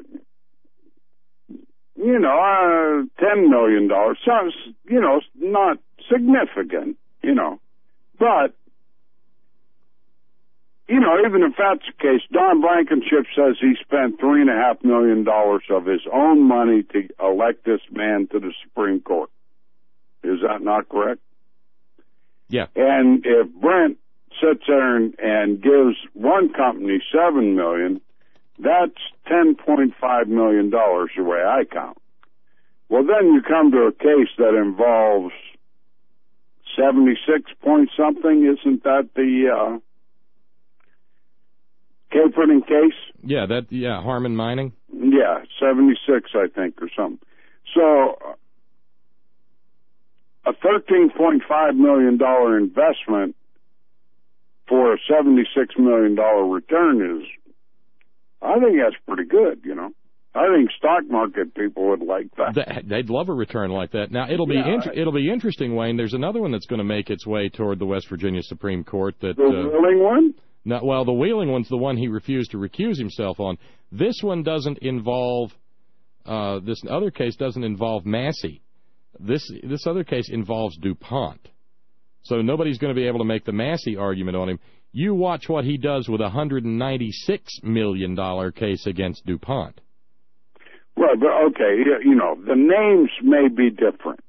you know, uh, ten million dollars. Sounds, you know, not significant, you know. But, you know, even if that's the case, Don Blankenship says he spent three and a half million dollars of his own money to elect this man to the Supreme Court. Is that not correct? Yeah. And if Brent sits there and, and gives one company seven million dollars, that's ten point five million dollars the way I count. Well, then you come to a case that involves seventy-six point something. Isn't that the uh, Capron and Case? Yeah, that. Yeah, Harmon Mining. Yeah, seventy-six, I think, or something. So, a thirteen point five million dollars investment for a seventy-six million dollars return is, I think that's pretty good, you know. I think stock market people would like that. They'd love a return like that. Now, it'll be Yeah, int- it'll be interesting, Wayne. There's another one that's going to make its way toward the West Virginia Supreme Court. That The uh, Wheeling one? No, well, the Wheeling one's the one he refused to recuse himself on. This one doesn't involve, uh, this other case doesn't involve Massey. This this other case involves DuPont. So nobody's going to be able to make the Massey argument on him. You watch what he does with a one hundred ninety-six million dollars case against DuPont. Well, but okay, you- you know, the names may be different.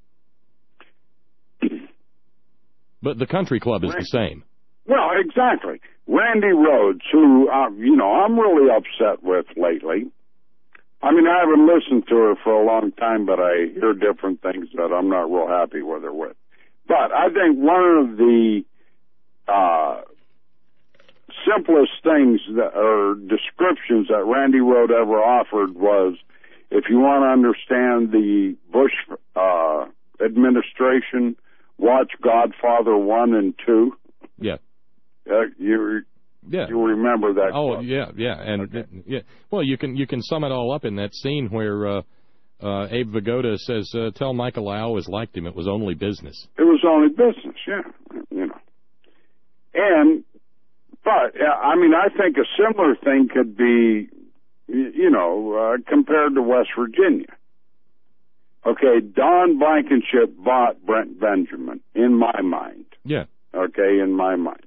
But the country club is the same. Well, exactly. Randy Rhodes, who, uh, you know, I'm really upset with lately. I mean, I haven't listened to her for a long time, but I hear different things that I'm not real happy with her with. But I think one of the uh, simplest things that, or descriptions that Randy Rhodes ever offered was, if you want to understand the Bush uh, administration, watch Godfather one and two. Yeah. Uh, you Yeah. you remember that? Oh, club. yeah, yeah, and Okay. yeah. Well, you can you can sum it all up in that scene where uh, uh, Abe Vigoda says, uh, "Tell Michael I always liked him. It was only business." It was only business, yeah, you know. And, but uh, I mean, I think a similar thing could be, y- you know, uh, compared to West Virginia. Okay, Don Blankenship bought Brent Benjamin, in my mind. Yeah. Okay, in my mind.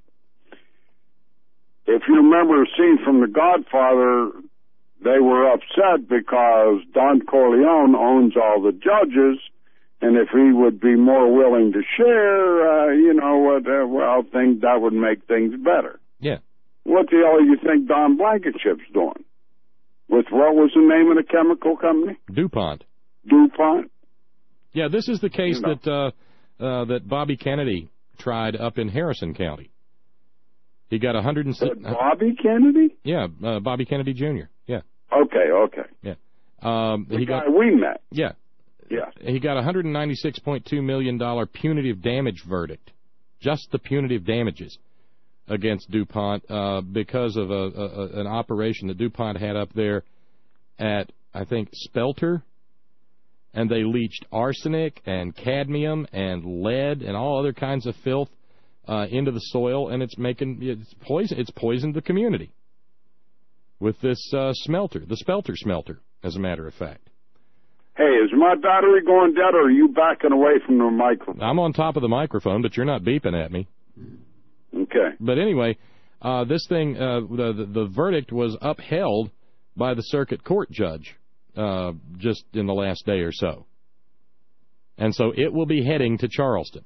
If you remember a scene from The Godfather, they were upset because Don Corleone owns all the judges, and if he would be more willing to share, uh, you know, what, uh, well, think that would make things better. Yeah. What the hell do you think Don Blankenship's doing? With what was the name of the chemical company? DuPont. DuPont? Yeah, this is the case You know. that uh, uh, that Bobby Kennedy tried up in Harrison County. He got a hundred and six. Bobby Kennedy? Yeah, uh, Bobby Kennedy Junior Yeah. Okay, okay. Yeah. Um, The he guy got. we met. Yeah. Yeah. He got a one hundred ninety-six point two million dollars punitive damage verdict, just the punitive damages against DuPont uh, because of a, a, an operation that DuPont had up there at, I think, Spelter, and they leached arsenic and cadmium and lead and all other kinds of filth uh, into the soil, and it's making it's poison. It's poisoned the community with this uh, smelter, the Spelter smelter, as a matter of fact. Hey, is my battery going dead, or are you backing away from the microphone? I'm on top of the microphone, but you're not beeping at me. Okay. But anyway, uh, this thing, uh, the, the the verdict was upheld by the circuit court judge uh, just in the last day or so, and so it will be heading to Charleston.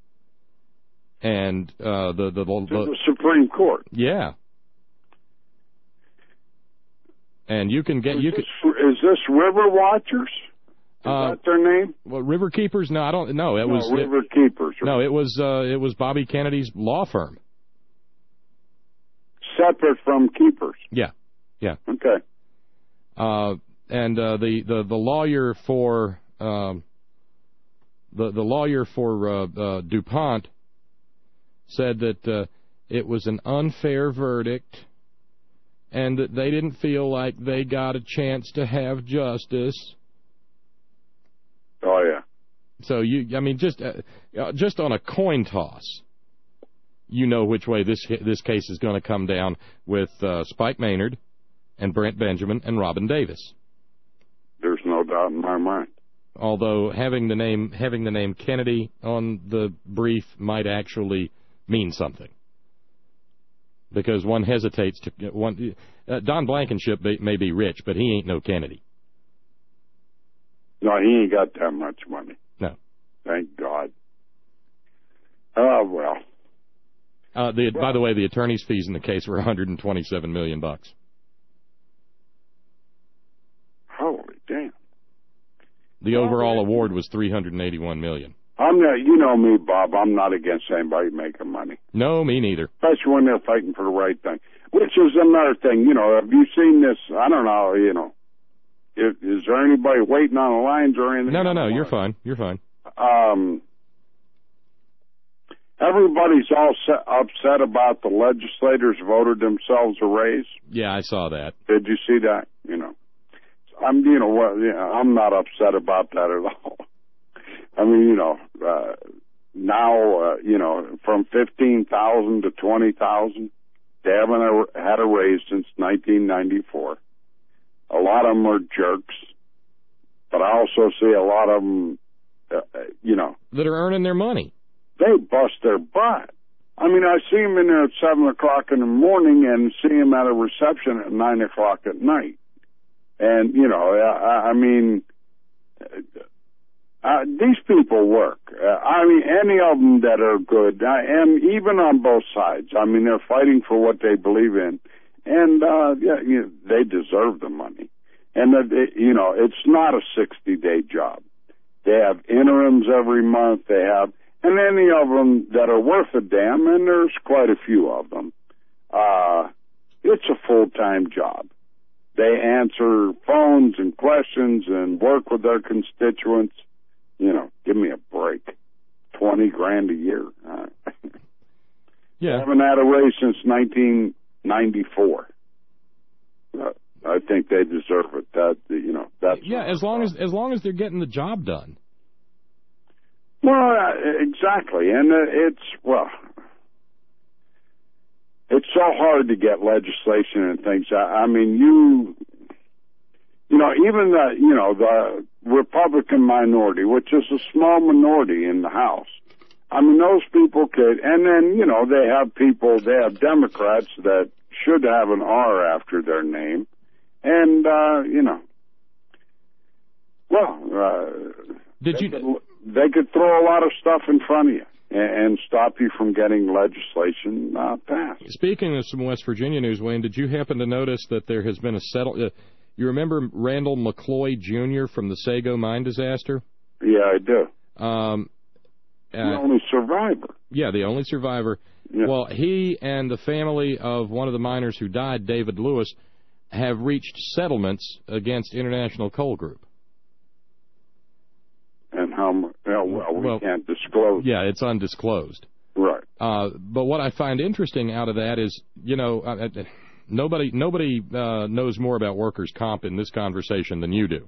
And uh, the, the, the, To the the Supreme Court. yeah, and you can get Is you this, can is this River Watchers? Is uh, that their name? well, River Keepers. No, I don't. No, it no, was River it, Keepers. no, it was uh, it was Bobby Kennedy's law firm. Separate from Keepers. Yeah, yeah. Okay. Uh, and uh, the, the the lawyer for um, the the lawyer for uh, uh, DuPont said that uh, it was an unfair verdict, and that they didn't feel like they got a chance to have justice. Oh yeah. So you, I mean, just uh, just on a coin toss, you know which way this this case is going to come down with uh, Spike Maynard and Brent Benjamin and Robin Davis. There's no doubt in my mind. Although having the name having the name Kennedy on the brief might actually mean something, because one hesitates to one. Uh, Don Blankenship may, may be rich, but he ain't no Kennedy. No, he ain't got that much money. No. Thank God. Oh well. Uh, the, by the way, the attorney's fees in the case were one hundred twenty-seven million bucks. Holy damn. The overall award was three hundred eighty-one million. I'm not. You know me, Bob. I'm not against anybody making money, No, me neither. especially when they're fighting for the right thing. which is another thing. You know, have you seen this? I don't know. You know, is, is there anybody waiting on the lines or anything? No, no, no. You're fine. You're fine. Um, everybody's all set, upset about the legislators voted themselves a raise. Yeah, I saw that. Did you see that? You know, I'm, you know, well, you know, I'm not upset about that at all. I mean, you know, uh, now, uh, you know, from fifteen thousand to twenty thousand, they haven't a, had a raise since nineteen ninety-four. A lot of them are jerks, but I also see a lot of them, uh, you know, that are earning their money. They bust their butt. I mean, I see them in there at seven o'clock in the morning and see them at a reception at nine o'clock at night. And, you know, I, I mean, uh, these people work. Uh, I mean, any of them that are good, I am, even on both sides. I mean, they're fighting for what they believe in. And, uh, yeah, you know, they deserve the money. And, uh, it, you know, it's not a sixty-day job. They have interims every month. They have, and any of them that are worth a damn, and there's quite a few of them, uh, it's a full-time job. They answer phones and questions and work with their constituents. You know, give me a break. Twenty grand a year. Uh, yeah. Haven't had a raise since nineteen ninety-four. Uh, I think they deserve it. That, you know, that's yeah. As long as as long as they're getting the job done. Well, uh, exactly, and uh, it's well, it's so hard to get legislation and things. I, I mean, you, you know, even the, you know, the Republican minority, which is a small minority in the House. I mean, those people could, and then, you know, they have people, they have Democrats that should have an R after their name, and, uh, you know, well, uh, did they you? Could, they could throw a lot of stuff in front of you and stop you from getting legislation uh, passed. Speaking of some West Virginia news, Wayne, did you happen to notice that there has been a settle? Uh, you remember Randall McCloy Junior from the Sago mine disaster? Yeah, I do. Um, uh, the only survivor. Yeah, the only survivor. Yeah. Well, he and the family of one of the miners who died, David Lewis, have reached settlements against International Coal Group. And how much? Well, we well, can't disclose. Yeah, it's undisclosed. Right. Uh, but what I find interesting out of that is, you know, uh, uh, nobody nobody uh, knows more about workers' comp in this conversation than you do.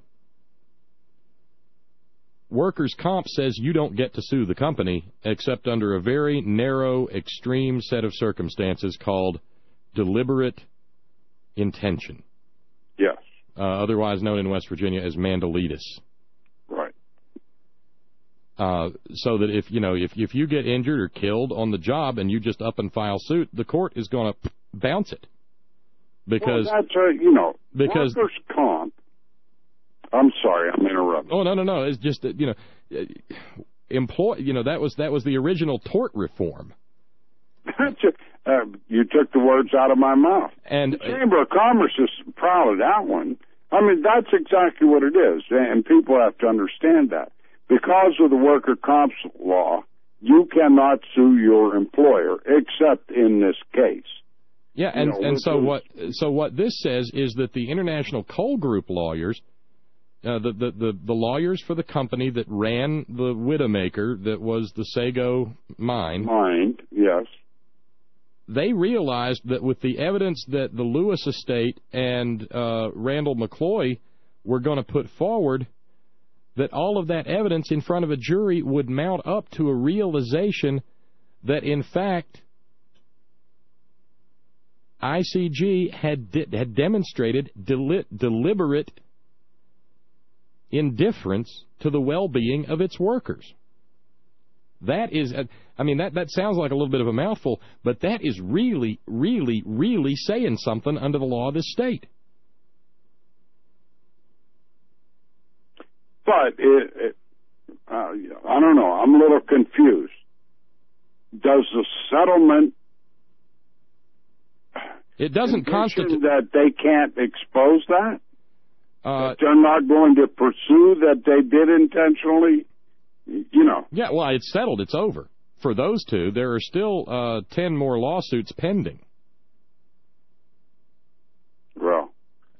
Workers' comp says you don't get to sue the company except under a very narrow, extreme set of circumstances called deliberate intention. Yes. Uh, otherwise known in West Virginia as mandolitis. Right. Uh, so that if you know if if you get injured or killed on the job and you just up and file suit, the court is going to bounce it because well, that's uh, you know because workers' comp. I'm sorry, I'm interrupting. Oh no no no! It's just that, you know, employ. You know that was that was the original tort reform. uh, you took the words out of my mouth. And the Chamber of Commerce is proud of that one. I mean, that's exactly what it is, and people have to understand that. Because of the worker comp law, you cannot sue your employer, except in this case. Yeah, and, you know, and so what so what this says is that the International Coal Group lawyers, uh, the, the, the, the lawyers for the company that ran the Widowmaker, that was the Sago mine. Mine, yes. They realized that with the evidence that the Lewis estate and uh, Randall McCloy were going to put forward, that all of that evidence in front of a jury would mount up to a realization that, in fact, I C G had de- had demonstrated deli- deliberate indifference to the well-being of its workers. That is, I mean, that, that sounds like a little bit of a mouthful, but that is really, really, really saying something under the law of this state. But it, it, uh, I don't know. I'm a little confused. Does the settlement? It doesn't constitute that they can't expose that. Uh, that they're not going to pursue that they did intentionally. You know. Yeah. Well, it's settled. It's over for those two. There are still uh, ten more lawsuits pending.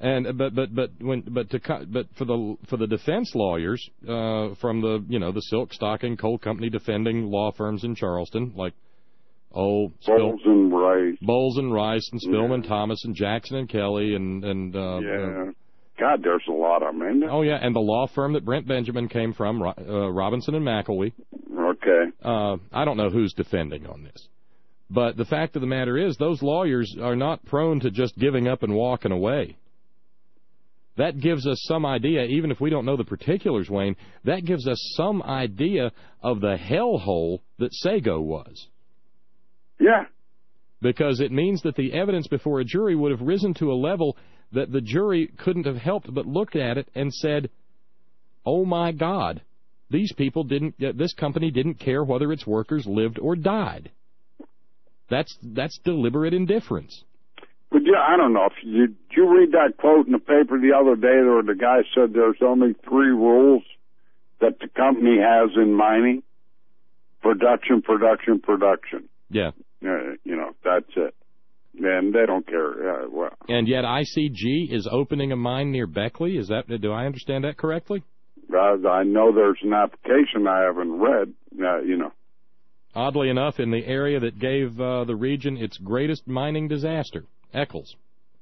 And but but but when but to but for the for the defense lawyers uh, from the you know the silk stocking coal company defending law firms in Charleston like oh Bowles and Rice, Bowles and Rice and Spillman yeah. Thomas and Jackson and Kelly and and uh, yeah. God, there's a lot of them, isn't there? Oh, yeah, and the law firm that Brent Benjamin came from, uh, Robinson and McElwee. Okay. Uh, I don't know who's defending on this. But the fact of the matter is, those lawyers are not prone to just giving up and walking away. That gives us some idea, even if we don't know the particulars, Wayne, that gives us some idea of the hellhole that Sago was. Yeah. Because it means that the evidence before a jury would have risen to a level that the jury couldn't have helped but looked at it and said, oh, my God, these people didn't, uh, this company didn't care whether its workers lived or died. That's that's deliberate indifference. But yeah, I don't know. If you, did you read that quote in the paper the other day where the guy said there's only three rules that the company has in mining? Production, production, production. Yeah. Uh, you know, that's it. And they don't care. Uh, well. And yet I C G is opening a mine near Beckley. Is that? Do I understand that correctly? Uh, I know there's an application I haven't read, uh, you know. Oddly enough, in the area that gave uh, the region its greatest mining disaster, Eccles.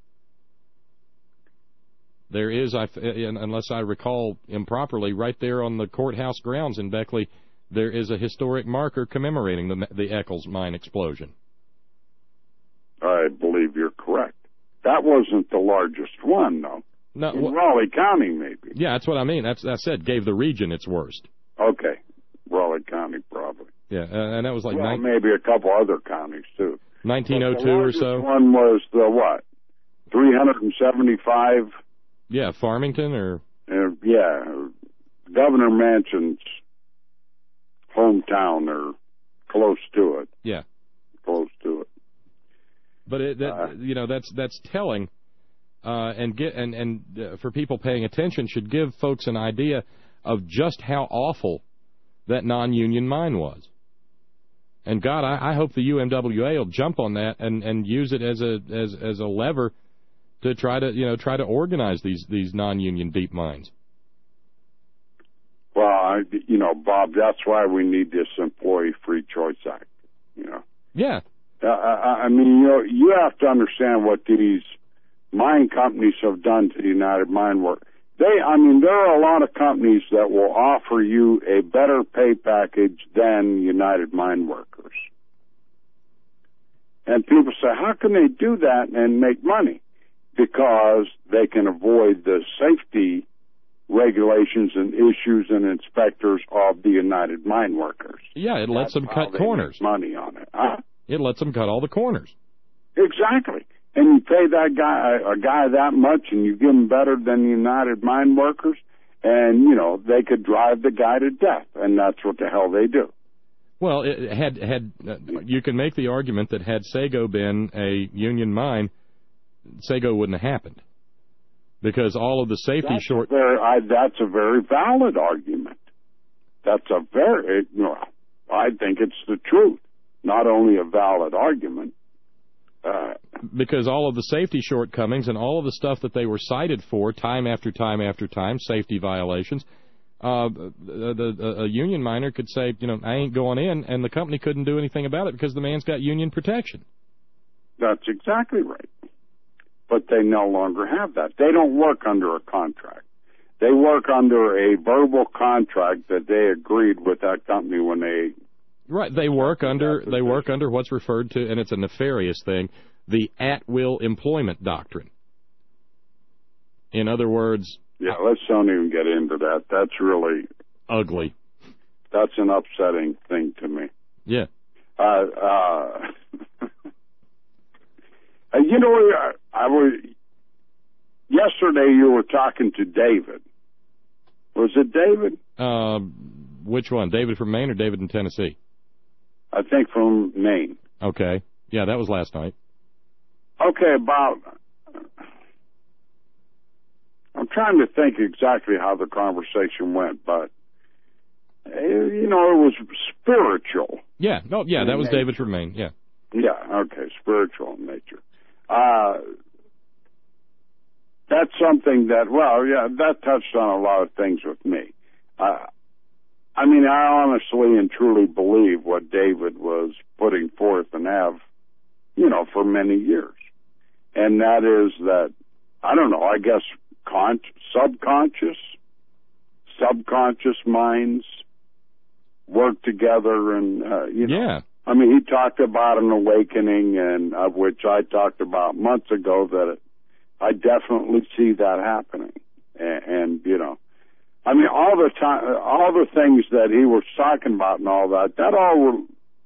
There is, I, unless I recall improperly, right there on the courthouse grounds in Beckley, there is a historic marker commemorating the, the Eccles mine explosion. I believe you're correct. That wasn't the largest one, though. No, in well, Raleigh County, maybe. Yeah, that's what I mean. That's I said gave the region its worst. Okay, Raleigh County probably. Yeah, uh, and that was like well, nine, maybe a couple other counties too. nineteen oh two or so. The one was the what? Three hundred and seventy-five. Yeah, Farmington or. Uh, yeah, Governor Manchin's hometown or close to it. Yeah, close to it. But it, that, uh, you know, that's that's telling, uh, and get and and uh, for people paying attention should give folks an idea of just how awful that non-union mine was. And God, I, I hope the U M W A will jump on that and, and use it as a as as a lever to try to you know try to organize these these non-union deep mines. Well, I, you know, Bob, that's why we need this Employee Free Choice Act. You know. Yeah. Uh, I, I mean, you know, you have to understand what these mine companies have done to the United Mine Workers. They, I mean, there are a lot of companies that will offer you a better pay package than United Mine Workers. And people say, how can they do that and make money? Because they can avoid the safety regulations and issues and inspectors of the United Mine Workers. Yeah, it lets That's them cut how they corners. Make money on it. Huh? It lets them cut all the corners. Exactly. And you pay that guy a guy that much, and you give him better than the United Mine Workers, and you know they could drive the guy to death, and that's what the hell they do. Well, it had had uh, you can make the argument that had Sago been a union mine, Sago wouldn't have happened, because all of the safety that's short. A very, I, that's a very valid argument. That's a very, you know, I think it's the truth. Not only a valid argument. Uh, because all of the safety shortcomings and all of the stuff that they were cited for time after time after time, safety violations, uh, the, the, a union miner could say, you know, I ain't going in, and the company couldn't do anything about it because the man's got union protection. That's exactly right. But they no longer have that. They don't work under a contract. They work under a verbal contract that they agreed with that company when they... Right, they work under they work under what's referred to, and it's a nefarious thing, the at-will employment doctrine. In other words... Yeah, let's don't even get into that. That's really... ugly. That's an upsetting thing to me. Yeah. Uh, uh, you know, I, I was... Yesterday you were talking to David. Was it David? Uh, which one? David from Maine or David in Tennessee? I think from Maine. Okay. Yeah, that was last night. Okay, about... I'm trying to think exactly how the conversation went, but, you know, it was spiritual. Yeah, no, yeah, that was nature. David from Maine, yeah. Yeah, okay, spiritual in nature. Uh, that's something that, well, yeah, that touched on a lot of things with me. Uh, I mean, I honestly and truly believe what David was putting forth and have, you know, for many years. And that is that, I don't know, I guess con- subconscious, subconscious minds work together and, uh, you know. Yeah. I mean, he talked about an awakening, and of which I talked about months ago, that I definitely see that happening. And, and you know, I mean, all the time, all the things that he was talking about and all that, that all,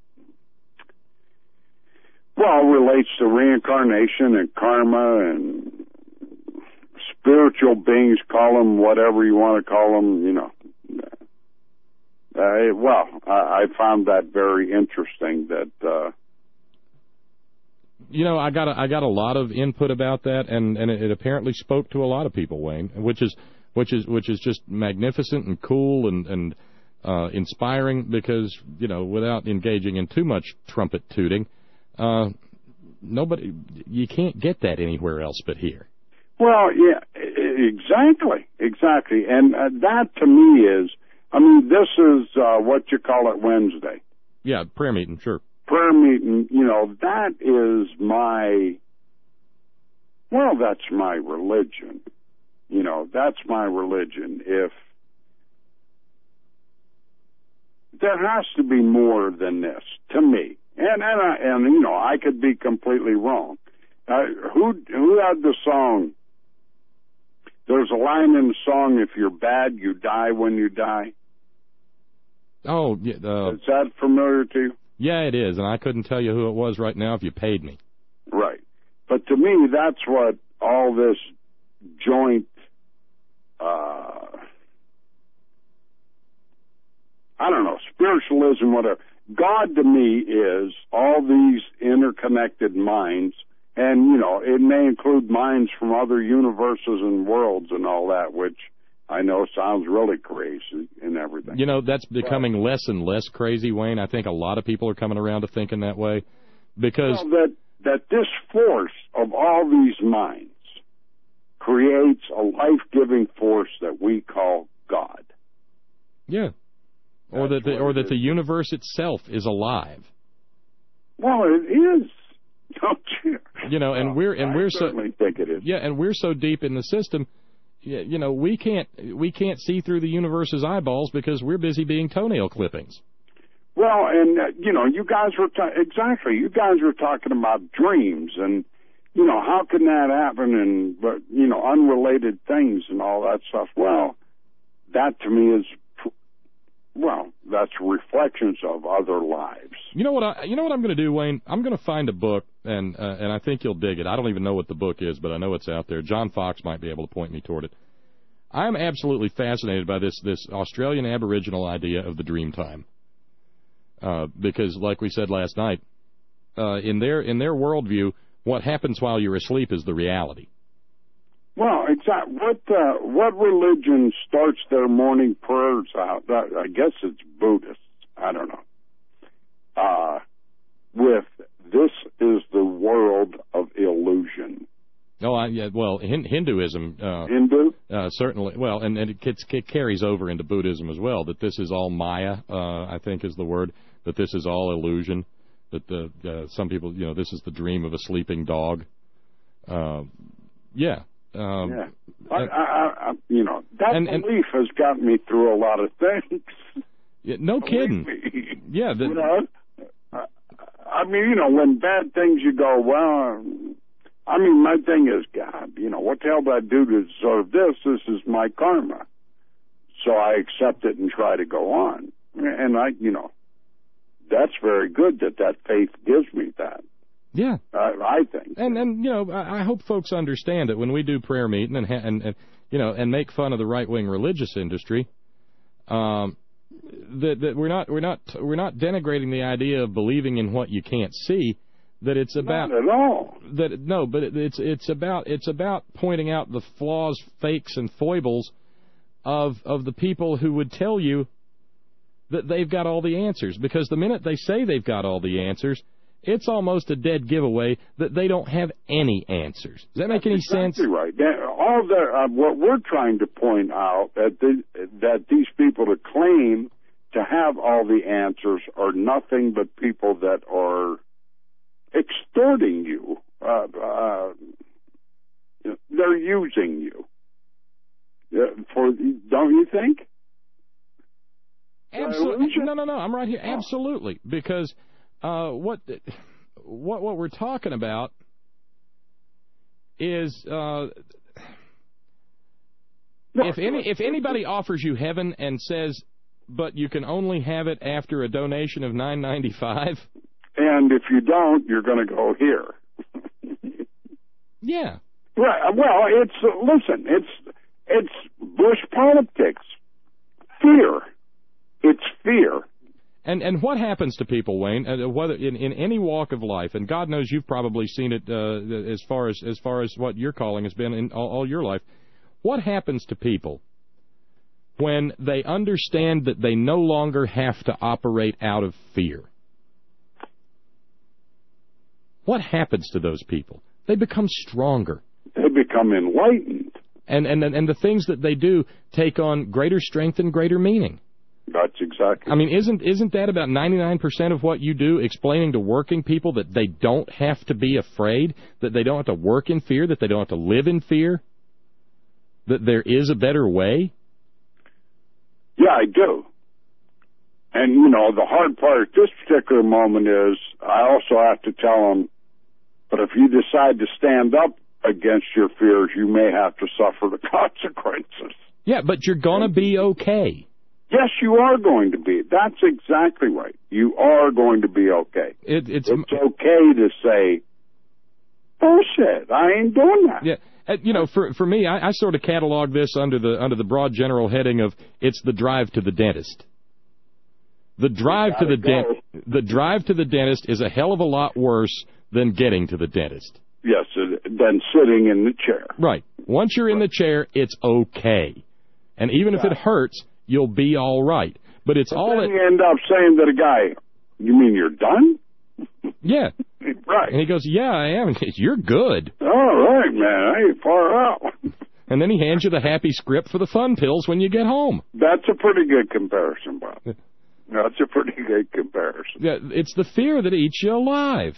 well, relates to reincarnation and karma and spiritual beings, call them whatever you want to call them, you know. Uh, well, I, I found that very interesting. That uh, you know, I got a, I got a lot of input about that, and, and it, it apparently spoke to a lot of people, Wayne, which is which is which is just magnificent and cool and and uh, inspiring. Because you know, without engaging in too much trumpet tooting, uh, nobody you can't get that anywhere else but here. Well, yeah, exactly, exactly, and uh, that to me is. I mean, this is uh, what you call it Wednesday. Yeah, prayer meeting, sure. Prayer meeting, you know, that is my, well, that's my religion. You know, that's my religion. If there has to be more than this, to me. And, and, I, and you know, I could be completely wrong. Uh, who, who had the song? There's a line in the song, if you're bad, you die when you die. Oh, yeah. Uh, is that familiar to you? Yeah, it is, and I couldn't tell you who it was right now if you paid me. Right. But to me, that's what all this joint, uh, I don't know, spiritualism, whatever. God to me is all these interconnected minds. And, you know, it may include minds from other universes and worlds and all that, which I know sounds really crazy and everything. You know, that's becoming but, less and less crazy, Wayne. I think a lot of people are coming around to thinking that way. Because well, that, that this force of all these minds creates a life-giving force that we call God. Yeah. Or that, the, or that the universe itself is alive. Well, it is. Don't you? You know, and we're and I we're so think it is. Yeah, and we're so deep in the system, you know, we can't we can't see through the universe's eyeballs because we're busy being toenail clippings. Well, and uh, you know, you guys were ta- exactly. You guys were talking about dreams, and you know, how can that happen? And but you know, unrelated things and all that stuff. Well, that to me is. Well, that's reflections of other lives. You know what? I, you know what I'm going to do, Wayne? I'm going to find a book, and uh, and I think you'll dig it. I don't even know what the book is, but I know it's out there. John Fox might be able to point me toward it. I am absolutely fascinated by this this Australian Aboriginal idea of the dream time, uh, because, like we said last night, uh, in their in their worldview, what happens while you're asleep is the reality. Well, exactly. What uh, what religion starts their morning prayers out? I guess it's Buddhist. I don't know. Uh, with this is the world of illusion. Oh, I, yeah. Well, hin- Hinduism. Uh, Hindu. Uh, certainly. Well, and, and it, gets, it carries over into Buddhism as well. That this is all Maya. Uh, I think is the word. That this is all illusion. That the uh, some people, you know, this is the dream of a sleeping dog. Uh, yeah. Um, yeah, I, I, I, you know, that and, and, belief has gotten me through a lot of things. Yeah, no kidding. Me. Yeah, the, you know, I, I mean, you know, when bad things, you go, well, I mean, my thing is, God, you know, what the hell did I do to deserve this? This is my karma. So I accept it and try to go on. And I, you know, that's very good that that faith gives me that. Yeah, uh, I think, and and you know, I, I hope folks understand that when we do prayer meeting and and, and you know and make fun of the right wing religious industry, um, that that we're not we're not we're not denigrating the idea of believing in what you can't see. That it's about not at all. That no, but it, it's it's about it's about pointing out the flaws, fakes, and foibles of of the people who would tell you that they've got all the answers. Because the minute they say they've got all the answers, it's almost a dead giveaway that they don't have any answers. Does that make That's any exactly sense? Right. All the uh, what we're trying to point out that the, that these people that claim to have all the answers are nothing but people that are extorting you. Uh, uh, they're using you. Uh, for don't you think? Absolutely. No, no, no. I'm right here. Absolutely, because uh, what what what we're talking about is uh, if any if anybody offers you heaven and says, but you can only have it after a donation of nine ninety-five. And if you don't, you're going to go here. Yeah. Right. Well, it's uh, listen. It's it's Bush politics. Fear. It's fear. And and what happens to people, Wayne? Uh, whether in, in any walk of life, and God knows you've probably seen it uh, as far as as far as what your calling has been in all, all your life. What happens to people when they understand that they no longer have to operate out of fear? What happens to those people? They become stronger. They become enlightened. And and and the things that they do take on greater strength and greater meaning. That's exactly. I mean, isn't isn't that about ninety-nine percent of what you do, explaining to working people that they don't have to be afraid, that they don't have to work in fear, that they don't have to live in fear, that there is a better way? Yeah, I do. And, you know, the hard part at this particular moment is I also have to tell them, but if you decide to stand up against your fears, you may have to suffer the consequences. Yeah, but you're going to be okay. Yes, you are going to be. That's exactly right. You are going to be okay. It, it's it's okay to say, bullshit, I ain't doing that. Yeah. Uh, you know, for for me, I, I sort of catalog this under the under the broad general heading of it's the drive to the dentist. The drive to the dent the drive to the dentist is a hell of a lot worse than getting to the dentist. Yes, than sitting in the chair. Right. Once you're in the chair, it's okay, and even if it hurts, you'll be all right. But it's but all. Then it, you end up saying to the guy, "You mean you're done?" Yeah. Right. And he goes, "Yeah, I am." You're good. All right, man. I ain't far out. And then he hands you the happy script for the fun pills when you get home. That's a pretty good comparison, Bob. That's a pretty good comparison. Yeah, it's the fear that eats you alive.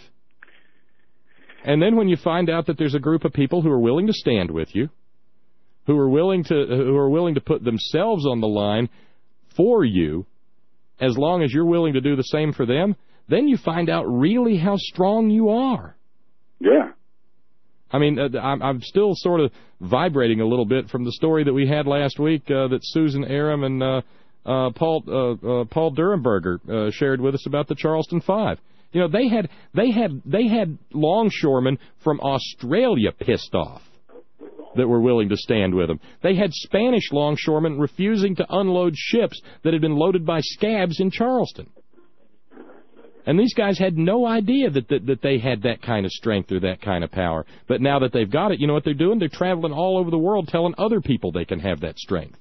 And then when you find out that there's a group of people who are willing to stand with you, who are willing to who are willing to put themselves on the line for you, as long as you're willing to do the same for them, then you find out really how strong you are. Yeah. I mean, uh, I'm, I'm still sort of vibrating a little bit from the story that we had last week uh, that Susan Aram and uh, uh, Paul uh, uh, Paul Durenberger uh, shared with us about the Charleston Five. You know, they had they had they had longshoremen from Australia pissed off that were willing to stand with them. They had Spanish longshoremen refusing to unload ships that had been loaded by scabs in Charleston. And these guys had no idea that, that that they had that kind of strength or that kind of power. But now that they've got it, you know what they're doing? They're traveling all over the world telling other people they can have that strength.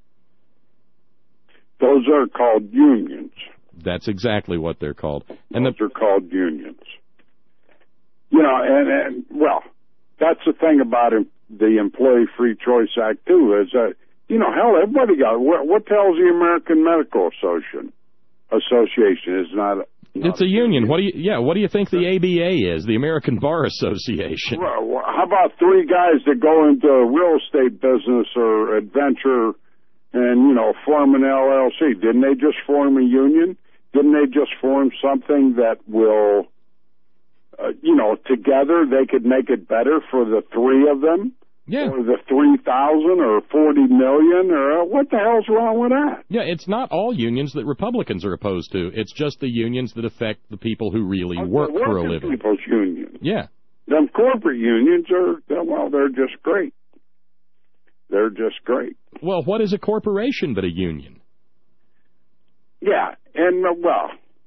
Those are called unions. That's exactly what they're called. And Those the, are called unions. You know, and, and well, that's the thing about it, the Employee Free Choice Act, too, is that, you know, hell, everybody got it. What, what the hell's the American Medical Association? Association is not... A, not it's a union. What do you? Yeah. What do you think the A B A is? The American Bar Association. Well, how about three guys that go into a real estate business or adventure, and you know, form an L L C? Didn't they just form a union? Didn't they just form something that will, uh, you know, together they could make it better for the three of them? Yeah. Or the three thousand or forty million, or what the hell's wrong with that? Yeah, it's not all unions that Republicans are opposed to. It's just the unions that affect the people who really Uh, work the for a working living. people's union. Yeah. Them corporate unions are, well, they're just great. They're just great. Well, what is a corporation but a union? Yeah, and, uh, well...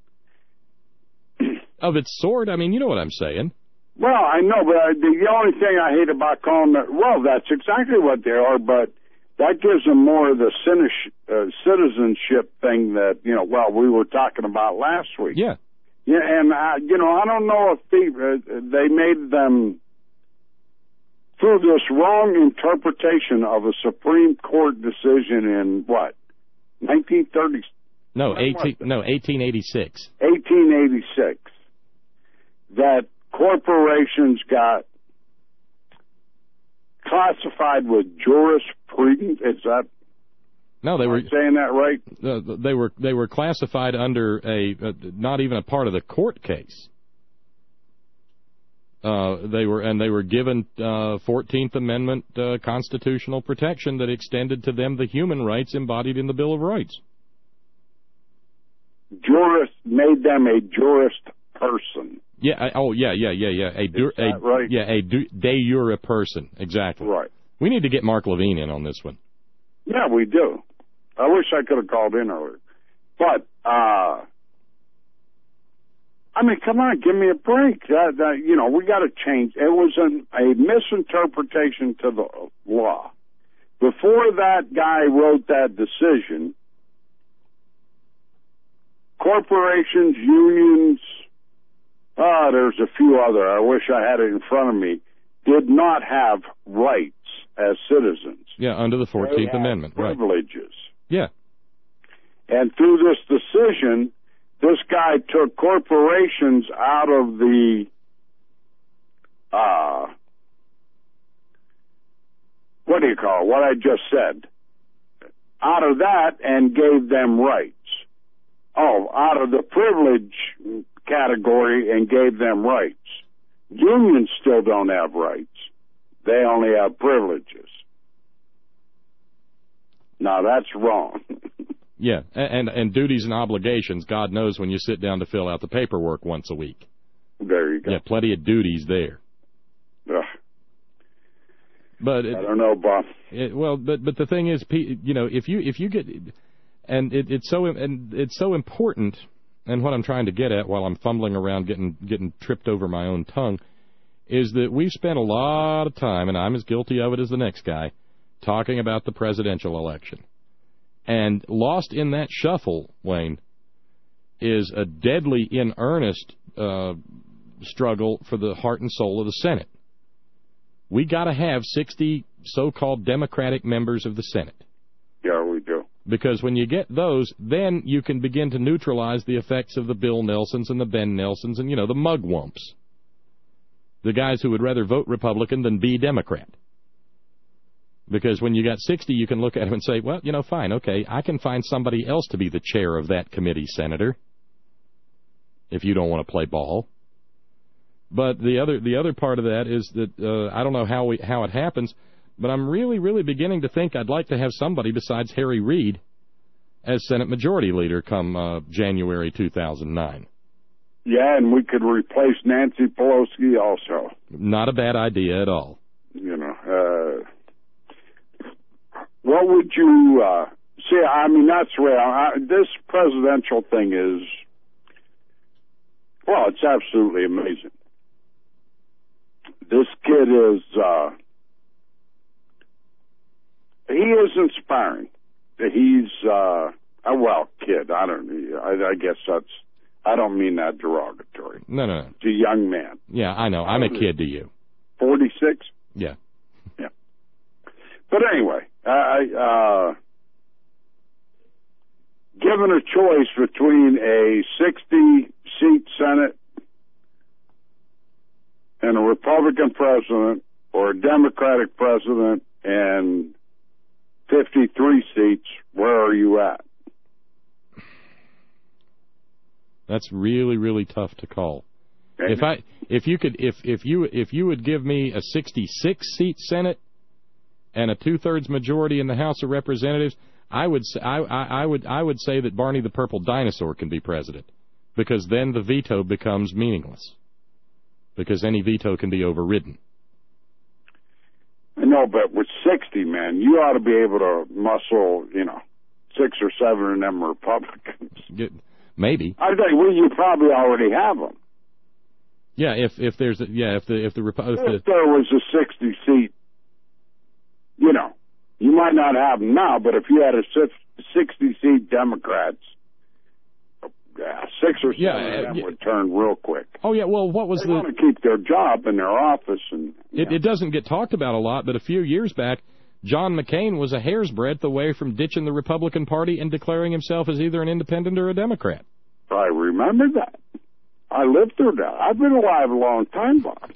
Of its sort, I mean, you know what I'm saying. Well, I know, but I, the, the only thing I hate about calling them, well, that's exactly what they are, but that gives them more of the citizenship, uh, citizenship thing that, you know, well, we were talking about last week. Yeah. Yeah, and, I, you know, I don't know if they, uh, they made them, through this wrong interpretation of a Supreme Court decision in, what, nineteen thirty? No, eighteen, no, eighteen eighty-six. eighteen eighty-six. That corporations got classified with jurisprudence. Is that? No, they were saying that right. Uh, they were they were classified under a uh, not even a part of the court case. Uh, they were and they were given uh, fourteenth Amendment uh, constitutional protection that extended to them the human rights embodied in the Bill of Rights. Jurist made them a jurist person. Yeah. I, oh, yeah, yeah, yeah, yeah. A, du- a right? Yeah, a du- de jure person. Exactly. Right. We need to get Mark Levine in on this one. Yeah, we do. I wish I could have called in earlier. But, uh, I mean, come on, give me a break. That, that, you know, we got to change. It was an, a misinterpretation to the law. Before that guy wrote that decision, corporations, unions, ah, there's a few other, I wish I had it in front of me, did not have rights as citizens. Yeah, under the fourteenth Amendment. Privileges. Right. Yeah. And through this decision, this guy took corporations out of the, uh, what do you call it? What I just said. Out of that and gave them rights. Oh, out of the privilege category and gave them rights. Unions still don't have rights. They only have privileges. Now, that's wrong. Yeah, and, and duties and obligations, God knows when you sit down to fill out the paperwork once a week. There you go. Yeah, plenty of duties there. Ugh. But it, I don't know, Bob. It, well, but but the thing is, you know, if you if you get, and it, it's so and it's so important, and what I'm trying to get at while I'm fumbling around getting getting tripped over my own tongue, is that we've spent a lot of time, and I'm as guilty of it as the next guy, talking about the presidential election. And lost in that shuffle, Wayne, is a deadly, in earnest uh, struggle for the heart and soul of the Senate. We got to have sixty so-called Democratic members of the Senate. Yeah, we do. Because when you get those, then you can begin to neutralize the effects of the Bill Nelsons and the Ben Nelsons and, you know, the mugwumps. The guys who would rather vote Republican than be Democrat. Because when you got sixty, you can look at them and say, well, you know, fine, okay, I can find somebody else to be the chair of that committee, Senator, if you don't want to play ball. But the other the other part of that is that uh, I don't know how we how it happens, but I'm really, really beginning to think I'd like to have somebody besides Harry Reid as Senate Majority Leader come uh, January two thousand nine. Yeah, and we could replace Nancy Pelosi also. Not a bad idea at all. You know, uh... What would you uh, see? I mean, that's where I, this presidential thing is. Well, it's absolutely amazing. This kid is. Uh, he is inspiring. He's uh, a well kid. I don't. I, I guess that's. I don't mean that derogatory. No, no, no. He's a young man. Yeah, I know. I'm a kid to you. Forty-six. Yeah. Yeah. But anyway. I, uh, given a choice between a sixty-seat Senate and a Republican president or a Democratic president and fifty-three seats, where are you at? That's really, really tough to call. Okay. If I, if you could, if if you if you would give me a sixty-six seat Senate and a two-thirds majority in the House of Representatives, I would say, I, I, I would I would say that Barney the Purple Dinosaur can be president, because then the veto becomes meaningless, because any veto can be overridden. No, but with sixty, man, you ought to be able to muscle, you know, six or seven of them Republicans. Get, maybe. I think well, you probably already have them. Yeah, if if there's a, yeah if the if the if, if the, there was a sixty seat. You know, you might not have them now, but if you had a sixty-seat Democrats, Yeah, six or seven Yeah, of them yeah. would turn real quick. Oh, yeah, well, what was They the... want to keep their job in their office. and It, it doesn't get talked about a lot, but a few years back, John McCain was a hair's breadth away from ditching the Republican Party and declaring himself as either an independent or a Democrat. I remember that. I lived through that. I've been alive a long time, Bob.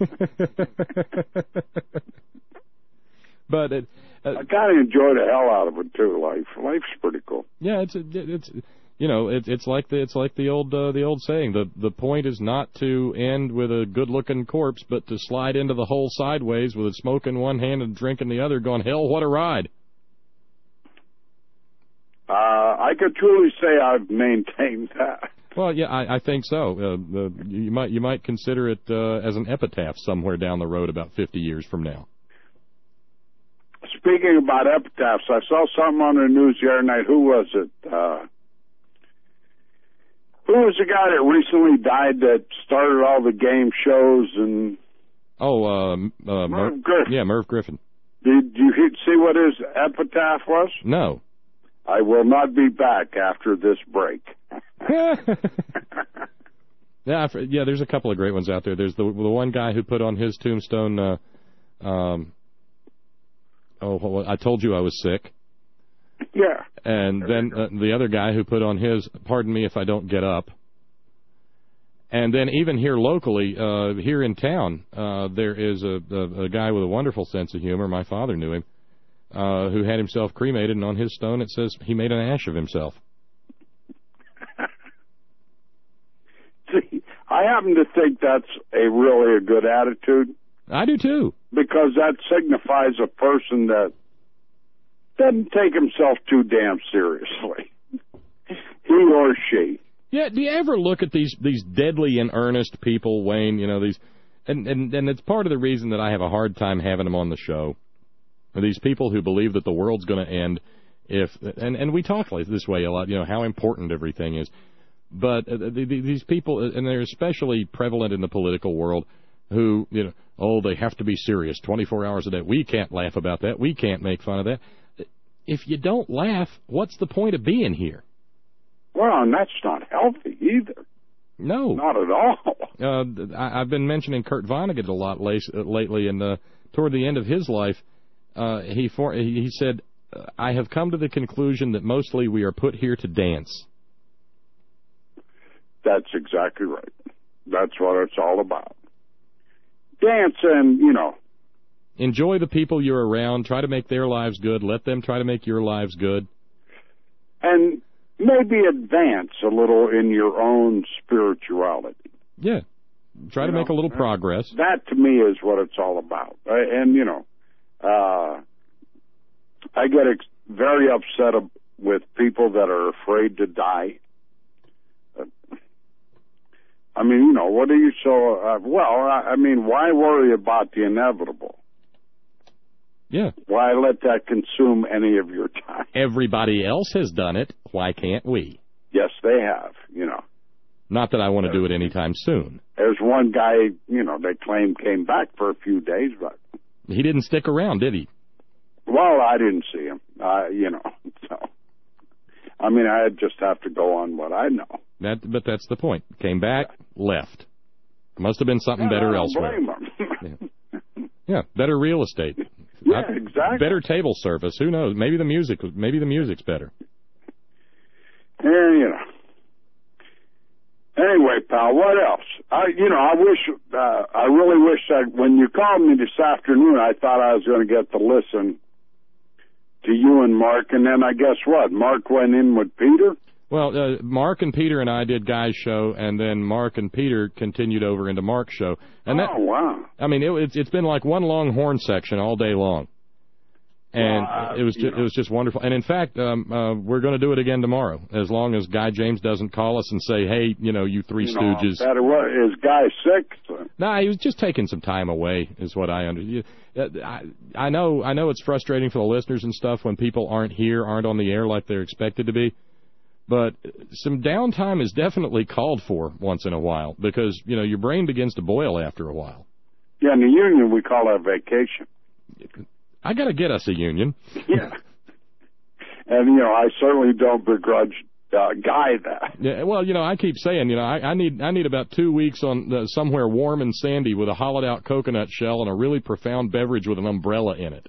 But it, uh, I kind of enjoy the hell out of it too. Life, life's pretty cool. yeah, it's it's you know it, it's like the it's like the old uh, the old saying. The the point is not to end with a good looking corpse, but to slide into the hole sideways with a smoke in one hand and drink in the other. Going, hell, what a ride! Uh, I could truly say I've maintained that. Well, yeah, I, I think so. Uh, the, you might you might consider it uh, as an epitaph somewhere down the road about fifty years from now. Speaking about epitaphs, I saw something on the news the other night. Who was it? Uh, who was the guy that recently died that started all the game shows and? Oh, uh, uh, Merv, Merv Griffin. Yeah, Merv Griffin. Did you see what his epitaph was? No. I will not be back after this break. yeah, I, yeah. There's a couple of great ones out there. There's the the one guy who put on his tombstone. Uh, um, oh, I told you I was sick. Yeah. And then uh, the other guy who put on his, pardon me if I don't get up. And then even here locally, uh, here in town, uh, there is a, a, a guy with a wonderful sense of humor. My father knew him, uh, who had himself cremated, and on his stone it says he made an ash of himself. See, I happen to think that's a really a good attitude. I do too. Because that signifies a person that doesn't take himself too damn seriously. He or she. Yeah, do you ever look at these these deadly in earnest people, Wayne, you know, these and, and, and it's part of the reason that I have a hard time having them on the show. These people who believe that the world's going to end if and, and we talk like this way a lot, you know, how important everything is. But uh, the, the, these people, and they're especially prevalent in the political world, who, you know, oh, they have to be serious twenty-four hours a day. We can't laugh about that. We can't make fun of that. If you don't laugh, what's the point of being here? Well, and that's not healthy either. No. Not at all. Uh, I, I've been mentioning Kurt Vonnegut a lot lace, uh, lately, and uh, toward the end of his life, uh, he, for, he said, I have come to the conclusion that mostly we are put here to dance. That's exactly right. That's what it's all about. Dance and, you know. Enjoy the people you're around. Try to make their lives good. Let them try to make your lives good. And maybe advance a little in your own spirituality. Yeah. Try you to know, make a little progress. That, to me, is what it's all about. Uh, and, you know, uh, I get ex- very upset with people that are afraid to die. Uh, I mean, you know, what are you so... Uh, well, I, I mean, why worry about the inevitable? Yeah. Why let that consume any of your time? Everybody else has done it. Why can't we? Yes, they have, you know. Not that I want to do it anytime soon. There's one guy, you know, they claim came back for a few days, but... He didn't stick around, did he? Well, I didn't see him, uh, you know, so... I mean, I just have to go on what I know. That, but that's the point. Came back, left. Must have been something Yeah, better I don't elsewhere. blame him. yeah. yeah, better real estate. Yeah, Not, exactly. Better table service. Who knows? Maybe the music. Maybe the music's better. Yeah, you know. Anyway, pal, what else? I, you know, I wish, uh, I really wish that when you called me this afternoon, I thought I was going to get to listen to you and Mark, and then I guess what? Mark went in with Peter? Well, uh, Mark and Peter and I did Guy's show, and then Mark and Peter continued over into Mark's show. And oh, that, wow. I mean, it, it's, it's been like one long horn section all day long. And well, uh, it was just, it was just wonderful. And in fact, um, uh, we're going to do it again tomorrow, as long as Guy James doesn't call us and say, "Hey, you know, you three you know, stooges." Better what is Guy sick? No, nah, he was just taking some time away, is what I understand. I, I know, I know it's frustrating for the listeners and stuff when people aren't here, aren't on the air like they're expected to be. But some downtime is definitely called for once in a while because, you know, your brain begins to boil after a while. Yeah, in the union we call that vacation. I got to get us a union. Yeah. And, you know, I certainly don't begrudge uh, guy that. Yeah, well, you know, I keep saying, you know, I, I need I need about two weeks on uh, somewhere warm and sandy with a hollowed-out coconut shell and a really profound beverage with an umbrella in it.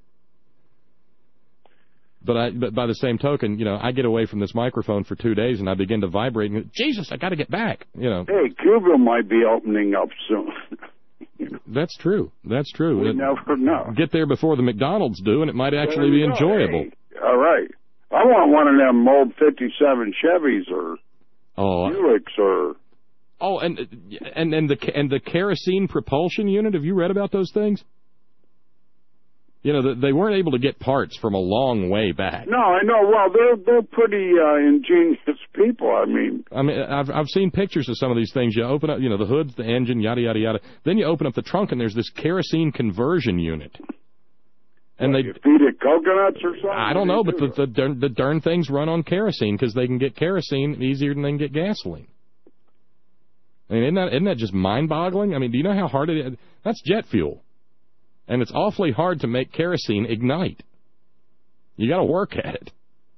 But I, but by the same token, you know, I get away from this microphone for two days and I begin to vibrate and Jesus, I got to get back. You know. Hey, Cuba might be opening up soon. You know. That's true. That's true. We it, never know. Get there before the McDonald's do, and it might actually be enjoyable. Hey, all right. I want one of them old fifty-seven Chevys or oh, Buicks or. Oh, and and and the and the kerosene propulsion unit. Have you read about those things? You know, they weren't able to get parts from a long way back. No, I know. Well, they're they're pretty uh, ingenious people. I mean, I mean, I've I've seen pictures of some of these things. You open up, you know, the hoods, the engine, yada yada yada. Then you open up the trunk, and there's this kerosene conversion unit. And what, they you feed it coconuts or something. I don't know, but the the darn, the darn things run on kerosene because they can get kerosene easier than they can get gasoline. I mean, isn't that isn't that just mind-boggling? I mean, do you know how hard it is? That's jet fuel. And it's awfully hard to make kerosene ignite. You got to work at it.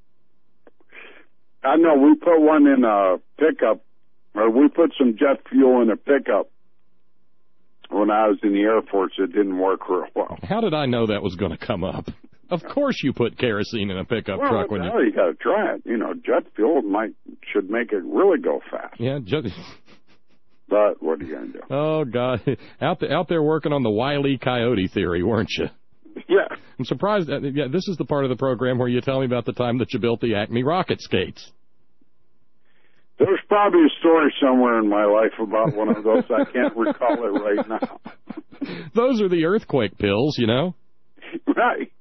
I know. We put one in a pickup, or we put some jet fuel in a pickup when I was in the Air Force. It didn't work real well. How did I know that was going to come up? Of course you put kerosene in a pickup well, truck when you... Well, you got to try it. You know, jet fuel might should make it really go fast. Yeah, jet... But what are you going to do? Oh, God. Out, the, out there working on the Wile E. Coyote theory, weren't you? Yeah. I'm surprised. That, yeah, this is the part of the program where you tell me about the time that you built the Acme rocket skates. There's probably a story somewhere in my life about one of those. I can't recall it right now. Those are the earthquake pills, you know? Right.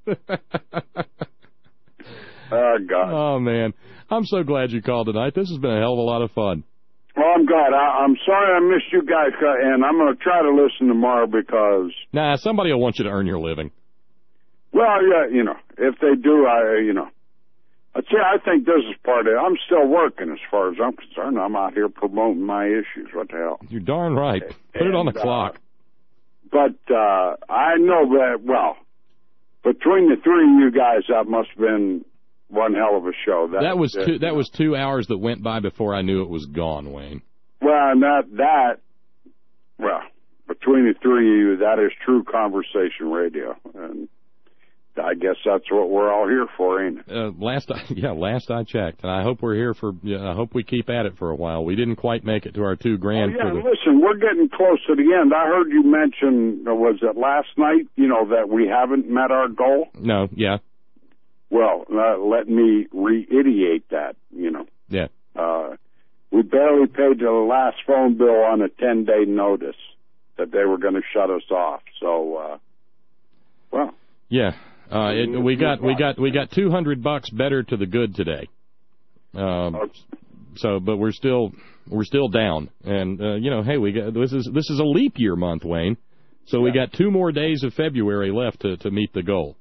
Oh, God. Oh, man. I'm so glad you called tonight. This has been a hell of a lot of fun. Well, I'm glad. I, I'm sorry I missed you guys, and I'm going to try to listen tomorrow because... Nah, somebody will want you to earn your living. Well, yeah, you know, if they do, I, you know... I see, I think this is part of it. I'm still working as far as I'm concerned. I'm out here promoting my issues. What the hell? You're darn right. Put and, it on the uh, clock. But uh, I know that, well, between the three of you guys, that must have been... one hell of a show. That, that was two. That was two hours that went by before I knew it was gone, Wayne. Well, and that that well, between the three of you, that is true conversation radio, and I guess that's what we're all here for, ain't it? Uh, last, I, yeah, last I checked, and I hope we're here for. Yeah, I hope we keep at it for a while. We didn't quite make it to our two grand. Oh, yeah, for the... listen, we're getting close to the end. I heard you mention, was it last night? You know that we haven't met our goal. No, yeah. Well, uh, let me reiterate that, you know. Yeah. Uh, we barely paid the last phone bill on a ten-day notice that they were going to shut us off. So, uh, well. Yeah. Uh, it, we got we got we got two hundred bucks better to the good today. Um, so, but we're still we're still down, and uh, you know, hey, we got this is this is a leap year month, Wayne. So yeah. We got two more days of February left to to meet the goal.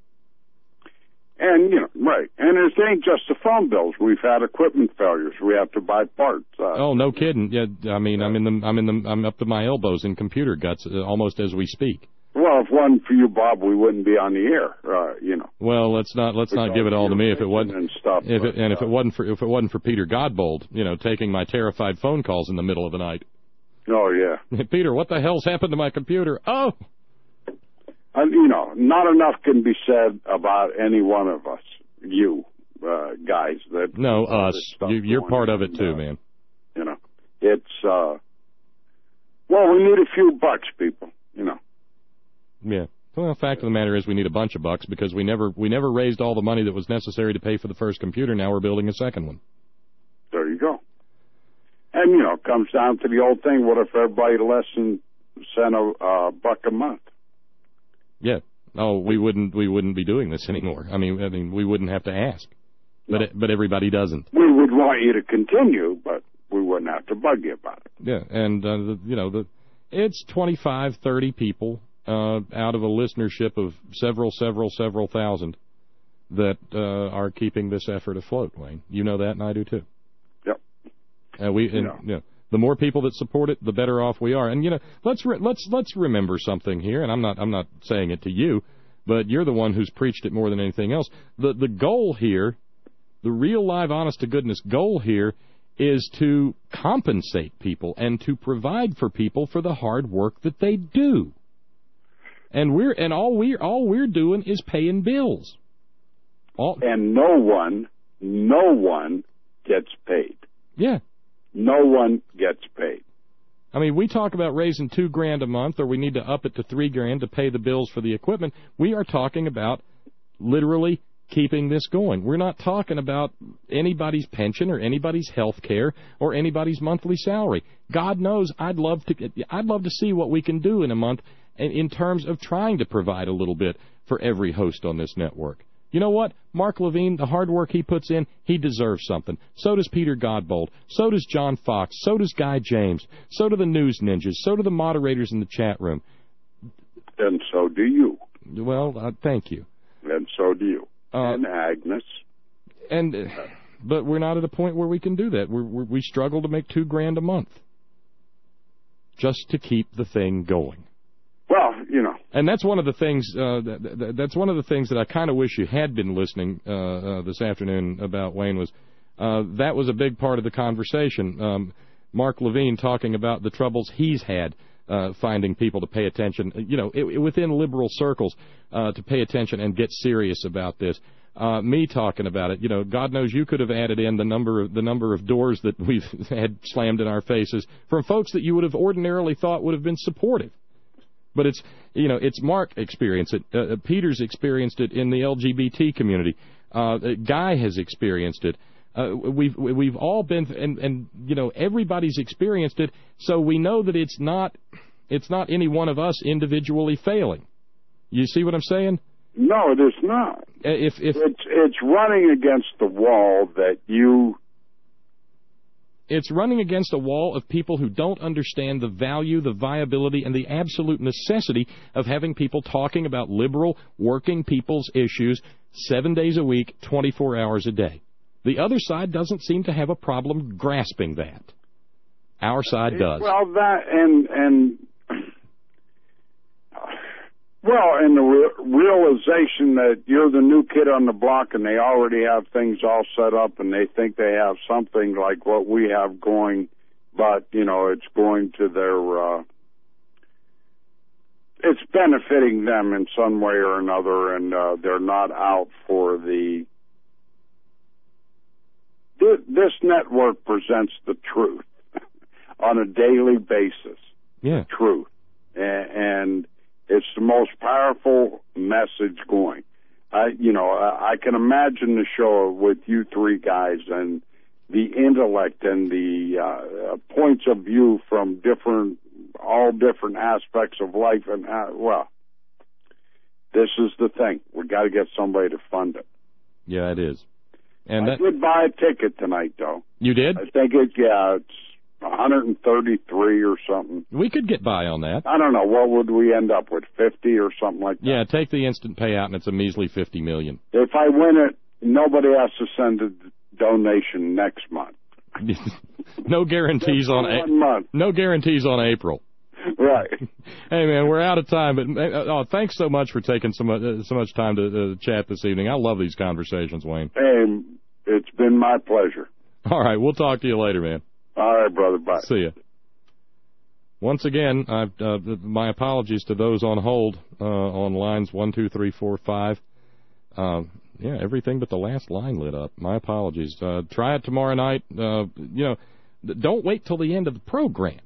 And, you know, right. And it ain't just the phone bills. We've had equipment failures. We have to buy parts. Uh, oh, no kidding. Yeah, I mean, I'm in the, I'm in the, I'm up to my elbows in computer guts uh, almost as we speak. Well, if it wasn't for you, Bob, we wouldn't be on the air, uh, you know. Well, let's not, let's not give it all to me if it wasn't, and, stuff, if but, it, and uh, if it wasn't for, if it wasn't for Peter Godbold, you know, taking my terrified phone calls in the middle of the night. Oh, yeah. Peter, what the hell's happened to my computer? Oh! Uh, you know, not enough can be said about any one of us. You uh, guys that no us you, you're part of it too, uh, man. You know, it's uh, well, we need a few bucks, people. You know. Yeah. Well, the fact of the matter is, we need a bunch of bucks because we never we never raised all the money that was necessary to pay for the first computer. Now we're building a second one. There you go. And you know, it comes down to the old thing: what if everybody less than sent a uh, buck a month? Yeah. Oh, we wouldn't we wouldn't be doing this anymore. I mean, I mean, we wouldn't have to ask, but no. it, but everybody doesn't. We would want you to continue, but we wouldn't have to bug you about it. Yeah, and uh, the, you know, the it's twenty-five, thirty people uh, out of a listenership of several, several, several thousand that uh, are keeping this effort afloat. Wayne, you know that, and I do too. Yep. Uh, we and, yeah. You know, the more people that support it, the better off we are. And you know, let's re- let's let's remember something here. And I'm not I'm not saying it to you, but you're the one who's preached it more than anything else. The the goal here The real, live, honest-to-goodness goal here is to compensate people and to provide for people for the hard work that they do. And we're and all we all we're doing is paying bills. All, and no one, no one gets paid. Yeah. No one gets paid. I mean, we talk about raising two grand a month, or we need to up it to three grand to pay the bills for the equipment. We are talking about literally keeping this going. We're not talking about anybody's pension or anybody's health care or anybody's monthly salary. God knows I'd love to I'd love to see what we can do in a month in terms of trying to provide a little bit for every host on this network. You know what? Mark Levine, the hard work he puts in, he deserves something. So does Peter Godbold. So does John Fox. So does Guy James. So do the News Ninjas. So do the moderators in the chat room. And so do you. Well, uh, thank you. And so do you. Uh, and Agnes. And, uh, but we're not at a point where we can do that. We're, we're, we struggle to make two grand a month just to keep the thing going. Well, you know. And that's one of the things. Uh, that, that, that's one of the things that I kind of wish you had been listening uh, uh, this afternoon about, Wayne, was uh, that was a big part of the conversation. Um, Mark Levine talking about the troubles he's had uh, finding people to pay attention. You know, it, it, within liberal circles uh, to pay attention and get serious about this. Uh, me talking about it. You know, God knows you could have added in the number of the number of doors that we've had slammed in our faces from folks that you would have ordinarily thought would have been supportive. But it's, you know, it's Mark experienced it. Uh, Peter's experienced it in the L G B T community. Uh, Guy has experienced it. Uh, we've we've all been, and and you know, everybody's experienced it. So we know that it's not it's not any one of us individually failing. You see what I'm saying? No, it is not. If if it's it's running against the wall that you. It's running against a wall of people who don't understand the value, the viability, and the absolute necessity of having people talking about liberal, working people's issues seven days a week, twenty-four hours a day. The other side doesn't seem to have a problem grasping that. Our side does. Well, that and and well, and the re- realization that you're the new kid on the block and they already have things all set up and they think they have something like what we have going, but, you know, it's going to their, uh, it's benefiting them in some way or another, and uh, they're not out for the, this network presents the truth on a daily basis. Yeah. Truth. And it's the most powerful message going. I, you know, I can imagine the show with you three guys and the intellect and the uh, points of view from different, all different aspects of life. And, uh, well, this is the thing. We got to get somebody to fund it. Yeah, it is. And I that... did buy a ticket tonight, though. You did? I think it, yeah, it's one hundred thirty-three or something. We could get by on that. I don't know. What would we end up with, fifty or something like that? Yeah, take the instant payout, and it's a measly fifty million dollars. If I win it, nobody has to send a donation next month. No guarantees on a- month. No guarantees on April. Right. Hey, man, we're out of time, but uh, oh, thanks so much for taking so much, uh, so much time to uh, chat this evening. I love these conversations, Wayne. Hey, it's been my pleasure. All right, we'll talk to you later, man. All right, brother. Bye. See ya. Once again, I've, uh, my apologies to those on hold uh, on lines one, two, three, four, five. Uh, yeah, everything but the last line lit up. My apologies. Uh, try it tomorrow night. Uh, you know, don't wait till the end of the program.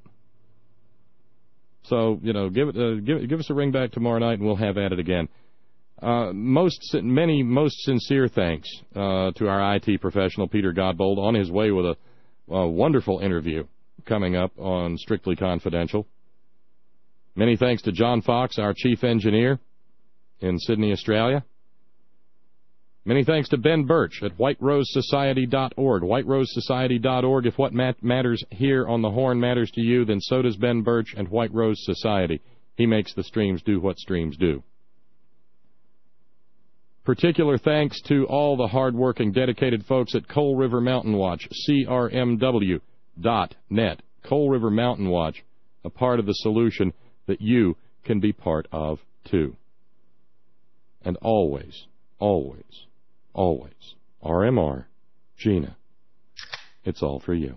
So, you know, give it, uh, give, give us a ring back tomorrow night, and we'll have at it again. Uh, most, many, most sincere thanks uh, to our I T professional, Peter Godbold, on his way with a, a wonderful interview coming up on Strictly Confidential. Many thanks to John Fox, our chief engineer in Sydney, Australia. Many thanks to Ben Birch at white rose society dot org. white rose society dot org. If what mat- matters here on the Horn matters to you, then so does Ben Birch and White Rose Society. He makes the streams do what streams do. Particular thanks to all the hard-working, dedicated folks at Coal River Mountain Watch, C R M W dot net. Coal River Mountain Watch, a part of the solution that you can be part of, too. And always, always, always, R M R Gina, it's all for you.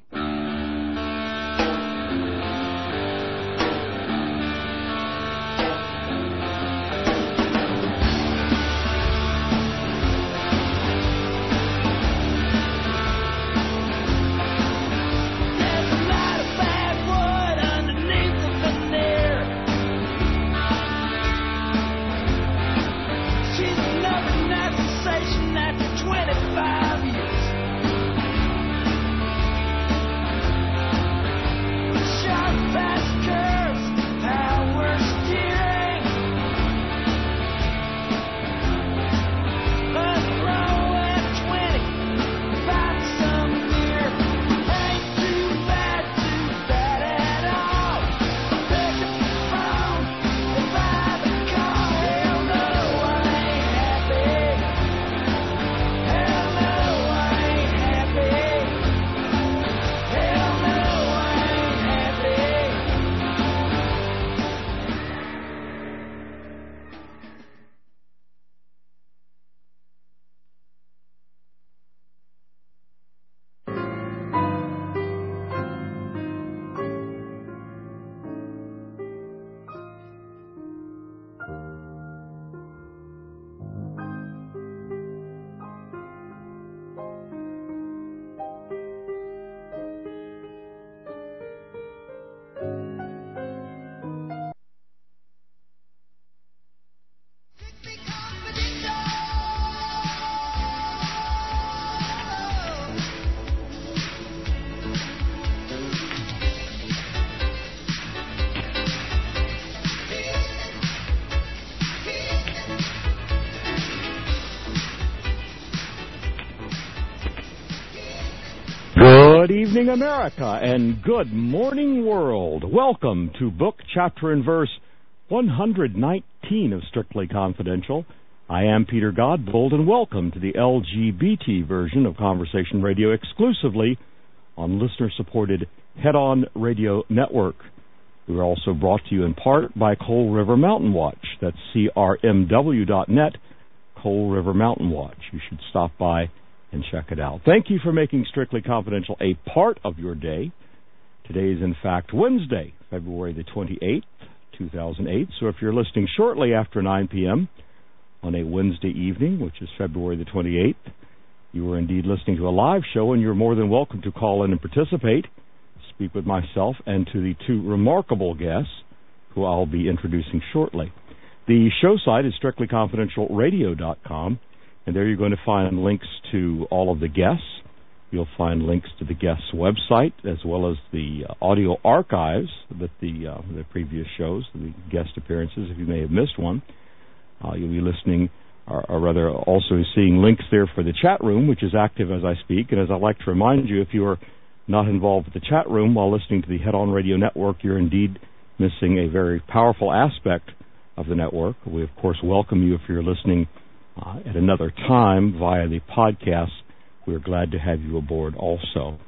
Good evening, America, and good morning, world. Welcome to book, chapter, and verse one hundred nineteen of Strictly Confidential. I am Peter Godbold, and welcome to the L G B T version of Conversation Radio exclusively on listener-supported Head-On Radio Network. We are also brought to you in part by Coal River Mountain Watch. That's C R M W dot net, Coal River Mountain Watch. You should stop by and check it out. Thank you for making Strictly Confidential a part of your day. Today is, in fact, Wednesday, February the twenty-eighth, two thousand eight. So if you're listening shortly after nine p.m. on a Wednesday evening, which is February the twenty-eighth, you are indeed listening to a live show, and you're more than welcome to call in and participate, speak with myself, and to the two remarkable guests who I'll be introducing shortly. The show site is strictly confidential radio dot com. And there you're going to find links to all of the guests. You'll find links to the guests' website, as well as the uh, audio archives with the, uh, the previous shows, the guest appearances, if you may have missed one. Uh, you'll be listening, or, or rather also seeing links there for the chat room, which is active as I speak. And as I like to remind you, if you are not involved with the chat room while listening to the Head-On Radio Network, you're indeed missing a very powerful aspect of the network. We, of course, welcome you if you're listening Uh, at another time via the podcast. We're glad to have you aboard also.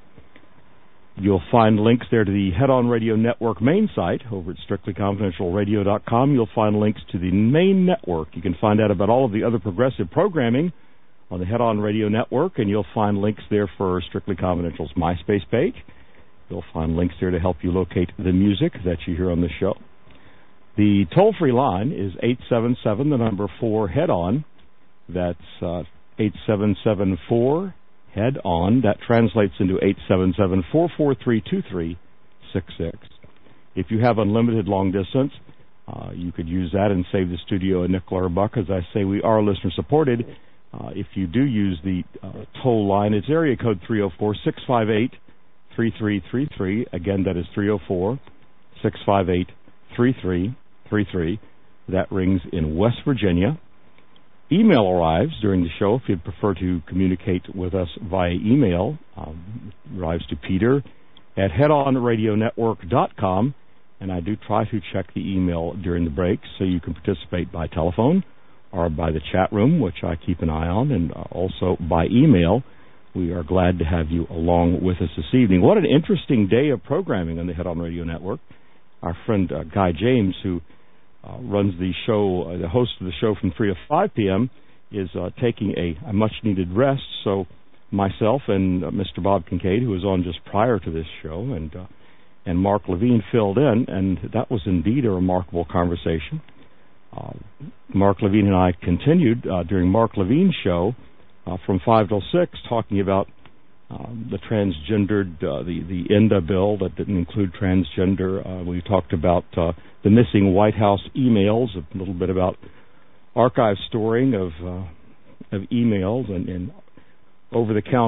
You'll find links there to the Head-On Radio Network main site over at strictly confidential radio dot com. You'll find links to the main network. You can find out about all of the other progressive programming on the Head-On Radio Network, and you'll find links there for Strictly Confidential's MySpace page. You'll find links there to help you locate the music that you hear on the show. The toll-free line is eight seven seven, the number four, Head-On. That's uh, eight seven seven four, head on. That translates into eight seven seven, four four three, two three six six. If you have unlimited long distance, uh, you could use that and save the studio a nickel or a buck. As I say, we are listener-supported. Uh, if you do use the uh, toll line, it's area code three oh four, six five eight, three three three three. Again, that is three oh four, six five eight, three three three three. That rings in West Virginia. Email arrives during the show if you'd prefer to communicate with us via email. Um, it arrives to Peter at head on radio network dot com, and I do try to check the email during the break so you can participate by telephone or by the chat room, which I keep an eye on, and also by email. We are glad to have you along with us this evening. What an interesting day of programming on the Head-On Radio Network. Our friend uh, Guy James, who Uh, runs the show, uh, the host of the show from three to five p.m., is uh, taking a, a much-needed rest, so myself and uh, Mister Bob Kincaid, who was on just prior to this show, and uh, and Mark Levine filled in, and that was indeed a remarkable conversation. Uh, Mark Levine and I continued uh, during Mark Levine's show uh, from five till six, talking about um, the transgendered, uh, the the ENDA bill that didn't include transgender. Uh, we talked about uh, the missing White House emails, a little bit about archive storing of uh, of emails and, and over-the-counter